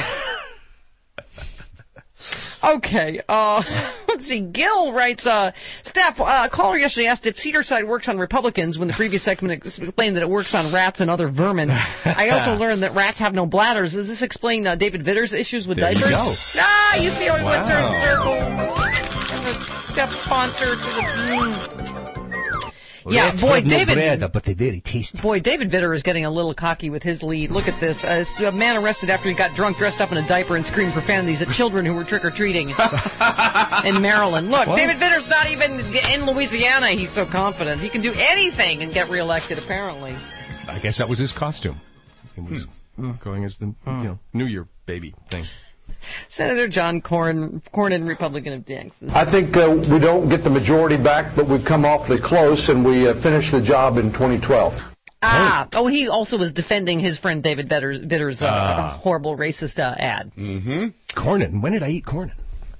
Okay, uh, let's see. Gil writes, uh, Steph, uh, a caller yesterday asked if Cedarside works on Republicans when the previous segment explained that it works on rats and other vermin. I also learned that rats have no bladders. Does this explain uh, David Vitter's issues with There you diapers? go. Ah, you see how he went Wow. in circle. And the Steph sponsor to the... Mm. Yeah, Rats boy, have no David... bread, but they're very tasty. Boy, David Vitter is getting a little cocky with his lead. Look at this. Uh, a man arrested after he got drunk, dressed up in a diaper, and screamed profanities at children who were trick-or-treating in Maryland. Look, What? David Vitter's not even in Louisiana. He's so confident. He can do anything and get reelected, apparently. I guess that was his costume. He was going as the you know New Year baby thing. Senator John Cornyn, Cornyn, Republican of Danks. I think uh, we don't get the majority back, but we've come awfully close, and we uh, finished the job in twenty twelve. Ah, oh, he also was defending his friend David Vitter's, Vitter's uh, Ah. horrible racist uh, ad. Mm-hmm. Cornyn. When did I eat corn?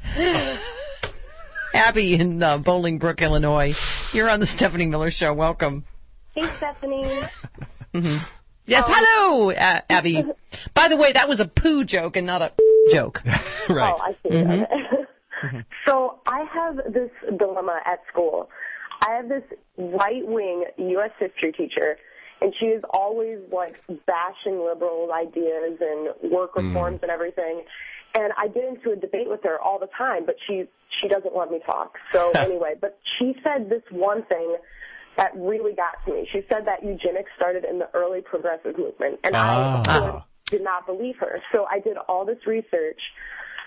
Abby in uh, Bolingbrook, Illinois. You're on the Stephanie Miller Show. Welcome. Hey, Stephanie. Mm-hmm. Yes, Um, hello, uh, Abby. By the way, that was a poo joke and not a joke. Right. Oh, I see. Mm-hmm. So I have this dilemma at school. I have this right-wing U S history teacher, and she is always, like, bashing liberal ideas and work reforms Mm. and everything. And I get into a debate with her all the time, but she she doesn't let me talk. So anyway, but she said this one thing that really got to me. She said that eugenics started in the early progressive movement, and I, of Ah. course, did not believe her. So I did all this research,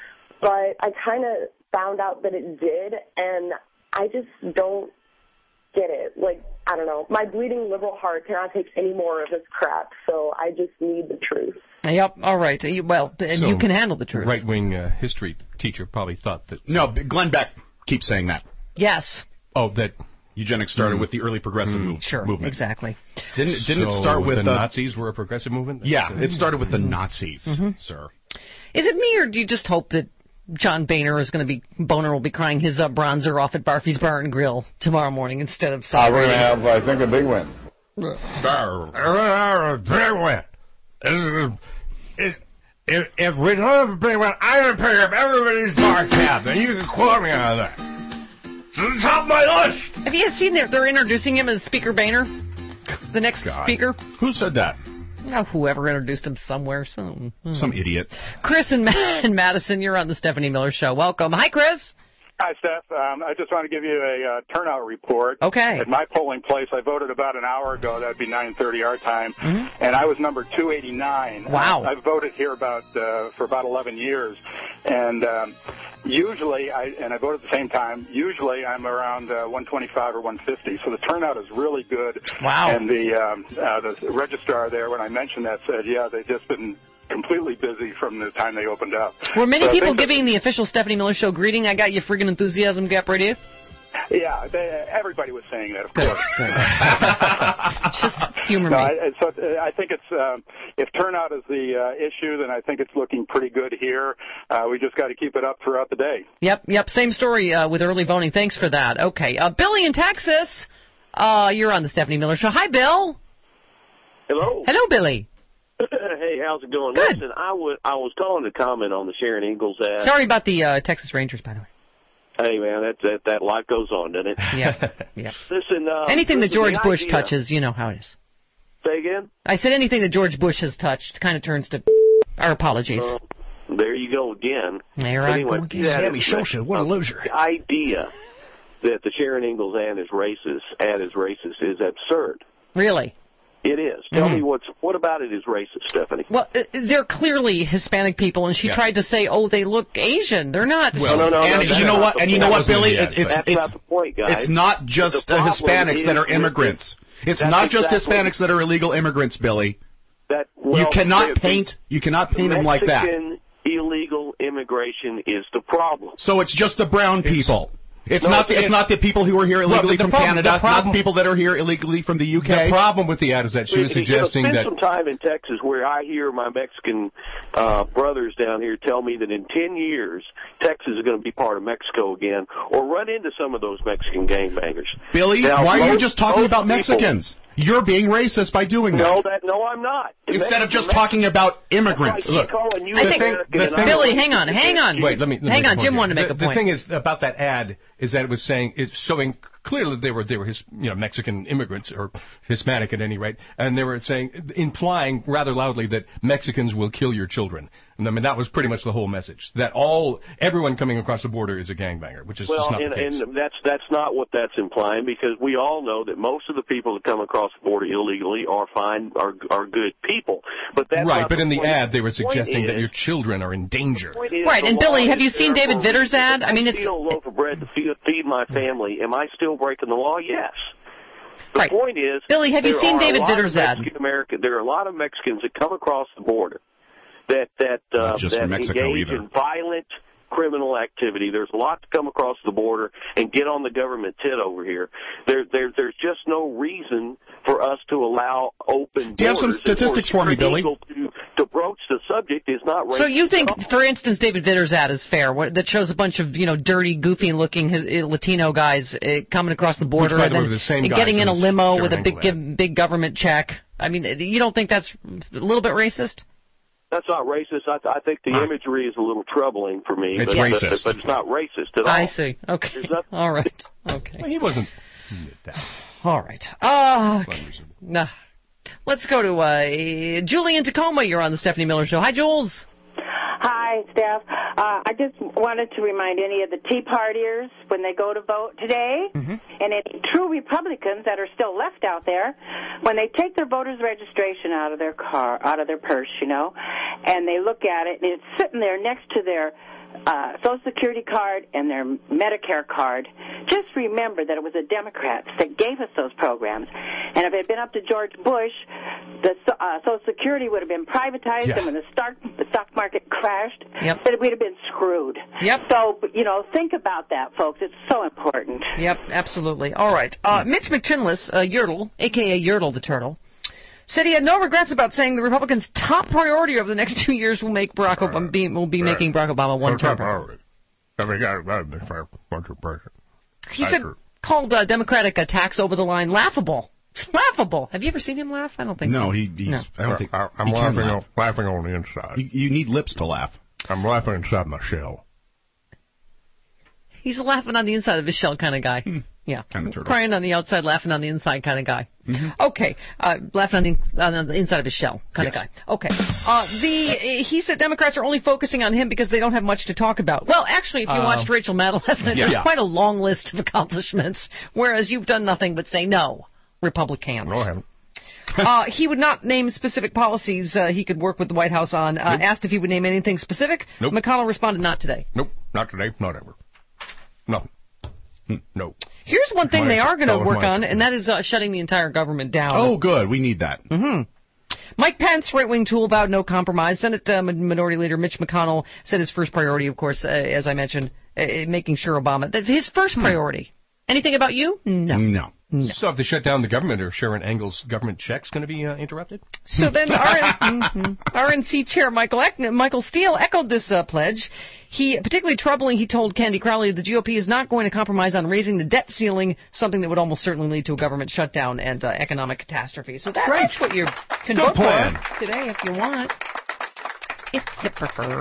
but I kind of found out that it did, and I just don't get it. Like, I don't know. My bleeding liberal heart cannot take any more of this crap, so I just need the truth. Yep. All right. You- Well, and So, you can handle the truth. Right-wing uh, history teacher probably thought that... No, Glenn Beck keeps saying that. Yes. Oh, that... Eugenics started Mm. with the early progressive Mm. move, Sure, movement. exactly. Didn't, didn't So it start with the uh, Nazis were a progressive movement? Yeah, it started with the Nazis, Mhm. sir. Is it me, or do you just hope that John Boehner is going to be, Boner will be crying his uh, bronzer off at Barfy's Bar and Grill tomorrow morning instead of Uh, we're celebrating? going to have, I think, a big win. Big win. If, if, if we don't have a big win, I'm going to pick up everybody's bar tab, and you can quote me on that. To the top of my list. Have you seen that they're introducing him as Speaker Boehner? The next God. speaker? Who said that? Oh, whoever introduced him somewhere. Some, Some idiot. Chris and, Ma- and Madison, you're on the Stephanie Miller Show. Welcome. Hi, Chris. Hi, Steph. Um, I just want to give you a uh, turnout report. Okay. At my polling place, I voted about an hour ago. That'd be nine thirty our time, Mm-hmm. and I was number two eighty-nine. Wow. I've voted here about uh, for about eleven years, and um, usually, I and I vote at the same time. Usually, I'm around uh, one twenty-five or one fifty. So the turnout is really good. Wow. And the um, uh, the registrar there, when I mentioned that, said, "Yeah, they've just been completely busy from the time they opened up." Were many So I people think that- giving the official Stephanie Miller Show greeting? I got you friggin' enthusiasm, Gap Radio? Yeah, they, everybody was saying that, of course. Just humor no, me. I, so uh, I think it's um, if turnout is the uh, issue, then I think it's looking pretty good here. Uh, we just got to keep it up throughout the day. Yep, yep. Same story uh, with early voting. Thanks for that. Okay. Uh, Billy in Texas, uh, you're on the Stephanie Miller Show. Hi, Bill. Hello. Hello, Billy. Hey, how's it going? Good. Listen, I was I was calling to comment on the Sharon Ingalls ad. Sorry about the uh, Texas Rangers, by the way. Hey, man, that that that life goes on, doesn't it? Yeah, yeah. Listen, uh, Anything that listen, George the Bush idea- touches, you know how it is. Say again. I said anything that George Bush has touched kind of turns to our apologies. Uh, there you go again. There I anyway, go again. that Sammy is- Sosa, what a loser. The idea that the Sharon Ingalls ad is racist, ad is racist, is absurd. Really? It is. Tell Mhm. me what's what about it is racist, Stephanie? Well, uh, they're clearly Hispanic people, and she Yeah. tried to say, "Oh, they look Asian." They're not. Well, no, no, no, and no, you that's know not what? the And you point. know what, That wasn't Billy? the It's ad. it's That's it's, not the point, guys. it's not just The uh, problem Hispanics that is are with immigrants. It's That's not just exactly- Hispanics that are illegal immigrants, Billy. That well, you cannot the- paint. You cannot paint them like that. Mexican illegal immigration is the problem. So it's just the brown people. It's No, not the, it's- it's not the people who are here Well, illegally the from problem- Canada, the problem- not the people that are here illegally from the U K. The problem with the ad is that she was You know, suggesting spend that... some time in Texas where I hear my Mexican uh, brothers down here tell me that in ten years Texas is going to be part of Mexico again, or run into some of those Mexican gangbangers. Billy, Now, why are you most- just talking most about people- Mexicans? You're being racist by doing that. No, that no, I'm not. Instead of just talking about immigrants. Look, calling you I think- American and I'm Billy, racist. hang on, hang on. Wait, let me. Let me hang make a on. point Jim here. wanted to make the, a point. The thing is about that ad is that it was saying it's showing clearly they were they were his you know Mexican immigrants or Hispanic at any rate, and they were saying implying rather loudly that Mexicans will kill your children. And I mean that was pretty much the whole message. That all everyone coming across the border is a gangbanger, which is well, just not and, the case. and that's that's not what that's implying, because we all know that most of the people that come across the border illegally are fine, are are good people. But that's right, not but the in the point. ad they were The point suggesting that is- your children are in danger. point is Right, the and Billy, law have you is seen there David for a Vitter's reason. ad? If I mean, I it's- steal a loaf of bread to feed, feed my family. Am I still breaking the law? Yes. The Right. point is, Billy, have you there seen are a David lot of Vitter's ad? Mexican American, there are a lot of Mexicans that come across the border that that uh, Not just that from Mexico engage either. in violent criminal activity. There's a lot to come across the border and get on the government tit over here. There, there, there's just no reason for us to allow open. Do you have some borders. And statistics for me, Billy? To, to broach the subject is not racist. So you think, at all. for instance, David Vitter's ad is fair? What, that shows a bunch of you know dirty, goofy-looking uh, Latino guys uh, coming across the border by and the way, then were the same and guys getting in in a this limo Sharon with a big, Ingalls ad. give, big government check. I mean, you don't think that's a little bit racist? That's not racist. I, I think the imagery is a little troubling for me. It's but, racist. But, but it's not racist at all. I see. Okay. There's nothing- All right. Okay. Well, he wasn't. he did that. All right. Uh, It's unreasonable. nah. Let's go to uh, Julie in Tacoma. You're on the Stephanie Miller Show. Hi, Jules. Hi, Steph. Uh, I just wanted to remind any of the Tea Partiers when they go to vote today, Mm-hmm. and any true Republicans that are still left out there, when they take their voter's registration out of their car, out of their purse, you know, and they look at it, and it's sitting there next to their uh, Social Security card and their Medicare card, just remember that it was the Democrats that gave us those programs. And if it had been up to George Bush, the uh, Social Security would have been privatized, Yeah. and when the stock, the stock market crashed, Yep. then we'd have been screwed. Yep. So, you know, think about that, folks. It's so important. Yep, absolutely. All right. Uh, Mitch McChinless, uh, Yertle, a k a. Yertle the Turtle, said he had no regrets about saying the Republicans' top priority over the next two years will make Barack Obama be, will be making Barack Obama one-term president. He said called uh, Democratic attacks over the line laughable. It's laughable. Have you ever seen him laugh? I don't think so. No, he. He's, No. I don't think. I, I'm he can laughing, laugh. on, laughing on the inside. You, you need lips to laugh. I'm laughing inside my shell. He's a laughing on the inside of his shell kind of guy. Hmm. Yeah. Kind of turtle. Crying on the outside, laughing on the inside kind of guy. Mm-hmm. Okay. Uh, laughing on the, on the inside of his shell kind Yes. of guy. Okay. Uh, the he said Democrats are only focusing on him because they don't have much to talk about. Well, actually, if you Uh, watched Rachel Maddow last night, yeah. there's Yeah. quite a long list of accomplishments, whereas you've done nothing but say no, Republicans. No, I haven't. uh, he would not name specific policies uh, he could work with the White House on. Uh, Nope. Asked if he would name anything specific, Nope. McConnell responded, not today. Nope, not today, not ever. Nothing. No. Here's one thing My- they are going that to was work my- on, and that is uh, shutting the entire government down. Oh, good. We need that. Mm-hmm. Mike Pence, right-wing tool, vowed no compromise. Senate uh, Minority Leader Mitch McConnell said his first priority, of course, uh, as I mentioned, uh, making sure Obama. That his first priority. Anything about you? No. No. No. So if they shut down the government, are Sharon Engel's government checks going to be uh, interrupted? So then R N- mhm. R N C Chair Michael Eck- Michael Steele echoed this uh, pledge. He, particularly troubling, he told Candy Crowley the G O P is not going to compromise on raising the debt ceiling, something that would almost certainly lead to a government shutdown and uh, economic catastrophe. So that, that's what you can Good vote plan. for today if you want, if you prefer.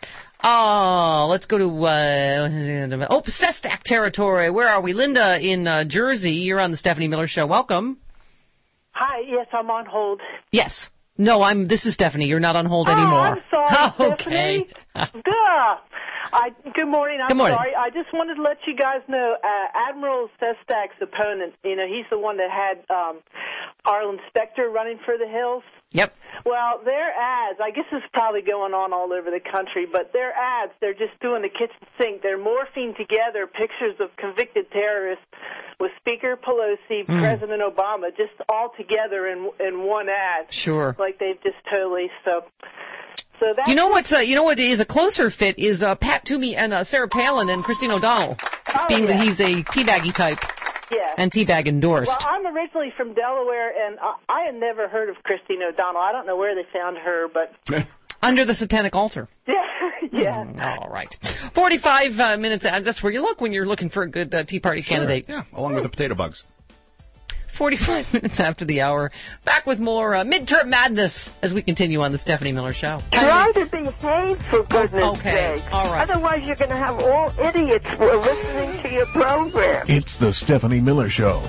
Oh, let's go to, uh, oh, Sestack territory. Where are we? Linda in uh, Jersey. You're on the Stephanie Miller Show. Welcome. Hi, yes, I'm on hold. Yes. No, I'm. This is Stephanie. You're not on hold oh, anymore. I'm sorry, Okay. Stephanie. Duh. I, good morning. I'm Good morning. sorry. I just wanted to let you guys know, uh, Admiral Sestak's opponent, you know, he's the one that had um, Arlen Specter running for the Hills. Yep. Well, their ads, I guess it's probably going on all over the country, but their ads, they're just doing the kitchen sink. They're morphing together pictures of convicted terrorists with Speaker Pelosi, Mm. President Obama, just all together in in one ad. Sure. Like they've just totally, so... So that's You know what's uh, you know what is a closer fit is uh, Pat Toomey and uh, Sarah Palin and Christine O'Donnell, Oh, being yeah. that he's a teabaggy type Yeah. and teabag endorsed. Well, I'm originally from Delaware, and I, I had never heard of Christine O'Donnell. I don't know where they found her, but Under the satanic altar. yeah, yeah. Mm, all right. forty-five uh, minutes. Uh, that's where you look when you're looking for a good uh, Tea Party Sure. candidate. Yeah, along with the potato bugs. forty-five minutes after the hour. Back with more uh, midterm madness as we continue on the Stephanie Miller Show. Try to behave, for goodness Okay, sake. all right. Otherwise, you're going to have all idiots who are listening to your program. It's the Stephanie Miller Show.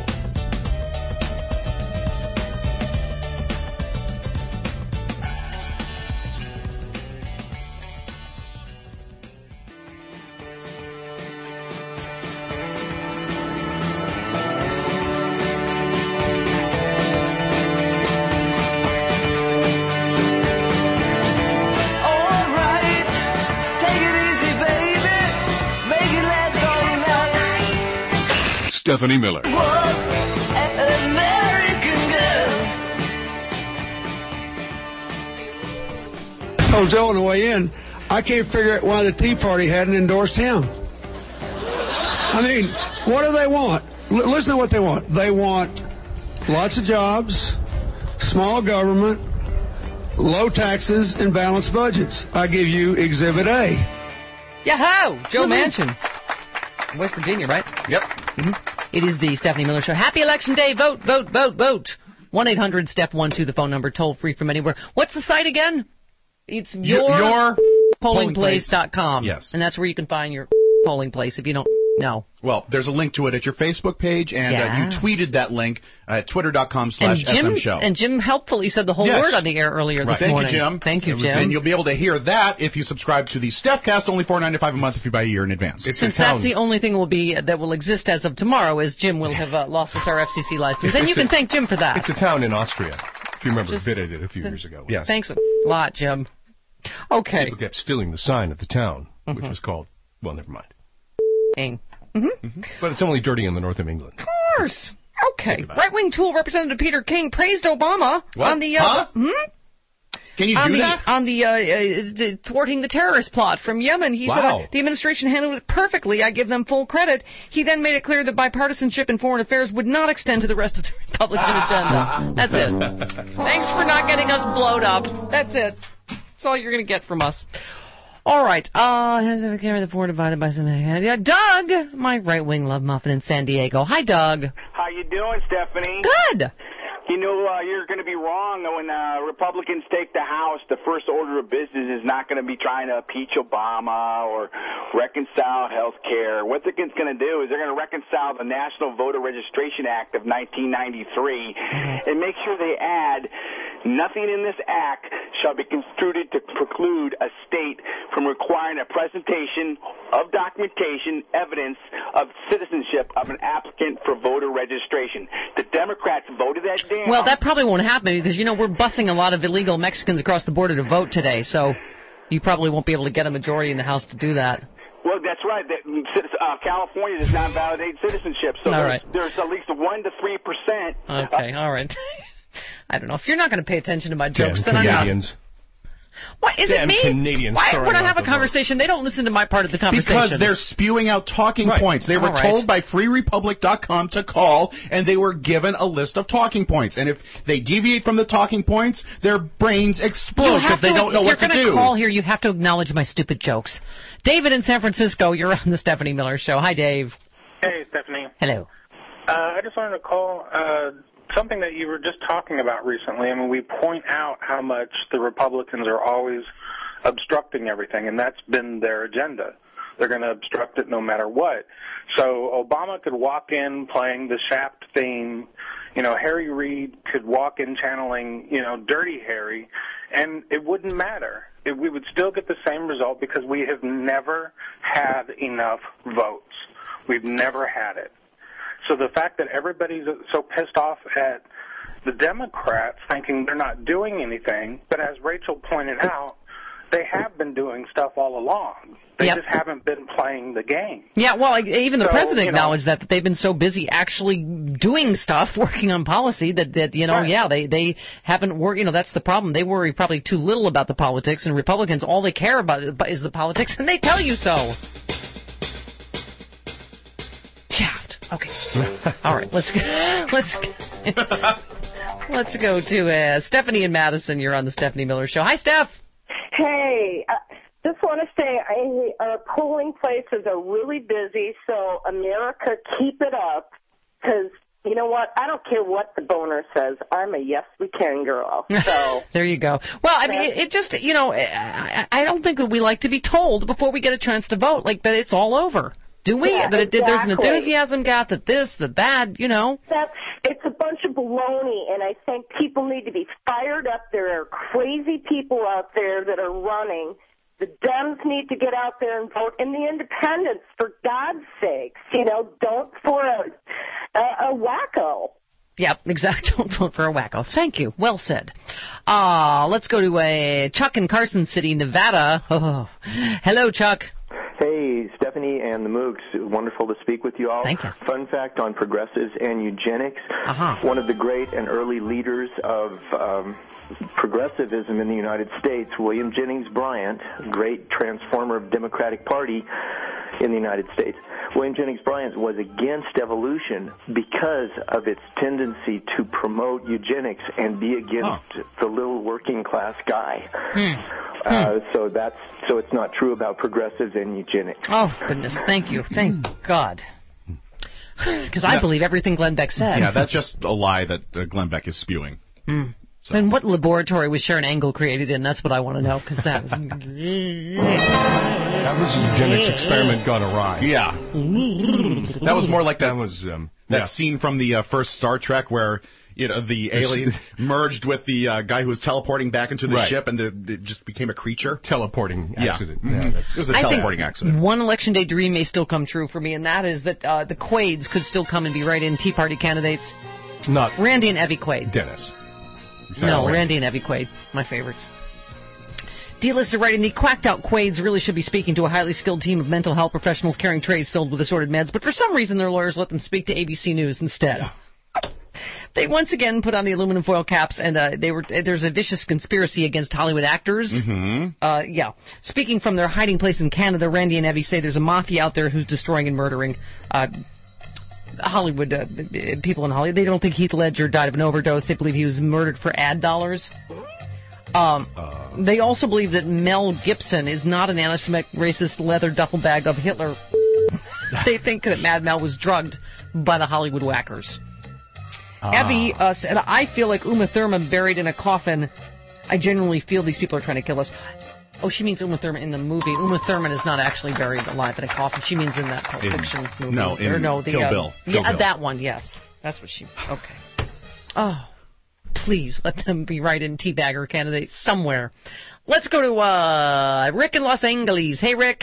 Alright, take it easy, baby. Make it last all night. Stephanie Miller. Was an American girl. I told Joe on the way in, I can't figure out why the Tea Party hadn't endorsed him. I mean, what do they want? L- listen to what they want. They want lots of jobs, small government, low taxes, and balanced budgets. I give you Exhibit A. Yahoo! Joe Manchin. West Virginia, right? Yep. Mm-hmm. It is the Stephanie Miller Show. Happy Election Day. Vote, vote, vote, vote. one eight hundred step one two, the phone number, toll free from anywhere. What's the site again? It's your, your polling place dot com. Yes. And that's where you can find your polling place if you don't know. Well, there's a link to it at your Facebook page, and Yes. uh, you tweeted that link at twitter.com And slash Jim, SM Show. and Jim helpfully said the whole Yes. word on the air earlier Right. this Thank morning. you, Jim. Thank you, It was- Jim. And you'll be able to hear that if you subscribe to the StephCast, only four dollars and ninety-five cents a month if you buy a year in advance. Since that's the only thing will be that will exist as of tomorrow, is Jim will have uh, lost us our F C C license, and you can thank Jim for that. It's a town in Austria. If you remember, Just- Vitta did a few years ago. Yes. Thanks a lot, Jim. Okay. People kept stealing the sign of the town. which was called, well, never mind. Ing. Mm-hmm. But it's only dirty in the north of England. Of course. Okay. Right-wing tool Representative Peter King praised Obama What? on the... Uh, Huh? hmm? Can you on do the, that? On the, uh, uh, the thwarting the terrorist plot from Yemen. He said Wow. uh, the administration handled it perfectly. I give them full credit. He then made it clear that bipartisanship in foreign affairs would not extend to the rest of the Republican agenda. That's it. Thanks for not getting us blowed up. That's it. That's all you're going to get from us. All right. Uh, carry the four divided by something. Yeah, Doug, my right-wing love muffin in San Diego. Hi, Doug. How you doing, Stephanie? Good. You know, uh, you're going to be wrong when uh, Republicans take the House. The first order of business is not going to be trying to impeach Obama or reconcile health care. What they're going to do is they're going to reconcile the National Voter Registration Act of nineteen ninety-three and make sure they add nothing in this act shall be construed to preclude a state from requiring a presentation of documentation evidence of citizenship of an applicant for voter registration. The Democrats voted that down. Well, that probably won't happen because, you know, we're busing a lot of illegal Mexicans across the border to vote today, so you probably won't be able to get a majority in the House to do that. Well, that's right. That, uh, California does not validate citizenship, so All there's, right. there's at least one to three percent. Okay, all right. I don't know. If you're not going to pay attention to my Damn jokes, then I'm not. Canadians. What, is Damn it me? Canadians Why, throwing when I out have a the conversation, they don't listen to my part of the conversation. Because they're spewing out talking Right. points. They were All right. told by free republic dot com to call, and they were given a list of talking points. And if they deviate from the talking points, their brains explode You have because they to- don't know if what to you're do. going to call here, you have to acknowledge my stupid jokes. David in San Francisco, you're on the Stephanie Miller Show. Hi, Dave. Hey, Stephanie. Hello. Uh, I just wanted to call uh, something that you were just talking about recently. I mean, we point out how much the Republicans are always obstructing everything, and that's been their agenda. They're going to obstruct it no matter what. So Obama could walk in playing the Shaft theme. You know, Harry Reid could walk in channeling, you know, Dirty Harry, and it wouldn't matter. It, we would still get the same result because we have never had enough votes. We've never had it. So the fact that everybody's so pissed off at the Democrats thinking they're not doing anything, but as Rachel pointed out, they have been doing stuff all along. They Yep. just haven't been playing the game. Yeah, well, like, even the So, president you know- acknowledged that, that they've been so busy actually doing stuff, working on policy, that, that you know, Right. yeah, they, they haven't worked, you know, that's the problem. They worry probably too little about the politics, and Republicans, all they care about is the politics, and they tell you so. Shaft. Okay. All right, let's go. Let's let's go to uh, Stephanie and Madison. You're on the Stephanie Miller Show. Hi, Steph. Hey, uh, just want to say I, our polling places are really busy, so America, keep it up, because you know what? I don't care what the boner says. I'm a yes, we can girl. So There you go. Well, I mean, it, it just, you know, I, I don't think that we like to be told before we get a chance to vote, like, that it's all over. Do we? Yeah, that it, there's an exactly. enthusiasm got, that this, that that, you know. That's it's a bunch of baloney, and I think people need to be fired up. There are crazy people out there that are running. The Dems need to get out there and vote, and the Independents, for God's sakes, you know, don't for a a, a wacko. Yep, exactly. Don't vote for a wacko. Thank you. Well said. Uh, let's go to uh, Chuck in Carson City, Nevada. Oh. Hello, Chuck. Hey, Stephanie and the Mooks. Wonderful to speak with you all. Thank you. Fun fact on progressives and eugenics. Uh-huh. One of the great and early leaders of um, progressivism in the United States, William Jennings Bryan, great transformer of Democratic Party in the United States. William Jennings Bryan was against evolution because of its tendency to promote eugenics and be against the little working class guy. Uh, so that's so it's not true about progressives and eugenics. Oh, goodness. Thank you. Thank God. Because I Yeah. believe everything Glenn Beck says. Yeah, that's just a lie that uh, Glenn Beck is spewing. Mm. And what laboratory was Sharon Angle created in? That's what I want to know, because that was... That was a eugenics experiment gone awry. Yeah. That was more like that, That was um, that yeah. scene from the uh, first Star Trek where you know the aliens merged with the uh, guy who was teleporting back into the Right. ship, and the, it just became a creature. Teleporting Yeah. accident. Mhm. Yeah, that's, it was a I teleporting think accident. one election day dream may still come true for me, and that is that uh, the Quades could still come and be write-in Tea Party candidates. Not Randy and Evie Quaid. Dennis. No, Randy and Evie Quaid, my favorites. D-lister writing, the quacked-out Quades really should be speaking to a highly skilled team of mental health professionals carrying trays filled with assorted meds, but for some reason their lawyers let them speak to A B C News instead. They once again put on the aluminum foil caps, and uh, they were there's a vicious conspiracy against Hollywood actors. Mm-hmm. Uh, yeah. Speaking from their hiding place in Canada, Randy and Evie say there's a mafia out there who's destroying and murdering uh, Hollywood uh, people in Hollywood. They don't think Heath Ledger died of an overdose. They believe he was murdered for ad dollars. Um, uh, they also believe that Mel Gibson is not an anti-Semitic, racist leather duffel bag of Hitler. They think that Mad Mel was drugged by the Hollywood whackers. Ah. Evie uh, said, I feel like Uma Thurman buried in a coffin. I genuinely feel these people are trying to kill us. Oh, she means Uma Thurman in the movie. Uma Thurman is not actually buried alive in a coffin. She means in that Pulp In- Fiction movie. no, in or no, the, Kill uh, Bill. Kill yeah, Bill. that one, yes. That's what she... Okay. Oh, please let them be write-in teabagger candidates somewhere. Let's go to uh, Rick in Los Angeles. Hey, Rick.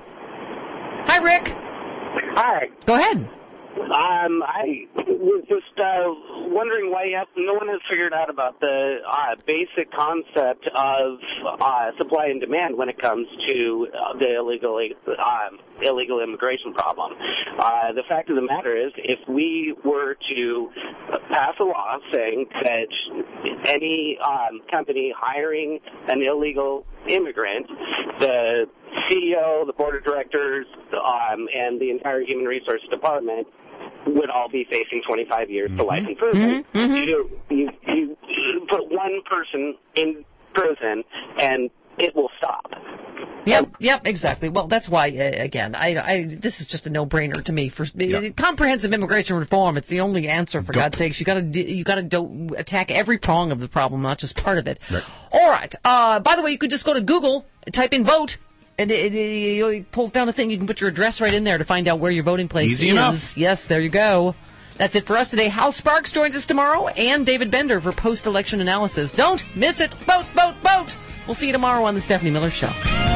Hi, Rick. Hi. Go ahead. Um, I was just uh, wondering why you have, no one has figured out about the uh, basic concept of uh, supply and demand when it comes to uh, the illegal um, illegal immigration problem. Uh, the fact of the matter is, if we were to pass a law saying that any um, company hiring an illegal immigrant, the C E O, the board of directors, um, and the entire human resource department would all be facing twenty-five years to life in prison. Mm-hmm. Mm-hmm. You, you, you put one person in prison, and it will stop. Yep, yep, exactly. Well, that's why, uh, again, I, I, this is just a no-brainer to me. For Yep. comprehensive immigration reform, it's the only answer. For Go. God's sakes, you got to you got to do, attack every prong of the problem, not just part of it. Right. All right. Uh, by the way, you could just go to Google, type in vote. And it, it, it pulls down a thing. You can put your address right in there to find out where your voting place Easy is. enough. Yes, there you go. That's it for us today. Hal Sparks joins us tomorrow, and David Bender for post-election analysis. Don't miss it. Vote, vote, vote. We'll see you tomorrow on the Stephanie Miller Show.